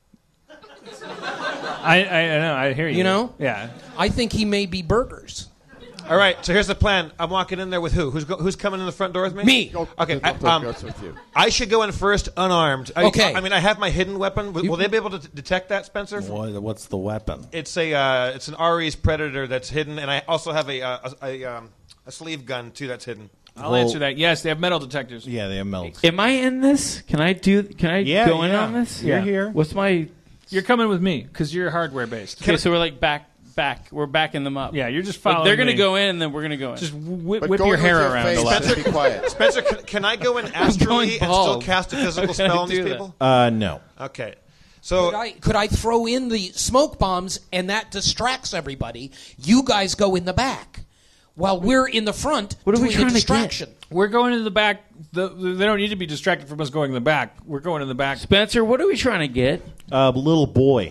I, I I know. I hear you. You know? Yeah. I think he may be burgers. All right. So here's the plan. I'm walking in there with who? Who's go, who's coming in the front door with me? Me. Okay. The I, doctor um, goes with you. I should go in first, unarmed. I, Okay. I mean, I have my hidden weapon. Will, will they be able to t- detect that, Spencer? What, what's the weapon? It's a uh, it's an Ares Predator that's hidden, and I also have a uh, a, a, um, a sleeve gun too that's hidden. I'll Well- answer that. Yes, they have metal detectors. Yeah, they have melts. Am I in this? Can I do? Can I Yeah, go in yeah. on this? You're Yeah. here. What's my? You're coming with me because you're hardware based. Okay, so we're like back, back. We're backing them up. Yeah, you're just Like, following. they're gonna me. go in, and then we're gonna go in. Just whip, But whip go your in hair with your around face a lot. and be quiet. Spencer, can, can I go in astrally and still bald. cast a physical How can spell I on these do that? people? Uh, no. Okay. So Could I, could I throw in the smoke bombs and that distracts everybody? You guys go in the back while we're in the front What are we doing trying a to get? distraction. We're going to the back. The, they don't need to be distracted from us going in the back. We're going in the back. Spencer, what are we trying to get? Uh, little boy.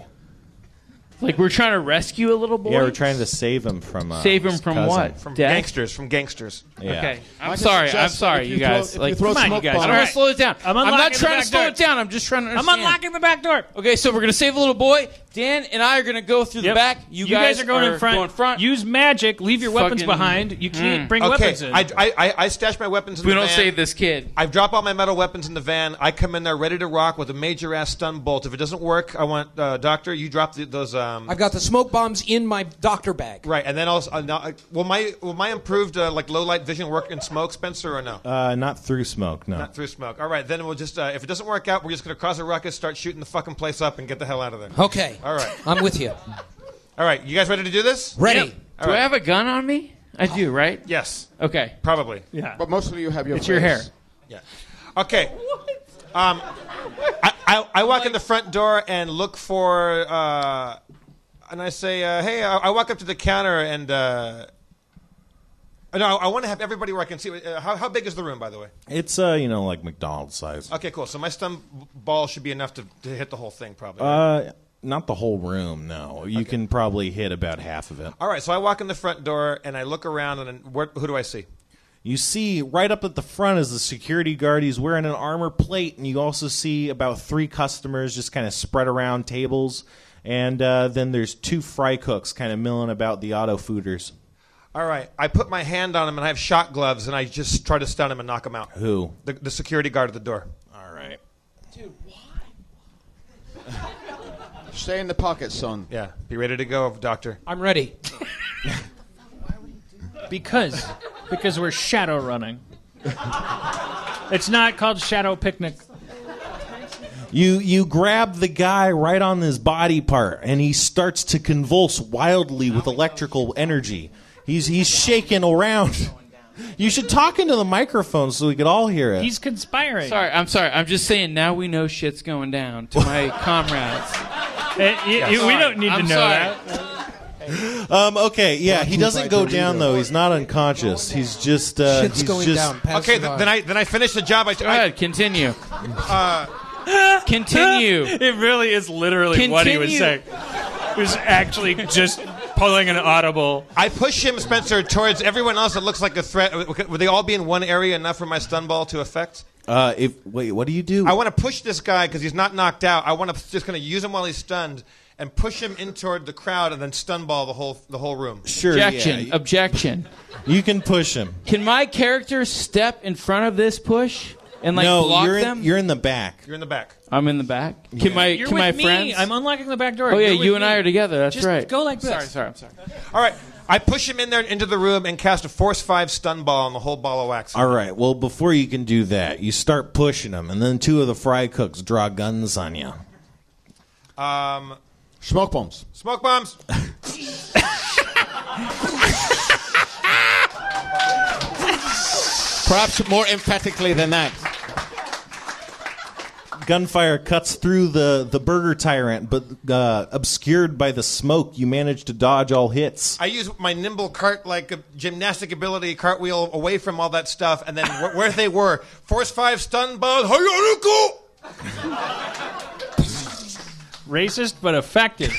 Like we're trying to rescue a little boy. Yeah, we're trying to save him from. Uh, Save him his from cousin. what? from Death? gangsters, from gangsters. Yeah. Okay, I'm Might I sorry. I'm suggest sorry, if you you throw- guys. if you like, throw Come on, you smoke guys. bombs- I'm All gonna right. slow it down. I'm I'm, not unlocking the trying to back slow door. it down. I'm just trying to I'm understand. unlocking the back door. Okay, so we're gonna save a little boy. Dan and I are gonna go through the Yep. back. You, guys, are going in front. Going front. Use magic. Leave your weapons Fucking- behind. You can't Mm. bring Okay. weapons in. I, I, I, I stash my weapons in we the don't van. save this kid. I drop all my metal weapons in the van. I come in there ready to rock with a major ass stun bolt. If it doesn't work, I want uh, Doctor. You drop the, those. Um, I've got the smoke bombs in my doctor bag. right, and then also uh, now, uh, will my will my improved uh, like low light vision work in smoke, Spencer, or no? Uh, not through smoke. No. Not through smoke. All right, then we'll just uh, if it doesn't work out, we're just gonna cause a ruckus, start shooting the fucking place up, and get the hell out of there. Okay. All right, I'm with you. all right. You guys ready to do this? Ready. Yep. All Do right. I have a gun on me? I do, right? Yes, Okay. probably. yeah. But mostly you have your It's your hair. face. Yeah. Okay. Um, I, I, I walk in the front door and look for, uh, and I say, uh, hey, I, I walk up to the counter and, uh, no, I, I want to have everybody where I can see. Uh, how, how big is the room, by the way? It's uh, you know, like McDonald's size. Okay, cool. So my stun ball should be enough to, to hit the whole thing, probably. right? Uh, not the whole room. No, you can probably hit about half of it. All right, so I walk in the front door and I look around and where, who do I see? You see right up at the front is the security guard. He's wearing an armor plate, and you also see about three customers just kind of spread around tables. And uh, then there's two fry cooks kind of milling about the auto fooders. All right, I put my hand on him and I have shot gloves and I just try to stun him and knock him out. Who? The, the security guard at the door. All right. Dude, why? Stay in the pocket, son. Yeah, be ready to go, Doctor. I'm ready. Because because we're shadow running. It's not called Shadow Picnic. You you grab the guy right on his body part, and he starts to convulse wildly with electrical energy. He's he's shaking around. You should talk into the microphone so we could all hear it. He's conspiring. Sorry, I'm sorry. I'm just saying now we know shit's going down to my comrades. Uh, you- you- we don't need to I'm know sorry. that. Um, okay, yeah, he doesn't go down though. He's not unconscious. He's just uh, Shit's he's going just, down. Pass Okay, the th- bar. then I then I finish the job. I, Go I ahead, continue. uh, Continue. It really is literally what he was saying. Continue. He was actually just pulling an audible. I push him, Spencer, towards everyone else that looks like a threat. Would they all be in one area enough for my stun ball to affect? Uh, if wait, what do you do? I want to push this guy because he's not knocked out. I want to just kind of use him while he's stunned and push him in toward the crowd and then stun ball the whole the whole room. Sure, Objection. yeah, Objection. you can push him. Can my character step in front of this push and like no, block you're in, them? you're in the back. You're in the back. I'm in the back. Can my You're can with my me. friends? I'm unlocking the back door. oh yeah, You're with you and I me. are together. That's Just right. go like this. Sorry, sorry, I'm sorry. All right. I push him in there into the room and cast a force five stun ball on the whole ball of wax. All right. Well, before you can do that, you start pushing him, and then two of the fry cooks draw guns on you. Um, Smoke bombs. smoke bombs. Perhaps more emphatically than that. Gunfire cuts through the, the burger tyrant, but uh, obscured by the smoke, you manage to dodge all hits. I use my nimble cart like a gymnastic ability, cartwheel away from all that stuff, and then wh- where they were, force five stun ball. Hayariku! Racist but effective.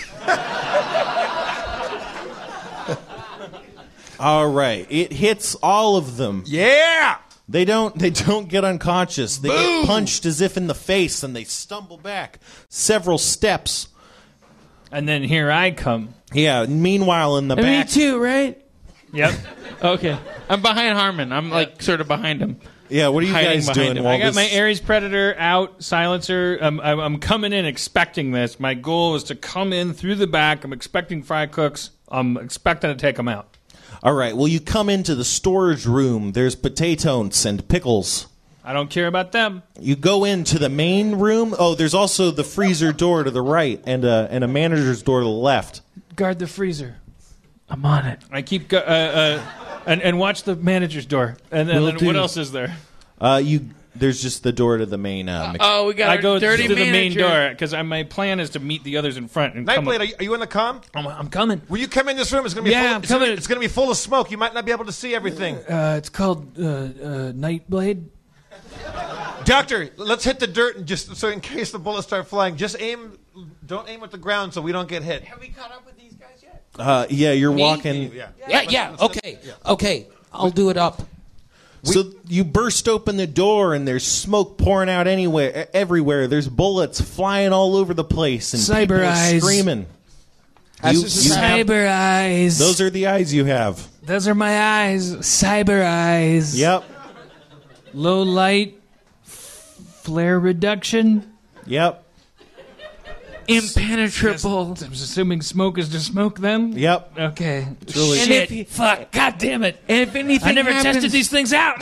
All right, it hits all of them. Yeah. They don't. They don't get unconscious. They get punched as if in the face, and they stumble back several steps. And then here I come. Yeah. Meanwhile, in the And me back, too, right? Yep. Okay. I'm behind Harmon. I'm like sort of behind him. yeah. What are you Hiding guys behind doing? him. while I got this- my Ares Predator out, silencer. I'm, I'm, I'm coming in expecting this. My goal is to come in through the back. I'm expecting fry cooks. I'm expecting to take them out. All right. Well, you come into the storage room. There's potatoes and pickles. I don't care about them. You go into the main room. Oh, there's also the freezer door to the right and a, and a manager's door to the left. Guard the freezer. I'm on it. I keep go- uh, uh, and and watch the manager's door. And then, Will then what do. else is there? Uh, you there's just the door to the main. Uh, mech- Oh, we got I a go dirty to the main manager. door because my plan is to meet the others in front and come. Nightblade, are you, are you in the comm? I'm, I'm coming. Will you come in this room? It's gonna be Yeah, full, I'm it's, gonna, coming. it's gonna be full of smoke. You might not be able to see everything. Uh, it's called uh, uh, Nightblade. Doctor, let's hit the dirt and just so in case the bullets start flying, just aim. Don't aim at the ground so we don't get hit. Have we caught up with these guys yet? uh, yeah, you're walking. Yeah. Yeah, yeah. Okay, okay. I'll do it up. So you burst open the door and there's smoke pouring out anywhere, e- everywhere. There's bullets flying all over the place and Cyber people are eyes. screaming. As You- this is you have- Cyber eyes. those are the eyes you have. Those are my eyes. Cyber eyes. Yep. Low light. Flare reduction. Yep. Impenetrable. I'm assuming smoke is to smoke them. Yep. Okay. really- And Shit. if you- Fuck. God damn it. And if anything I never happens, tested these things out.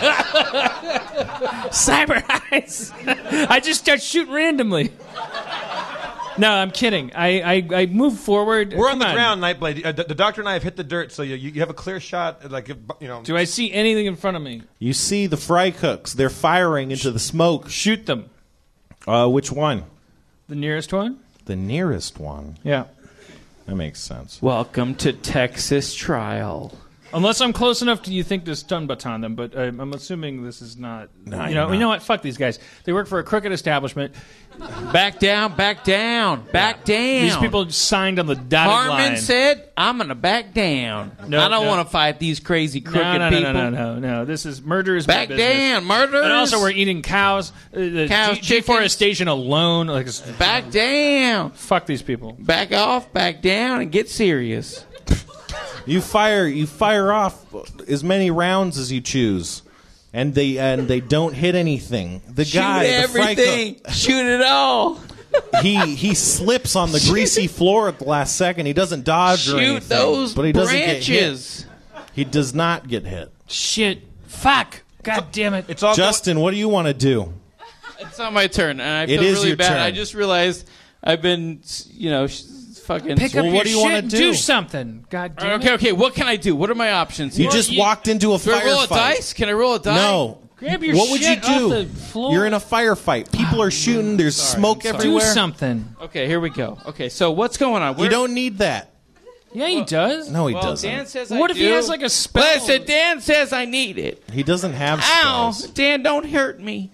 Cyber eyes. I just start shooting randomly. No, I'm kidding. I I, I move forward. We're on Come the ground, Nightblade. Uh, the, the doctor and I have hit the dirt, so you, you have a clear shot. Like if, you know. Do I see anything in front of me? You see the fry cooks. They're firing into the smoke. Shoot them. Uh, which one? The nearest one? The nearest one. Yeah. That makes sense. Welcome to Texas Trial. Unless I'm close enough to you think to stun baton them, but I'm, I'm assuming this is not. No, you you're know, you not. know what? Fuck these guys. They work for a crooked establishment. Back down, back down, back down. These people signed on the dotted Harmon line. said, I'm going to back down. No, I don't no. want to fight these crazy crooked no, no, no, people. no, no, no, no. This is murder is Back my business. down, murderers. And also, we're eating cows. Uh, the Cows, G- deforestation alone. Like, it's- Back down. fuck these people. Back off, back down, and get serious. You fire. You fire off as many rounds as you choose. and they and they don't hit anything. The Shoot guy, everything. the fry Shoot it all. cook, he he slips on the greasy floor at the last second. He doesn't dodge or anything, Shoot those but he doesn't branches. get hit. He does not get hit. Shit. Fuck. God damn it. It's all Justin, what do you want to do? It's not my turn, and I It feel is really your bad. turn. I just realized I've been, you know, sh- fucking. Pick up Well, your what do you shit wanna and do? do something. God damn Okay, it. okay. What can I do? What are my options? You here? just walked into a Do I roll a firefight. dice? Can I roll a die? No. Grab your What would you shit off do? the floor. You're in a firefight. People are shooting. There's Sorry, smoke I'm sorry. Do everywhere. something. Okay, here we go. Okay, so what's going on? You Where- don't need that. Yeah, he does. No, he well, doesn't. Dan says What I if he do. has like a spell? Listen, Dan says I need it. He doesn't have Ow, spells. Dan, don't hurt me.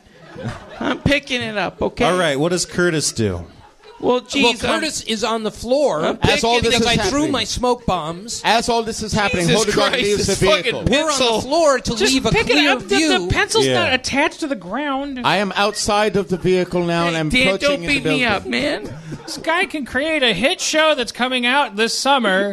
I'm picking it up, okay? All right, what does Curtis do? Well, Well, geez, I'm- Curtis is on the floor I'm As all picking this because is I threw happening. my smoke bombs. As all this is happening, Jesus Hodegard Christ, leaves the this fucking vehicle. We're on Pencil. the floor to Just leave a pick it clear up. The, view. the pencil's Yeah. not attached to the ground. I am outside of the vehicle now, and I'm Dan, approaching don't in beat the me building. up, man. This guy can create a hit show that's coming out this summer,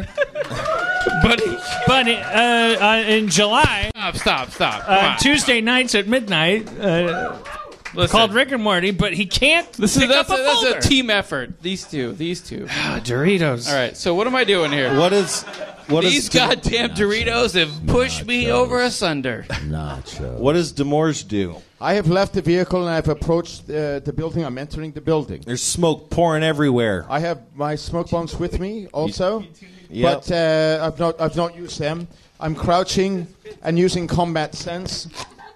Buddy, but uh, uh, in July, stop, stop, stop. Come uh, on. Tuesday nights at midnight, uh, Listen, called Rick and Morty. But he can't This is pick that's, up a, a that's folder. a team effort. These two, these two. Ah, Doritos. All right, so what am I doing here? What is what These is goddamn Doritos have pushed me over asunder. what does Demorge do? I have left the vehicle and I've approached uh, the building. I'm entering the building. There's smoke pouring everywhere. I have my smoke bombs with me also, Yep. but uh, I've not I've not used them. I'm crouching and using combat sense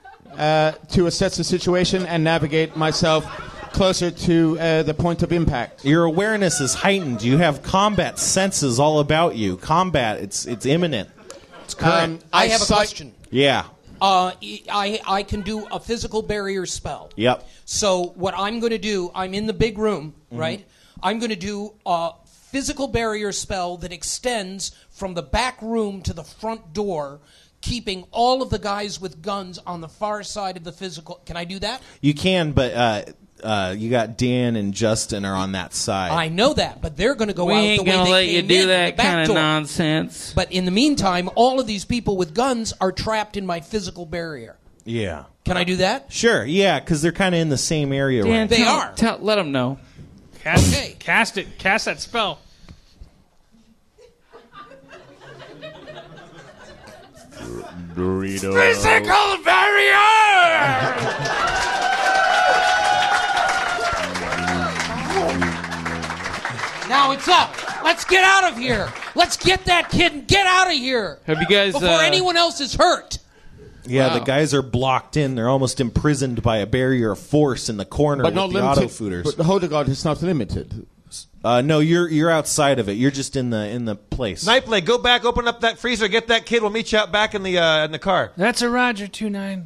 uh, to assess the situation and navigate myself closer to uh, the point of impact. Your awareness is heightened. You have combat senses all about you. Combat, it's it's imminent. It's current. Um, I have a sight- question. yeah. Uh, I, I can do a physical barrier spell. Yep. So what I'm going to do, I'm in the big room, Mm-hmm. right? I'm going to do a physical barrier spell that extends from the back room to the front door, keeping all of the guys with guns on the far side of the physical. Can I do that? You can, but uh, uh, you got Dan and Justin are on that side. I know that, but they're going to go We out ain't the way gonna they let you came do in, that the back kind of door. nonsense. But in the meantime, all of these people with guns are trapped in my physical barrier. yeah. Can I do that? Sure. Yeah, because they're kind of in the same area. Dan, right? They tell- are. Tell, let them know. Cast, Okay. cast it. Cast that spell. Dorito. Physical barrier. Now it's up. Let's get out of here. Let's get that kid and get out of here Have you guys? before uh, anyone else is hurt. Yeah, Wow. the guys are blocked in. They're almost imprisoned by a barrier of force in the corner But with not the auto limited. footers. But Hodegard is not limited. Uh, no, you're you're outside of it. You're just in the in the place. Nightblade, go back, open up that freezer, get that kid. We'll meet you out back in the uh, in the car. That's a Roger two nine.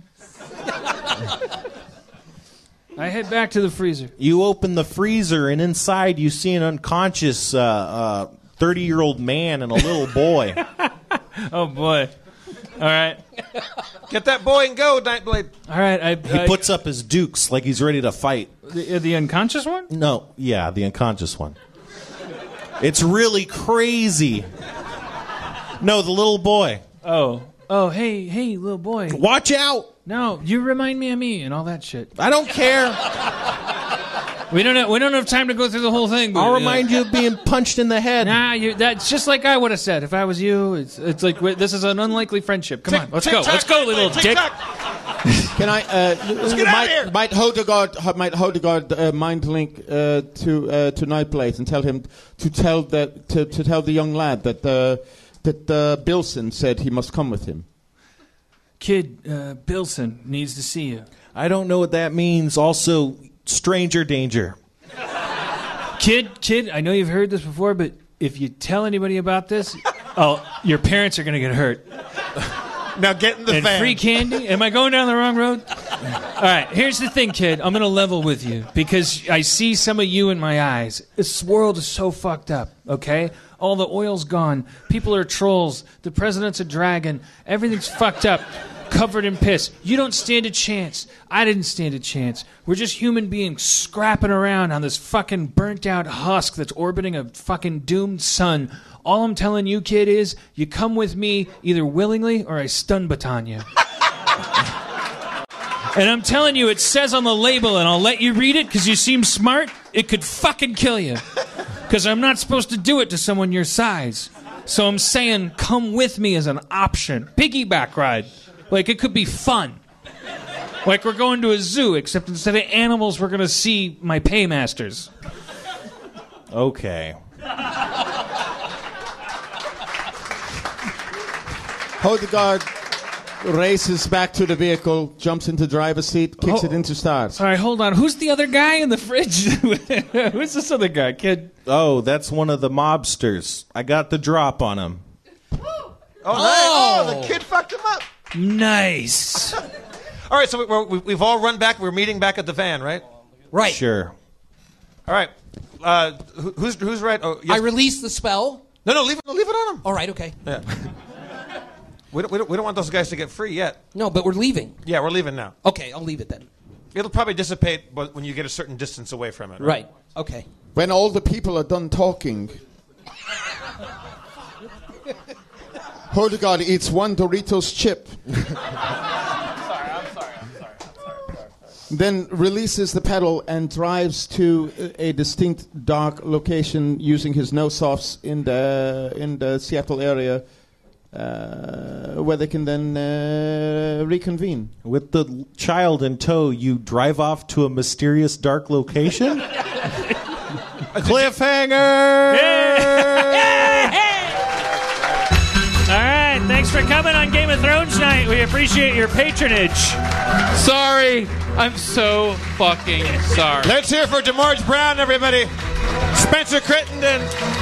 I head back to the freezer. You open the freezer, and inside you see an unconscious uh, uh, thirty-year-old man and a little boy. Oh boy! All right, Get that boy and go, Nightblade. all right. I, He I- puts up his dukes like he's ready to fight. the, the unconscious one. No, yeah, the unconscious one. It's really crazy. No, the little boy. Oh, oh, hey, hey, little boy. Watch out! No, you remind me of me and all that shit. I don't care. We don't have, we don't have time to go through the whole thing. But, I'll uh, remind you of being punched in the head. Nah, you, that's just like I would have said if I was you. It's it's like wait, this is an unlikely friendship. Come on, let's go, let's go, little dick. Can I? Uh, get might, out of here. Might Hodegard, might Hodegard uh, mind link uh, to uh, to Nightblade and tell him to tell that to, to tell the young lad that uh, that uh, Bilson said he must come with him. Kid, uh, Bilson needs to see you. I don't know what that means. Also, stranger danger. Kid, kid, I know you've heard this before, but if you tell anybody about this, oh, your parents are gonna get hurt. Now get in the And van. free candy? Am I going down the wrong road? All right, here's the thing, kid. I'm going to level with you because I see some of you in my eyes. This world is so fucked up, okay? All the oil's gone. People are trolls. The president's a dragon. Everything's fucked up, covered in piss. You don't stand a chance. I didn't stand a chance. We're just human beings scrapping around on this fucking burnt-out husk that's orbiting a fucking doomed sun. All I'm telling you, kid, is you come with me either willingly or I stun baton you. And I'm telling you, it says on the label, and I'll let you read it because you seem smart. It could fucking kill you. Because I'm not supposed to do it to someone your size. So I'm saying, come with me as an option. Piggyback ride. Like, it could be fun. Like, we're going to a zoo, except instead of animals, we're going to see my paymasters. Okay. Hildegard races back to the vehicle, jumps into driver's seat, kicks Oh. it into start. All right, hold on. Who's the other guy in the fridge? Who's this other guy, kid? Oh, that's one of the mobsters. I got the drop on him. Oh, oh, the kid fucked him up. Nice. All right, so we're, we've all run back. We're meeting back at the van, right? Right. Sure. All right. Uh, who, who's who's right? Oh, yes. I release the spell. No, no, leave it, leave it on him. All right, okay. Yeah. we, don't, we, don't, we don't want those guys to get free yet. No, but we're leaving. Yeah, we're leaving now. Okay, I'll leave it then. It'll probably dissipate when you get a certain distance away from it. Right. Okay. When all the people are done talking, Hildegard eats one Doritos chip. Then releases the pedal and drives to a distinct dark location using his no-softs in the in the Seattle area, uh, where they can then uh, reconvene. With the l- child in tow, you drive off to a mysterious dark location? Cliffhanger! All right, thanks for coming on Game of Thrones night. We appreciate your patronage. Sorry. I'm so fucking sorry. Let's hear for DeMarge Brown, everybody. Spencer Crittenden.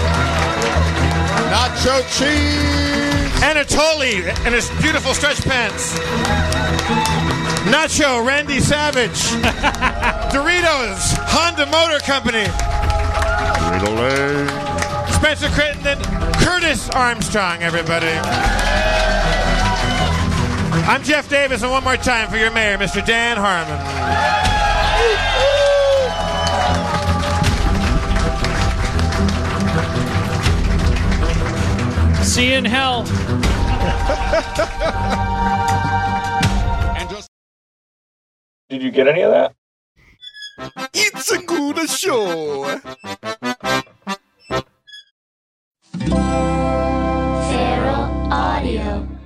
Nacho cheese. Anatoly and his beautiful stretch pants. Nacho, Randy Savage. Doritos, Honda Motor Company. Spencer Crittenden, Curtis Armstrong, everybody. I'm Jeff Davis, and one more time for your mayor, Mister Dan Harmon. See you in hell. Did you get any of that? It's a good show. Feral Audio.